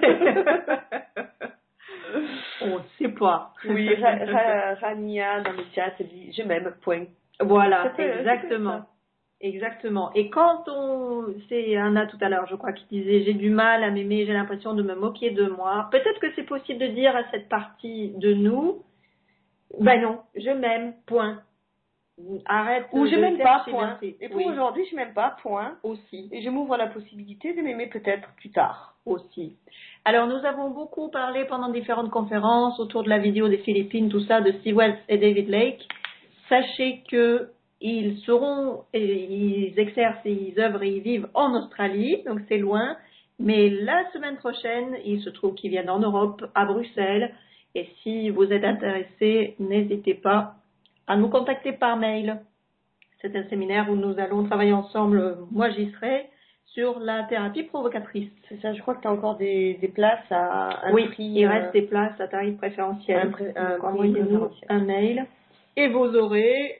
On ne sait pas. Oui, Rania dans le chat dit je m'aime, point. Voilà, exactement. Exactement. Et quand c'est Anna tout à l'heure, je crois, qui disait j'ai du mal à m'aimer, j'ai l'impression de me moquer de moi. Peut-être que c'est possible de dire à cette partie de nous, ben non, je m'aime, point. Arrête. Ou je m'aime pas, point. Et pour aujourd'hui, je m'aime pas, point. Aussi. Et je m'ouvre la possibilité de m'aimer peut-être plus tard. Aussi. Alors, nous avons beaucoup parlé pendant différentes conférences autour de la vidéo des Philippines, tout ça, de Steve Wells et David Lake. Sachez que ils exercent et ils œuvrent et ils vivent en Australie, donc c'est loin. Mais la semaine prochaine, il se trouve qu'ils viennent en Europe, à Bruxelles. Et si vous êtes intéressés, n'hésitez pas à nous contacter par mail. C'est un séminaire où nous allons travailler ensemble, moi j'y serai, sur la thérapie provocatrice. C'est ça, je crois que tu as encore des places à un prix. Oui, il reste des places à tarif préférentiel. Envoyez-nous un mail et vous aurez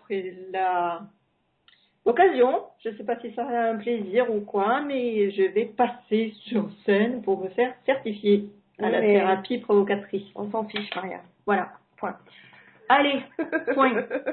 l'occasion, je ne sais pas si ça sera un plaisir ou quoi, mais je vais passer sur scène pour me faire certifier à la thérapie provocatrice. On s'en fiche, Maria. Voilà, point. Allez, point.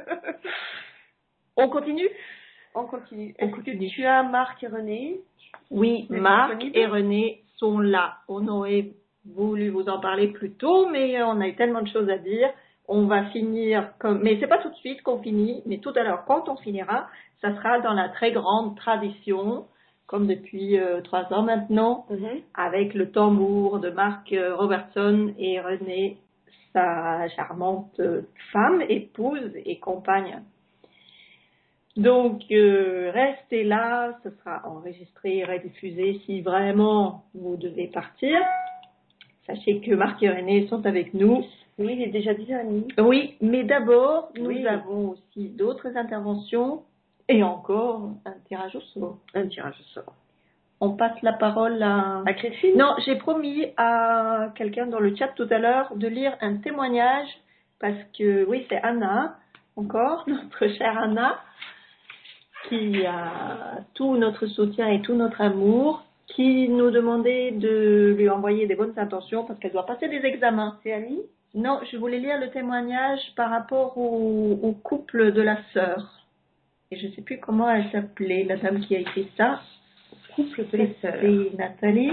On continue? On continue. Tu as Marc et René? Oui, Marc et René sont là. On aurait voulu vous en parler plus tôt, mais on a eu tellement de choses à dire. On va finir mais c'est pas tout de suite qu'on finit, mais tout à l'heure, quand on finira, ça sera dans la très grande tradition, comme depuis 3 ans maintenant, avec le tambour de Marc Robertson et René, sa charmante femme, épouse et compagne. Donc, restez là, ce sera enregistré et rediffusé si vraiment vous devez partir. Sachez que Marc et René sont avec nous. Oui, il est déjà 10h30. Oui, mais d'abord, nous avons aussi d'autres interventions et encore un tirage au sort. Un tirage au sort. On passe la parole à Christine. Non, j'ai promis à quelqu'un dans le chat tout à l'heure de lire un témoignage parce que, oui, c'est Anna, encore, notre chère Anna, qui a tout notre soutien et tout notre amour, qui nous demandait de lui envoyer des bonnes intentions parce qu'elle doit passer des examens. C'est Annie? Non, je voulais lire le témoignage par rapport au couple de la sœur. Et je ne sais plus comment elle s'appelait, la dame qui a écrit ça. Couple de la sœur. C'est Nathalie.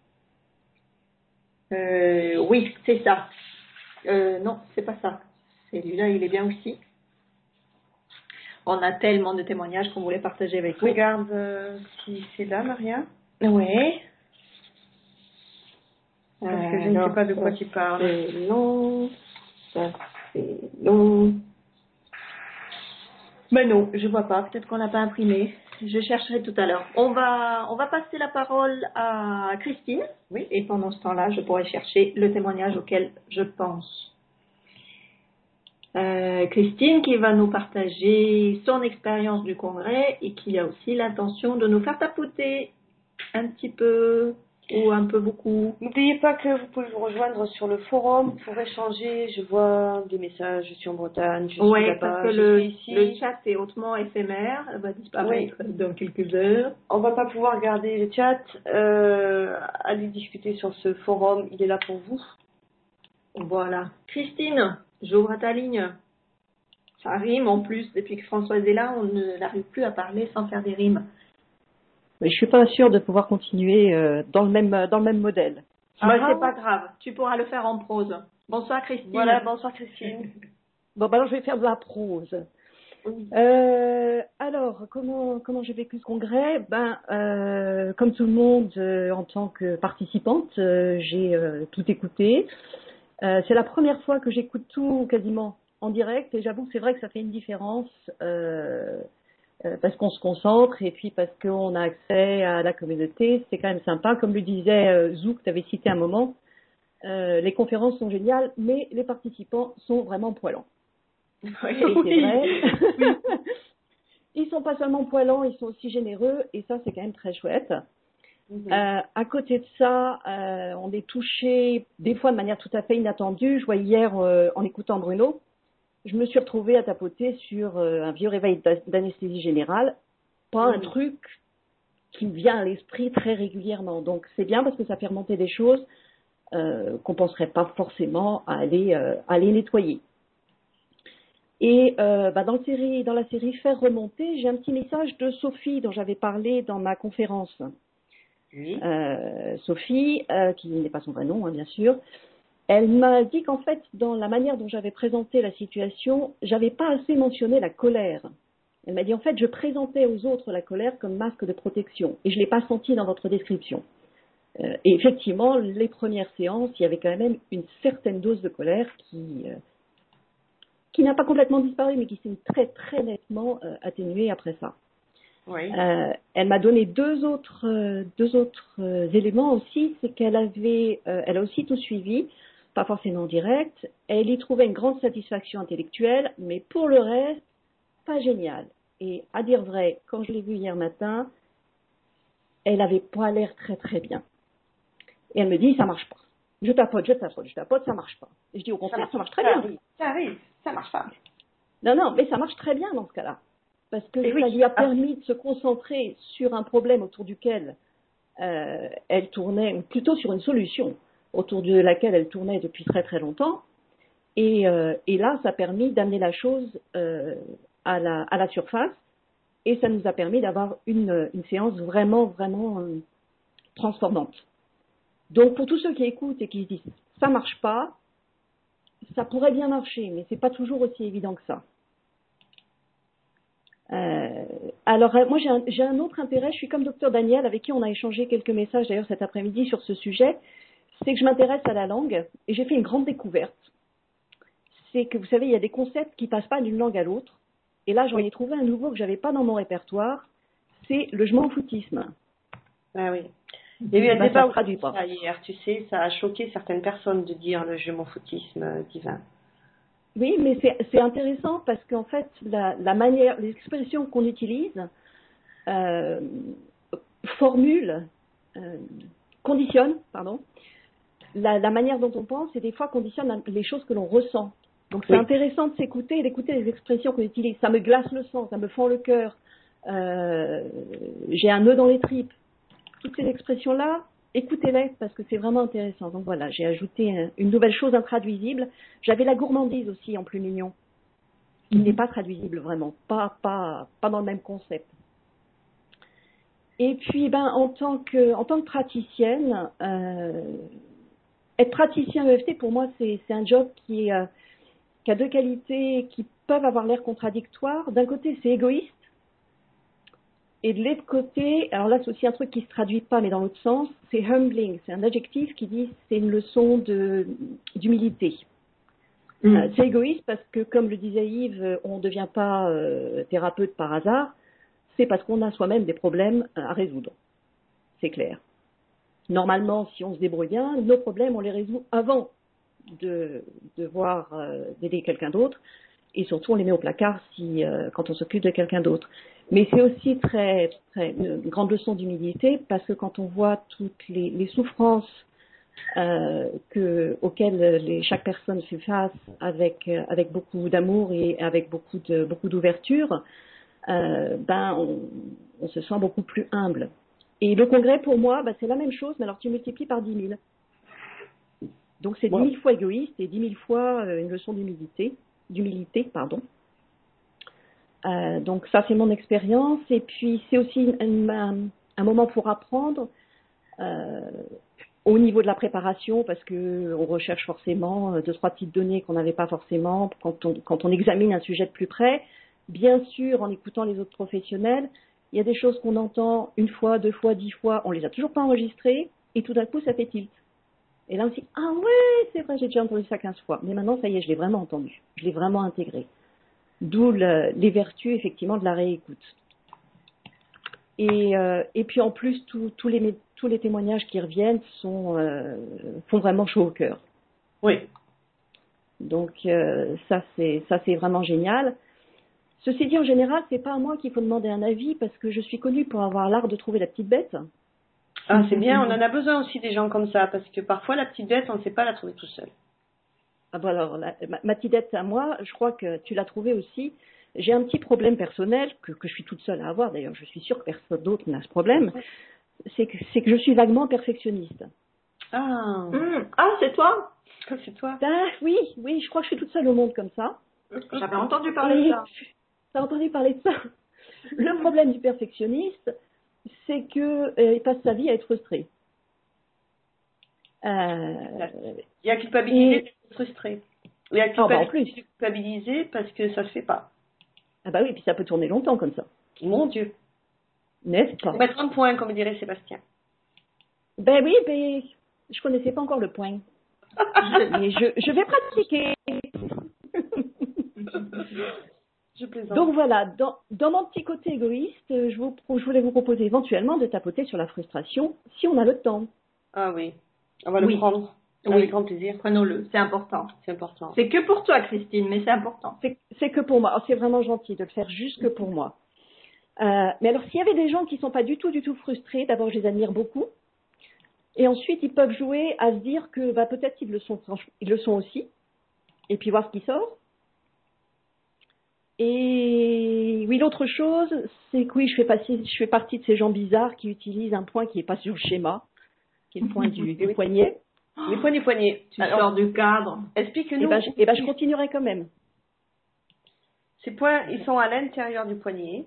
Oui, c'est ça. Non, c'est pas ça. Celui-là, il est bien aussi. On a tellement de témoignages qu'on voulait partager avec vous. Regarde si c'est là, Maria. Oui. Parce que je ne sais pas de quoi tu parles. C'est long. Ça, c'est long. Mais non, je vois pas. Peut-être qu'on l'a pas imprimé. Je chercherai tout à l'heure. On va passer la parole à Christine. Oui. Et pendant ce temps-là, je pourrai chercher le témoignage auquel je pense. Christine qui va nous partager son expérience du congrès et qui a aussi l'intention de nous faire tapoter un petit peu ou un peu beaucoup. N'oubliez pas que vous pouvez vous rejoindre sur le forum pour échanger. Je vois des messages, je suis en Bretagne, je suis là-bas, parce que le chat est hautement éphémère, elle va disparaître dans quelques heures. On va pas pouvoir garder le chat, allez discuter sur ce forum, il est là pour vous. Voilà. Christine, j'ouvre ta ligne. Ça rime en plus, depuis que Françoise est là, on n'arrive plus à parler sans faire des rimes. Mais je suis pas sûre de pouvoir continuer dans le même modèle. C'est pas grave, tu pourras le faire en prose. Bonsoir Christine. Voilà, bonsoir Christine. Bon, alors je vais faire de la prose. Oui. Alors, comment j'ai vécu ce congrès? Comme tout le monde, en tant que participante, j'ai tout écouté. C'est la première fois que j'écoute tout quasiment en direct et j'avoue que c'est vrai que ça fait une différence parce qu'on se concentre et puis parce qu'on a accès à la communauté. C'est quand même sympa. Comme le disait Zou, que tu avais cité un moment, les conférences sont géniales, mais les participants sont vraiment poilants. Oui, c'est vrai. Ils sont pas seulement poilants, ils sont aussi généreux, et ça, c'est quand même très chouette. À côté de ça, on est touché des fois de manière tout à fait inattendue. Je vois hier, en écoutant Bruno, je me suis retrouvée à tapoter sur un vieux réveil d'anesthésie générale, pas un truc qui me vient à l'esprit très régulièrement. Donc c'est bien parce que ça fait remonter des choses qu'on ne penserait pas forcément à aller nettoyer. Et dans la série Faire remonter, j'ai un petit message de Sophie dont j'avais parlé dans ma conférence. Oui. Sophie, qui n'est pas son vrai nom, hein, bien sûr, elle m'a dit qu'en fait, dans la manière dont j'avais présenté la situation, j'avais pas assez mentionné la colère. Elle m'a dit en fait, je présentais aux autres la colère comme masque de protection et je l'ai pas senti dans votre description. Et effectivement, les premières séances, il y avait quand même une certaine dose de colère qui n'a pas complètement disparu, mais qui s'est très très nettement atténuée après ça. Oui. Elle m'a donné deux autres éléments aussi, c'est qu'elle a aussi tout suivi, pas forcément en direct. Elle y trouvait une grande satisfaction intellectuelle, mais pour le reste, pas génial. Et à dire vrai, quand je l'ai vue hier matin, elle avait pas l'air très très bien. Et elle me dit, ça marche pas. Je tapote, ça marche pas. Et je dis au contraire, ça marche très bien. Ça arrive, ça marche pas. Non, mais ça marche très bien dans ce cas-là. Parce que ça lui a permis de se concentrer sur un problème autour duquel elle tournait, ou plutôt sur une solution autour de laquelle elle tournait depuis très très longtemps. Et là, ça a permis d'amener la chose à la surface. Et ça nous a permis d'avoir une séance vraiment, vraiment transformante. Donc, pour tous ceux qui écoutent et qui se disent « ça marche pas », ça pourrait bien marcher, mais c'est pas toujours aussi évident que ça. Alors, moi, j'ai un autre intérêt. Je suis comme Dr Daniel, avec qui on a échangé quelques messages d'ailleurs cet après-midi sur ce sujet. C'est que je m'intéresse à la langue et j'ai fait une grande découverte. C'est que, vous savez, il y a des concepts qui passent pas d'une langue à l'autre. Et là, j'en ai trouvé un nouveau que j'avais pas dans mon répertoire. C'est le je m'en foutisme. Ah oui. Il y a eu un débat hier, tu sais, ça a choqué certaines personnes de dire le je m'en foutisme divin. Oui, mais c'est intéressant parce qu'en fait, la manière, les expressions qu'on utilise conditionnent, la manière dont on pense et des fois conditionnent les choses que l'on ressent. Donc c'est intéressant de s'écouter et d'écouter les expressions qu'on utilise. Ça me glace le sang, ça me fend le cœur, j'ai un nœud dans les tripes. Toutes ces expressions-là, écoutez-les parce que c'est vraiment intéressant. Donc voilà, j'ai ajouté une nouvelle chose intraduisible. J'avais la gourmandise aussi en plus mignon. Il n'est pas traduisible vraiment, pas dans le même concept. Et puis, en tant que praticienne, être praticien EFT pour moi c'est un job qui a deux qualités qui peuvent avoir l'air contradictoires. D'un côté, c'est égoïste. Et de l'autre côté, alors là, c'est aussi un truc qui ne se traduit pas, mais dans l'autre sens, c'est humbling. C'est un adjectif qui dit c'est une leçon d'humilité. C'est égoïste parce que, comme le disait Yves, on ne devient pas thérapeute par hasard. C'est parce qu'on a soi-même des problèmes à résoudre. C'est clair. Normalement, si on se débrouille bien, nos problèmes, on les résout avant de devoir d'aider quelqu'un d'autre. Et surtout, on les met au placard quand on s'occupe de quelqu'un d'autre. Mais c'est aussi une grande leçon d'humilité parce que quand on voit toutes les souffrances auxquelles chaque personne fait face avec beaucoup d'amour et avec beaucoup d'ouverture, on se sent beaucoup plus humble. Et le congrès, pour moi, c'est la même chose, mais alors tu multiplies par 10 000. Donc c'est 10 000 fois égoïste et 10 000 fois une leçon d'humilité. Donc ça, c'est mon expérience. Et puis, c'est aussi un moment pour apprendre au niveau de la préparation, parce qu'on recherche forcément 2-3 petites données qu'on n'avait pas forcément quand on examine un sujet de plus près. Bien sûr, en écoutant les autres professionnels, il y a des choses qu'on entend 1 fois, 2 fois, 10 fois, on les a toujours pas enregistrées, et tout d'un coup, ça fait tilt. Et là, on se dit, ah ouais, c'est vrai, j'ai déjà entendu ça 15 fois. Mais maintenant, ça y est, je l'ai vraiment entendu. Je l'ai vraiment intégré. D'où les vertus, effectivement, de la réécoute. Et puis, en plus, tous les témoignages qui reviennent font vraiment chaud au cœur. Oui. Donc ça c'est vraiment génial. Ceci dit, en général, c'est pas à moi qu'il faut demander un avis parce que je suis connue pour avoir l'art de trouver la petite bête. Ah, c'est bien, on en a besoin aussi des gens comme ça parce que parfois la petite bête, on ne sait pas la trouver tout seul. Ah bon, alors, ma petite bête à moi, je crois que tu l'as trouvée aussi. J'ai un petit problème personnel que je suis toute seule à avoir, d'ailleurs je suis sûre que personne d'autre n'a ce problème, c'est que je suis vaguement perfectionniste. Ah, c'est toi? c'est toi? Ben, oui, je crois que je suis toute seule au monde comme ça. J'avais entendu parler de ça. T'as entendu parler de ça? Le problème du perfectionniste, c'est que il passe sa vie à être frustré. Il y a culpabilité d'être frustré. Il y a culpabilité de culpabiliser parce que ça se fait pas. Ah bah oui, puis ça peut tourner longtemps comme ça. Mon Dieu. N'est-ce pas? On va mettre un point, comme dirait Sébastien. Ben oui, ben je connaissais pas encore le point. Mais je vais pratiquer. Je plaisante. Donc voilà, dans mon petit côté égoïste, je voulais vous proposer éventuellement de tapoter sur la frustration si on a le temps. Ah oui, on va le prendre. Avec grand plaisir. Prenons-le, c'est important. C'est important. C'est que pour toi, Christine, mais c'est important. C'est que pour moi. Oh, c'est vraiment gentil de le faire juste que pour moi. Mais alors, s'il y avait des gens qui ne sont pas du tout frustrés, d'abord, je les admire beaucoup. Et ensuite, ils peuvent jouer à se dire que peut-être ils le sont aussi. Et puis voir ce qui sort. Et oui, l'autre chose, c'est que oui, je fais partie de ces gens bizarres qui utilisent un point qui n'est pas sur le schéma, qui est le point du poignet. Les points du poignet. Tu sors du cadre. Explique-nous. Et je continuerai quand même. Ces points, ils sont à l'intérieur du poignet.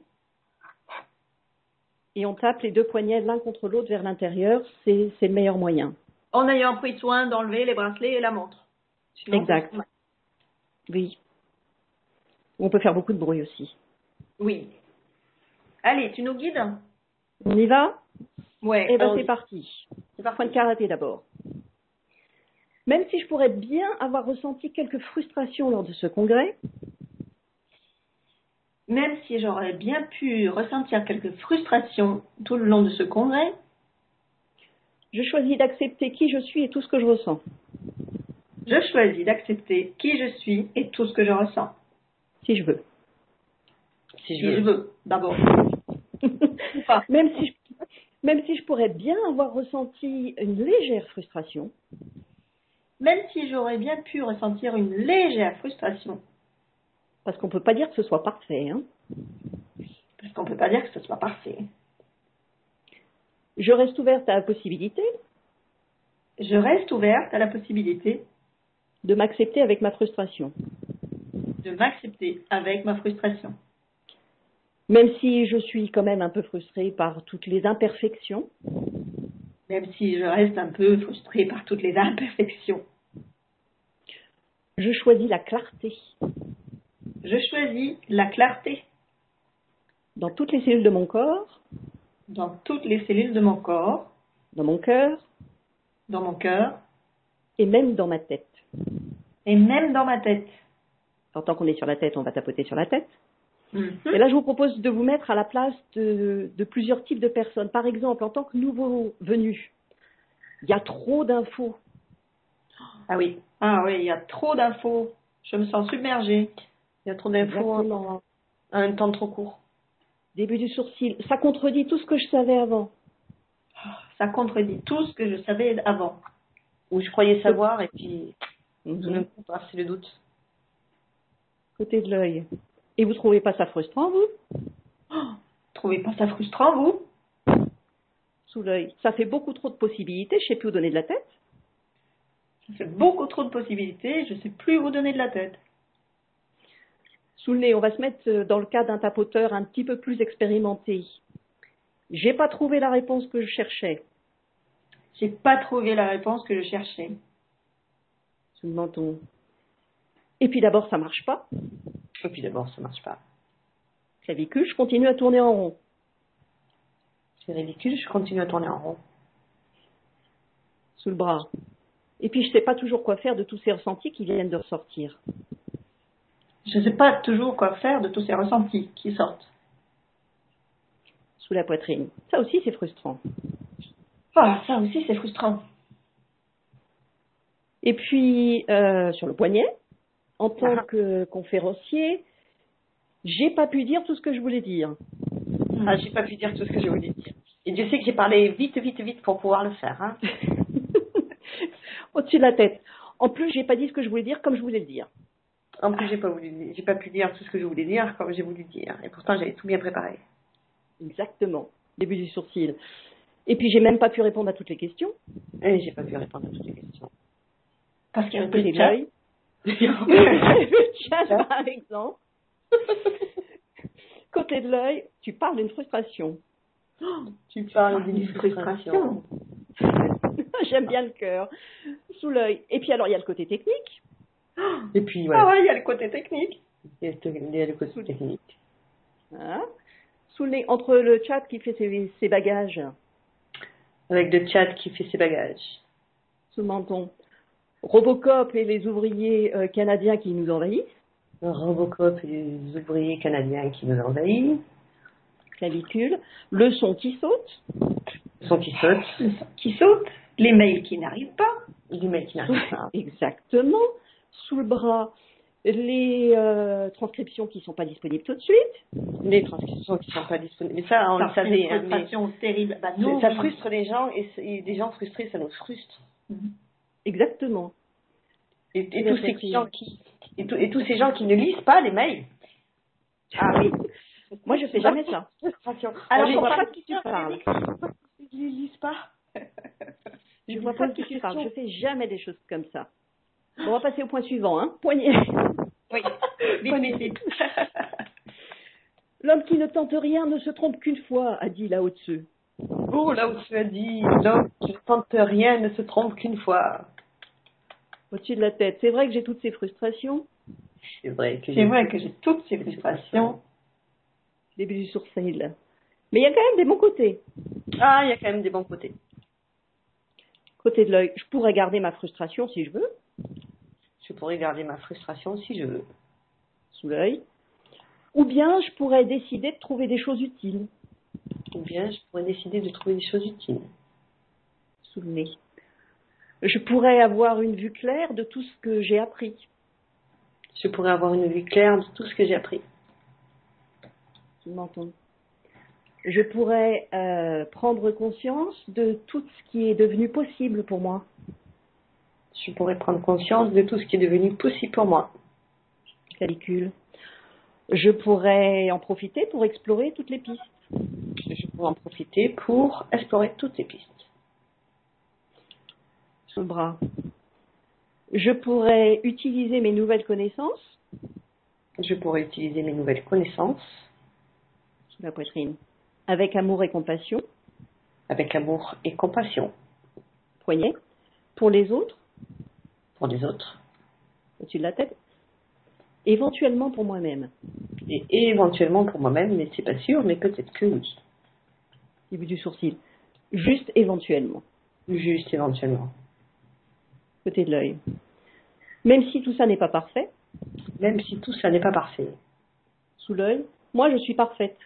Et on tape les deux poignets l'un contre l'autre vers l'intérieur, c'est le meilleur moyen. En ayant pris soin d'enlever les bracelets et la montre. Sinon, exact. Oui. On peut faire beaucoup de bruit aussi. Oui. Allez, tu nous guides? On y va? Ouais. Eh bien, c'est parti. C'est par point de karaté d'abord. Même si je pourrais bien avoir ressenti quelques frustrations lors de ce congrès, même si j'aurais bien pu ressentir quelques frustrations tout le long de ce congrès, je choisis d'accepter qui je suis et tout ce que je ressens. Je choisis d'accepter qui je suis et tout ce que je ressens. Si je veux. Si je veux, d'abord. Même si je pourrais bien avoir ressenti une légère frustration. Même si j'aurais bien pu ressentir une légère frustration. Parce qu'on ne peut pas dire que ce soit parfait. Hein. Parce qu'on ne peut pas dire que ce soit parfait. Je reste ouverte à la possibilité. Je reste ouverte à la possibilité. De m'accepter avec ma frustration. De m'accepter avec ma frustration. Même si je suis quand même un peu frustrée par toutes les imperfections. Même si je reste un peu frustrée par toutes les imperfections. Je choisis la clarté. Je choisis la clarté. Dans toutes les cellules de mon corps. Dans toutes les cellules de mon corps. Dans mon cœur. Dans mon cœur. Et même dans ma tête. Et même dans ma tête. Alors, tant qu'on est sur la tête, on va tapoter sur la tête. Mm-hmm. Et là, je vous propose de vous mettre à la place de plusieurs types de personnes. Par exemple, en tant que nouveau venu, il y a trop d'infos. Ah oui, il y a trop d'infos. Je me sens submergée. Il y a trop d'infos en un temps trop court. Début du sourcil. Ça contredit tout ce que je savais avant. Ça contredit tout ce que je savais avant. Ou je croyais savoir et puis tout d'un coup, c'est le doute. Côté de l'œil. Et vous trouvez pas ça frustrant, vous? Trouvez pas ça frustrant, vous? Sous l'œil. Ça fait beaucoup trop de possibilités, je sais plus où donner de la tête. Ça fait beaucoup trop de possibilités, je sais plus où donner de la tête. Sous le nez, on va se mettre dans le cas d'un tapoteur un petit peu plus expérimenté. J'ai pas trouvé la réponse que je cherchais. J'ai pas trouvé la réponse que je cherchais. Sous le menton. Et puis d'abord, ça marche pas. Clavicule, je continue à tourner en rond. C'est ridicule, je continue à tourner en rond. Sous le bras. Et puis je sais pas toujours quoi faire de tous ces ressentis qui viennent de ressortir. Je sais pas toujours quoi faire de tous ces ressentis qui sortent. Sous la poitrine. Ça aussi, c'est frustrant. Ah, ça aussi, c'est frustrant. Et puis, sur le poignet. en tant que conférencier, j'ai pas pu dire tout ce que je voulais dire. Ah, j'ai pas pu dire tout ce que je voulais dire. Et Dieu sait que j'ai parlé vite pour pouvoir le faire. Hein. Au-dessus de la tête. En plus, j'ai pas dit ce que je voulais dire comme je voulais le dire. En plus, j'ai pas pu dire tout ce que je voulais dire comme j'ai voulu dire. Et pourtant, j'avais tout bien préparé. Exactement. Début du sourcil. Et puis, j'ai même pas pu répondre à toutes les questions. Et j'ai pas pu répondre à toutes les questions. Parce qu'il y avait Côté plus de de chat. l'œil. Le chat, par exemple. Côté de l'œil, tu parles d'une frustration. Tu parles d'une frustration. J'aime bien le cœur. Sous l'œil. Et puis alors, il y a le côté technique. Et puis, voilà. Ah ouais, il y a le côté technique. Il y a le côté technique. Hein? Sous le nez, entre le chat qui fait ses bagages. Avec le chat qui fait ses bagages. Sous le menton. Robocop et les ouvriers canadiens qui nous envahissent. Robocop et les ouvriers canadiens qui nous envahissent. Clavicule. Le son qui saute. Le son qui saute. Le son qui saute. Les mails qui n'arrivent pas. Les mails qui n'arrivent pas. Exactement. Sous le bras, les transcriptions qui ne sont pas disponibles tout de suite. Les transcriptions qui ne sont pas disponibles. Mais ça, on le savait. Une frustration terrible. Bah, non, ça frustre les gens et des gens frustrés, ça nous frustre. Exactement. Et tous ces gens qui ne lisent pas les mails. Ah oui. Moi, je fais jamais ça. Alors, je ne vois pas de qui tu parles. Ils ne lisent pas. Je ne vois pas de qui tu parles. Je fais jamais des choses comme ça. Bon, on va passer au point suivant, hein. Poignet. Oui. Vite. L'homme qui ne tente rien ne se trompe qu'une fois, a dit Lao Tzu. Oh, Lao Tzu a dit, l'homme qui ne tente rien ne se trompe qu'une fois. Au-dessus de la tête. C'est vrai que j'ai toutes ces frustrations. C'est vrai que j'ai toutes ces frustrations. Début du sourcil. Mais il y a quand même des bons côtés. Ah, il y a quand même des bons côtés. Côté de l'œil, je pourrais garder ma frustration si je veux. Je pourrais garder ma frustration si je veux. Sous l'œil. Ou bien je pourrais décider de trouver des choses utiles. Ou bien je pourrais décider de trouver des choses utiles. Sous le nez. Je pourrais avoir une vue claire de tout ce que j'ai appris. Je pourrais avoir une vue claire de tout ce que j'ai appris. Sous le menton. Je pourrais prendre conscience de tout ce qui est devenu possible pour moi. Je pourrais prendre conscience de tout ce qui est devenu possible pour moi. Clavicule. Je pourrais en profiter pour explorer toutes les pistes. Je pourrais en profiter pour explorer toutes les pistes. Sous le bras. Je pourrais utiliser mes nouvelles connaissances. Je pourrais utiliser mes nouvelles connaissances. Sous la poitrine. Avec amour et compassion. Avec amour et compassion. Poignet. Pour les autres. Pour les autres. Au-dessus de la tête. Éventuellement pour moi-même. Et éventuellement pour moi-même, mais c'est pas sûr, mais peut-être que oui. Début du sourcil. Juste éventuellement. Juste éventuellement. Côté de l'œil. Même si tout ça n'est pas parfait. Même si tout ça n'est pas parfait. Sous l'œil. Moi, je suis parfaite.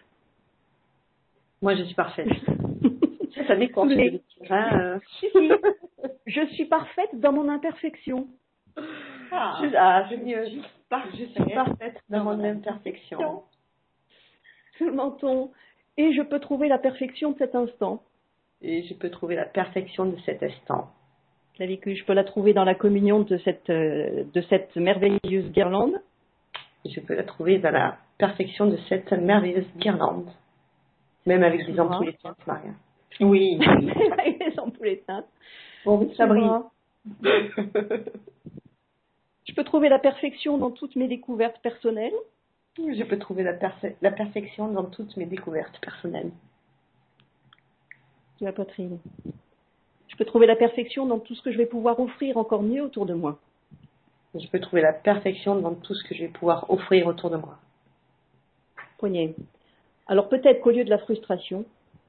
Moi, je suis parfaite. Ça dépend. Je suis parfaite dans mon imperfection. Je suis parfaite dans mon imperfection. Sous le menton. Et je peux trouver la perfection de cet instant. Et je peux trouver la perfection de cet instant. Clavicule, je peux la trouver dans la communion de cette merveilleuse guirlande. Je peux la trouver dans la perfection de cette merveilleuse guirlande. Même avec des ampoules éteintes, Maria. Oui. Avec des ampoules éteintes. Bon, ça brille. Je peux trouver la perfection dans toutes mes découvertes personnelles. Je peux trouver la perfection dans toutes mes découvertes personnelles. De la poitrine. Je peux trouver la perfection dans tout ce que je vais pouvoir offrir encore mieux autour de moi. Je peux trouver la perfection dans tout ce que je vais pouvoir offrir autour de moi. Poignet. Alors peut-être qu'au lieu de la frustration.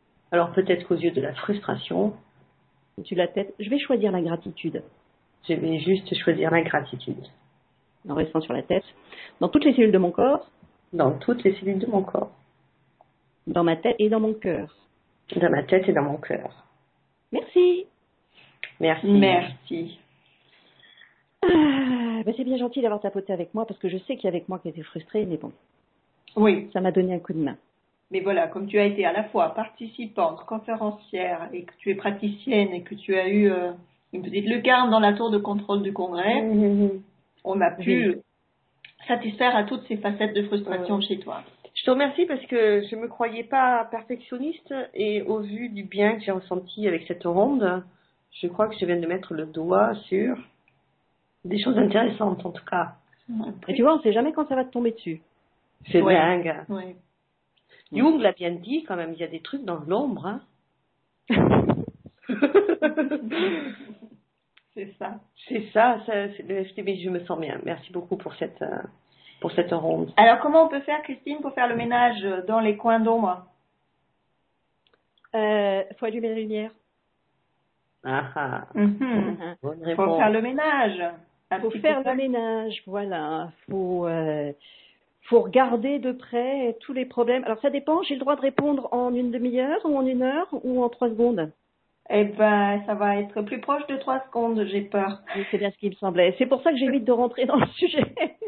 Au-dessus de la tête, je vais choisir la gratitude. Je vais juste choisir la gratitude. En restant sur la tête. Dans toutes les cellules de mon corps. Dans toutes les cellules de mon corps. Dans ma tête et dans mon cœur. Dans ma tête et dans mon cœur. Merci. Merci. Merci. C'est bien gentil d'avoir tapoté avec moi parce que je sais qu'il y avait avec moi qui était frustrée, mais bon. Oui. Ça m'a donné un coup de main. Mais voilà, comme tu as été à la fois participante, conférencière et que tu es praticienne et que tu as eu une petite lucarne dans la tour de contrôle du congrès, on a pu satisfaire à toutes ces facettes de frustration chez toi. Je te remercie parce que je me croyais pas perfectionniste et au vu du bien que j'ai ressenti avec cette ronde, je crois que je viens de mettre le doigt sur des choses intéressantes en tout cas. Et tu vois, on sait jamais quand ça va te tomber dessus. C'est dingue. Ouais. Jung l'a bien dit quand même, il y a des trucs dans l'ombre. Hein. C'est ça. C'est ça, c'est le FTB, je me sens bien. Merci beaucoup pour cette ronde. Alors, comment on peut faire, Christine, pour faire le ménage dans les coins d'ombre? Faut allumer la lumière. Bonne réponse. Faut faire le ménage. Faut faire le ménage, voilà. Faut regarder de près tous les problèmes. Alors, ça dépend, j'ai le droit de répondre en une demi-heure ou en 1 heure ou en 3 secondes. Eh ben, ça va être plus proche de 3 secondes, j'ai peur. Oui, c'est bien ce qui me semblait. C'est pour ça que j'évite de rentrer dans le sujet.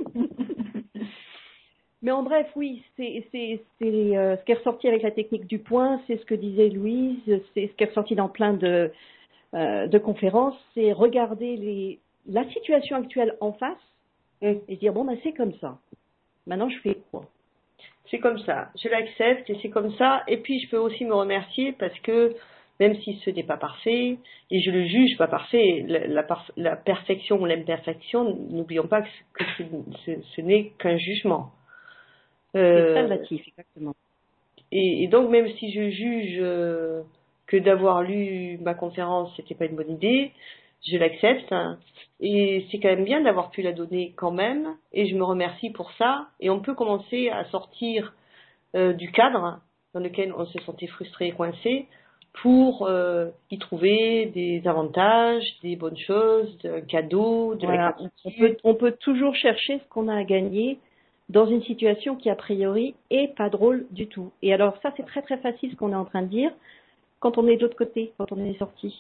Mais en bref, oui, c'est ce qui est ressorti avec la technique du point, c'est ce que disait Louise, c'est ce qui est ressorti dans plein de conférences, c'est regarder la situation actuelle en face et dire, bon, ben, c'est comme ça. Maintenant, je fais quoi? C'est comme ça. Je l'accepte et c'est comme ça. Et puis, je peux aussi me remercier parce que même si ce n'est pas parfait, et je le juge pas parfait, la perfection ou l'imperfection, n'oublions pas que ce n'est qu'un jugement. C'est très relatif, exactement. Et donc, même si je juge que d'avoir lu ma conférence, c'était pas une bonne idée, je l'accepte. Hein, et c'est quand même bien d'avoir pu la donner quand même. Et je me remercie pour ça. Et on peut commencer à sortir du cadre dans lequel on se sentait frustré et coincé pour y trouver des avantages, des bonnes choses, un cadeau, de la gratitude. On peut toujours chercher ce qu'on a à gagner dans une situation qui, a priori, est pas drôle du tout. Et alors, ça, c'est très très facile ce qu'on est en train de dire quand on est de l'autre côté, quand on est sorti.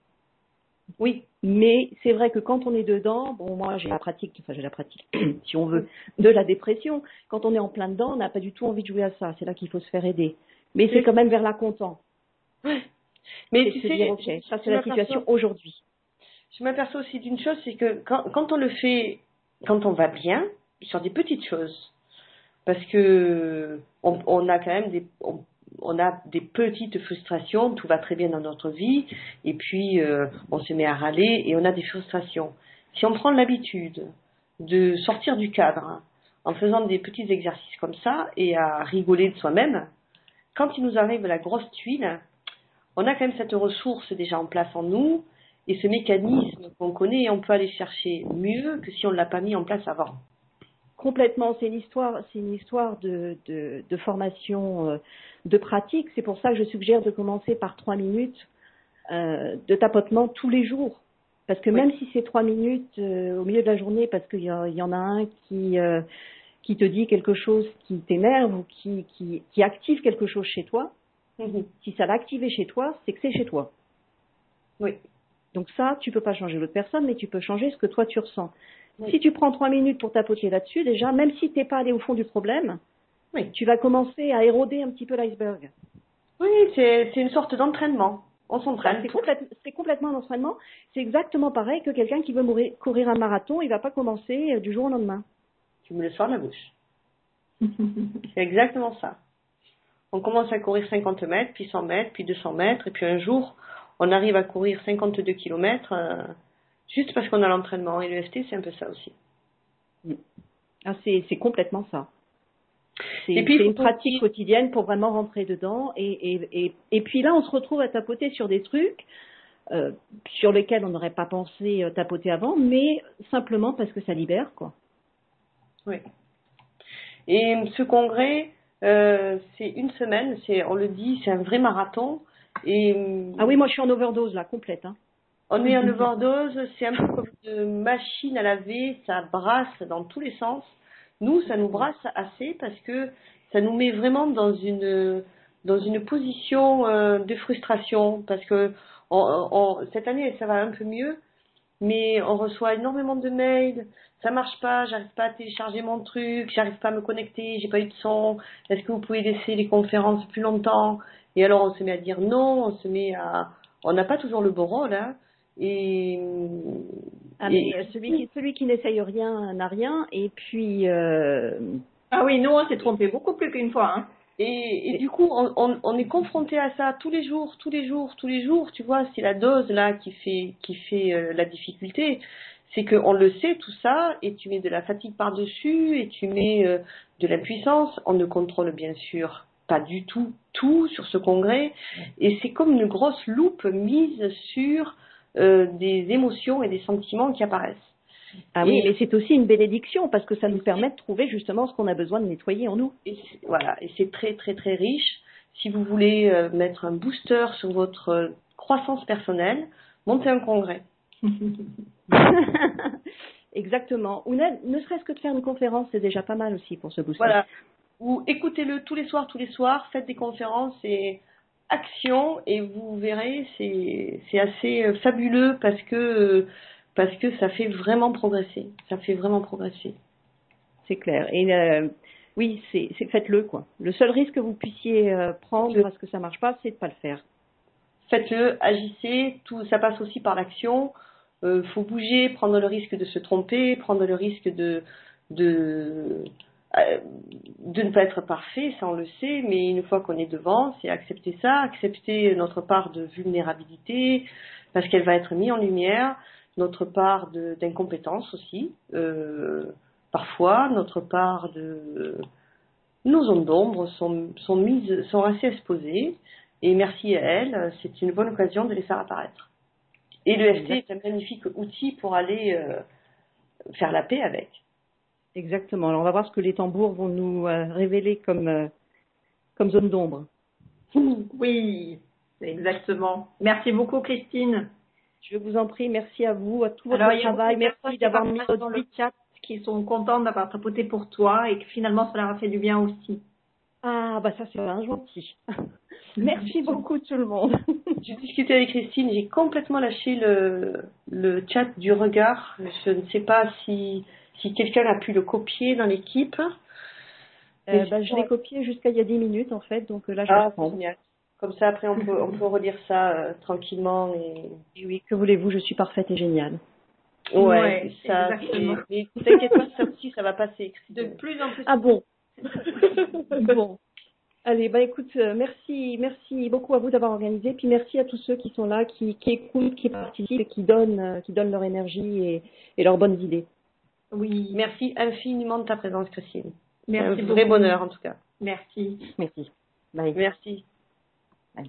Oui, mais c'est vrai que quand on est dedans, bon, moi j'ai la pratique, si on veut, de la dépression. Quand on est en plein dedans, on n'a pas du tout envie de jouer à ça. C'est là qu'il faut se faire aider. Mais c'est quand même vers là qu'on tend. Mais tu sais, dire, okay, ça c'est la situation aujourd'hui. Je m'aperçois aussi d'une chose, c'est que quand on le fait, quand on va bien, sur des petites choses, parce que on a quand même on a des petites frustrations, tout va très bien dans notre vie, et puis on se met à râler et on a des frustrations. Si on prend l'habitude de sortir du cadre hein, en faisant des petits exercices comme ça et à rigoler de soi-même, quand il nous arrive la grosse tuile, on a quand même cette ressource déjà en place en nous et ce mécanisme qu'on connaît, on peut aller chercher mieux que si on ne l'a pas mis en place avant. Complètement, c'est une histoire de formation, de pratique. C'est pour ça que je suggère de commencer par 3 minutes de tapotement tous les jours. Parce que même si c'est 3 minutes au milieu de la journée, parce qu'il y en a un qui te dit quelque chose qui t'énerve ou qui active quelque chose chez toi, si ça l'a activé chez toi, c'est que c'est chez toi. Oui. Donc ça, tu peux pas changer l'autre personne, mais tu peux changer ce que toi tu ressens. Oui. Si tu prends 3 minutes pour tapoter là-dessus, déjà, même si tu n'es pas allé au fond du problème, tu vas commencer à éroder un petit peu l'iceberg. Oui, c'est une sorte d'entraînement. On s'entraîne. C'est complètement un entraînement. C'est exactement pareil que quelqu'un qui veut courir un marathon, il ne va pas commencer du jour au lendemain. Tu me le sors de la bouche. C'est exactement ça. On commence à courir 50 mètres, puis 100 mètres, puis 200 mètres, et puis un jour, on arrive à courir 52 kilomètres juste parce qu'on a l'entraînement. Et le FT, c'est un peu ça aussi. Ah, c'est complètement ça. C'est une pratique quotidienne pour vraiment rentrer dedans. Et puis là, on se retrouve à tapoter sur des trucs sur lesquels on n'aurait pas pensé tapoter avant, mais simplement parce que ça libère, quoi. Oui. Et ce congrès, c'est une semaine, on le dit, c'est un vrai marathon. Ah oui, moi je suis en overdose là, complète. Hein. On est en overdose, c'est un peu comme une machine à laver, ça brasse dans tous les sens. Nous, ça nous brasse assez parce que ça nous met vraiment dans une position de frustration parce que cette année, ça va un peu mieux, mais on reçoit énormément de mails, ça marche pas, j'arrive pas à télécharger mon truc, j'arrive pas à me connecter, j'ai pas eu de son, est-ce que vous pouvez laisser les conférences plus longtemps? Et alors on se met à dire non, on n'a pas toujours le bon rôle, hein. Celui qui n'essaye rien n'a rien, et puis... Ah oui, nous on s'est trompé beaucoup plus qu'une fois, hein. Et du coup, on est confronté à ça tous les jours, tu vois, c'est la dose là qui fait la difficulté. C'est qu'on le sait tout ça, et tu mets de la fatigue par-dessus, et tu mets de la puissance. On ne contrôle bien sûr pas du tout sur ce congrès, et c'est comme une grosse loupe mise sur des émotions et des sentiments qui apparaissent. Ah oui, mais c'est aussi une bénédiction parce que ça nous permet de trouver justement ce qu'on a besoin de nettoyer en nous. Et c'est très très très riche. Si vous voulez mettre un booster sur votre croissance personnelle, montez un congrès. Exactement. Ou ne serait-ce que de faire une conférence, c'est déjà pas mal aussi pour se booster. Voilà. Ou écoutez-le tous les soirs, faites des conférences et action, et vous verrez, c'est assez fabuleux parce que ça fait vraiment progresser. C'est clair. Et oui, c'est faites-le, quoi. Le seul risque que vous puissiez prendre parce que ça marche pas, c'est de pas le faire. Faites-le, agissez, tout ça passe aussi par l'action. Faut bouger, prendre le risque de se tromper, prendre le risque de ne pas être parfait, ça on le sait, mais une fois qu'on est devant, c'est accepter ça, accepter notre part de vulnérabilité, parce qu'elle va être mise en lumière, notre part d'incompétence aussi, parfois, notre part de... Nos ondes d'ombre sont assez exposées, et merci à elles, c'est une bonne occasion de les faire apparaître. Et le FT est un magnifique outil pour aller faire la paix avec. Exactement. Alors on va voir ce que les tambours vont nous révéler comme zone d'ombre. Oui, exactement. Merci beaucoup, Christine. Je vous en prie, merci à vous, à tout votre travail. Merci d'avoir mis dans le chat qui sont contents d'avoir tapoté pour toi et que finalement ça leur a fait du bien aussi. Ah, bah ça c'est un gentil. Merci beaucoup tout le monde. J'ai discuté avec Christine, j'ai complètement lâché le chat du regard. Je ne sais pas si quelqu'un a pu le copier dans l'équipe. Je l'ai copié jusqu'à il y a 10 minutes en fait, donc là je vais reprendre. Génial. Comme ça après on peut relire ça tranquillement. Et oui, que voulez-vous, je suis parfaite et géniale. Ouais ça, mais t'inquiète pas, ça aussi ça va passer. De plus en plus. Ah bon. Bon. Allez, écoute, merci beaucoup à vous d'avoir organisé, puis merci à tous ceux qui sont là, qui écoutent, qui participent et qui donnent leur énergie et leurs bonnes idées. Oui. Merci infiniment de ta présence, Christine. Merci. C'est un vrai bonheur en tout cas. Merci. Bye. Merci. Bye.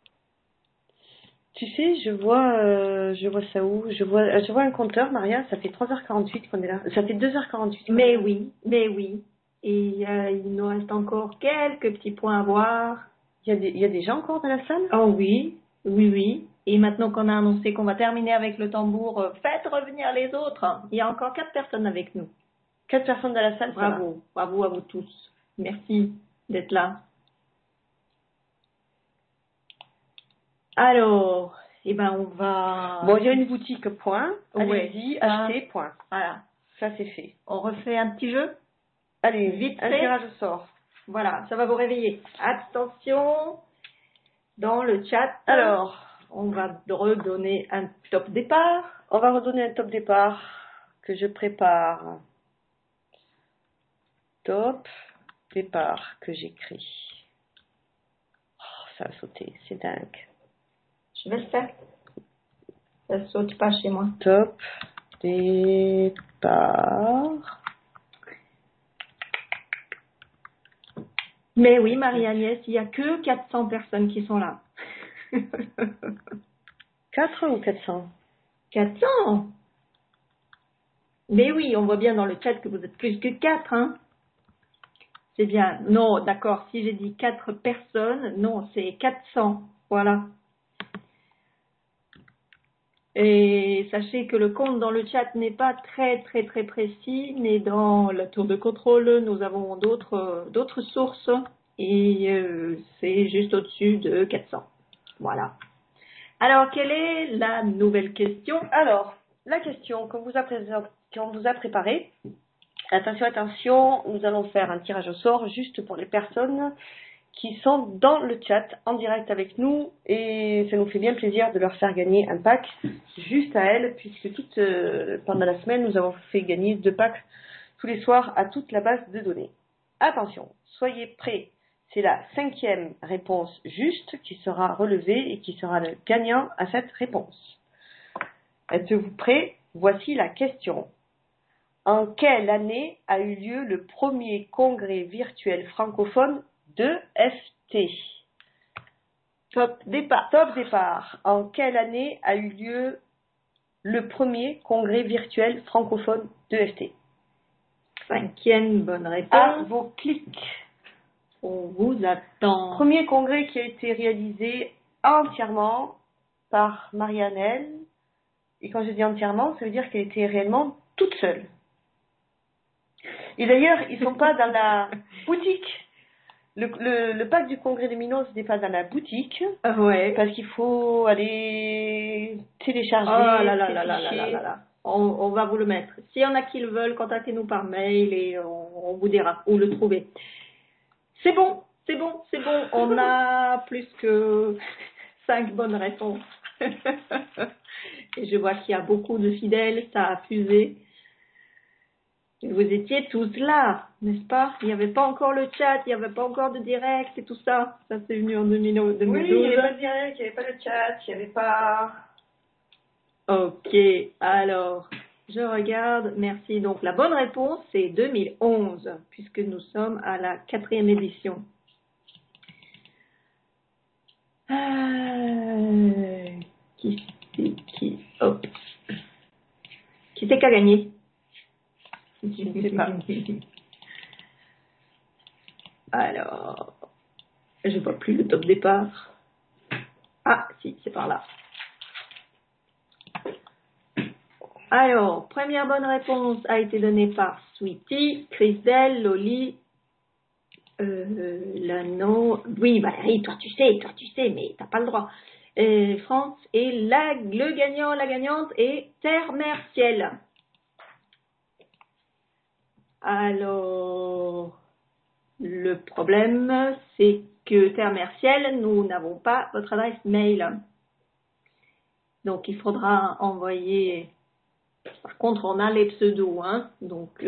Tu sais, je vois ça où? Je vois un compteur, Maria, ça fait 3h48 qu'on est là. Ça fait 2h48. Mais oui. Et il nous reste encore quelques petits points à voir. Il y a des gens encore dans la salle? Oh oui. Et maintenant qu'on a annoncé qu'on va terminer avec le tambour, faites revenir les autres. Il y a encore 4 personnes avec nous. 4 personnes dans la salle, bravo à vous tous. Merci d'être là. Alors, on va... Bon, il y a une boutique, point. Allez-y, achetez, point. Voilà. Ça, c'est fait. On refait un petit jeu? Allez, vite, un tirage au sort. Voilà, ça va vous réveiller. Attention, dans le chat. Alors, on va redonner un top départ. On va redonner un top départ que je prépare. Top départ que j'écris. Oh, ça a sauté, c'est dingue. Je vais le faire. Ça saute pas chez moi. Top départ. Mais oui, Marie-Agnès, il n'y a que 400 personnes qui sont là. 4 ou 400? 400. Mais oui, on voit bien dans le chat que vous êtes plus que 4, hein. C'est bien. Non, d'accord, si j'ai dit 4 personnes, non, c'est 400. Voilà. Et sachez que le compte dans le chat n'est pas très très très précis, mais dans la tour de contrôle, nous avons d'autres sources et c'est juste au-dessus de 400. Voilà. Alors, quelle est la nouvelle question? Alors, la question qu'on vous a préparée. Attention, attention, nous allons faire un tirage au sort juste pour les personnes qui sont dans le chat en direct avec nous et ça nous fait bien plaisir de leur faire gagner un pack juste à elles puisque pendant la semaine nous avons fait gagner 2 packs tous les soirs à toute la base de données. Attention, soyez prêts, c'est la 5e réponse juste qui sera relevée et qui sera le gagnant à cette réponse. Êtes-vous prêts? Voici la question. En quelle année a eu lieu le premier congrès virtuel francophone de FT? Top départ. En quelle année a eu lieu le premier congrès virtuel francophone de FT? 5e bonne réponse. À vos clics. On vous attend. Premier congrès qui a été réalisé entièrement par Marianne. Et quand je dis entièrement, ça veut dire qu'elle était réellement toute seule. Et d'ailleurs, ils ne sont pas dans la boutique. Le pack du congrès de Minos n'est pas dans la boutique. Ouais. Parce qu'il faut aller télécharger. Oh là là là là là là là. On va vous le mettre. S'il y en a qui le veulent, contactez-nous par mail et on vous dira où le trouver. C'est bon. On a plus que 5 bonnes réponses. Et je vois qu'il y a beaucoup de fidèles, ça a fusé. Et vous étiez tous là, n'est-ce pas? Il n'y avait pas encore le chat, il n'y avait pas encore de direct et tout ça. Ça, c'est venu en 2012. Oui, il n'y avait pas de direct, il n'y avait pas de chat, il n'y avait pas... Ok, alors, je regarde. Merci. Donc, la bonne réponse, c'est 2011, puisque nous sommes à la 4e édition. Qui c'est qui a gagné? Je ne sais pas. Alors, je vois plus le top départ. Ah, si, c'est par là. Alors, première bonne réponse a été donnée par Sweetie, Christelle, Loli, Lano. Oui, Valérie, toi tu sais, mais t'as pas le droit. France et la gagnante est Terre, Mer, Ciel. Alors, le problème, c'est que Terre, Mer, Ciel, nous n'avons pas votre adresse mail. Donc, il faudra envoyer... Par contre, on a les pseudos, hein. Donc,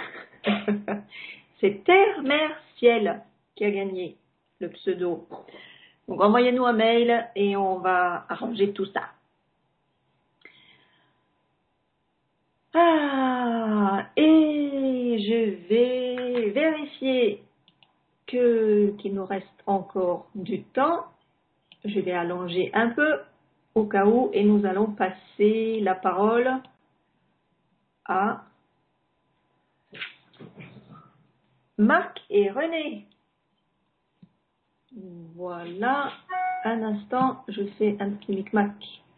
c'est Terre, Mer, Ciel qui a gagné le pseudo. Donc, envoyez-nous un mail et on va arranger tout ça. Et je vais vérifier qu'il nous reste encore du temps. Je vais allonger un peu au cas où et nous allons passer la parole à Marc et René. Voilà, un instant, je fais un petit micmac.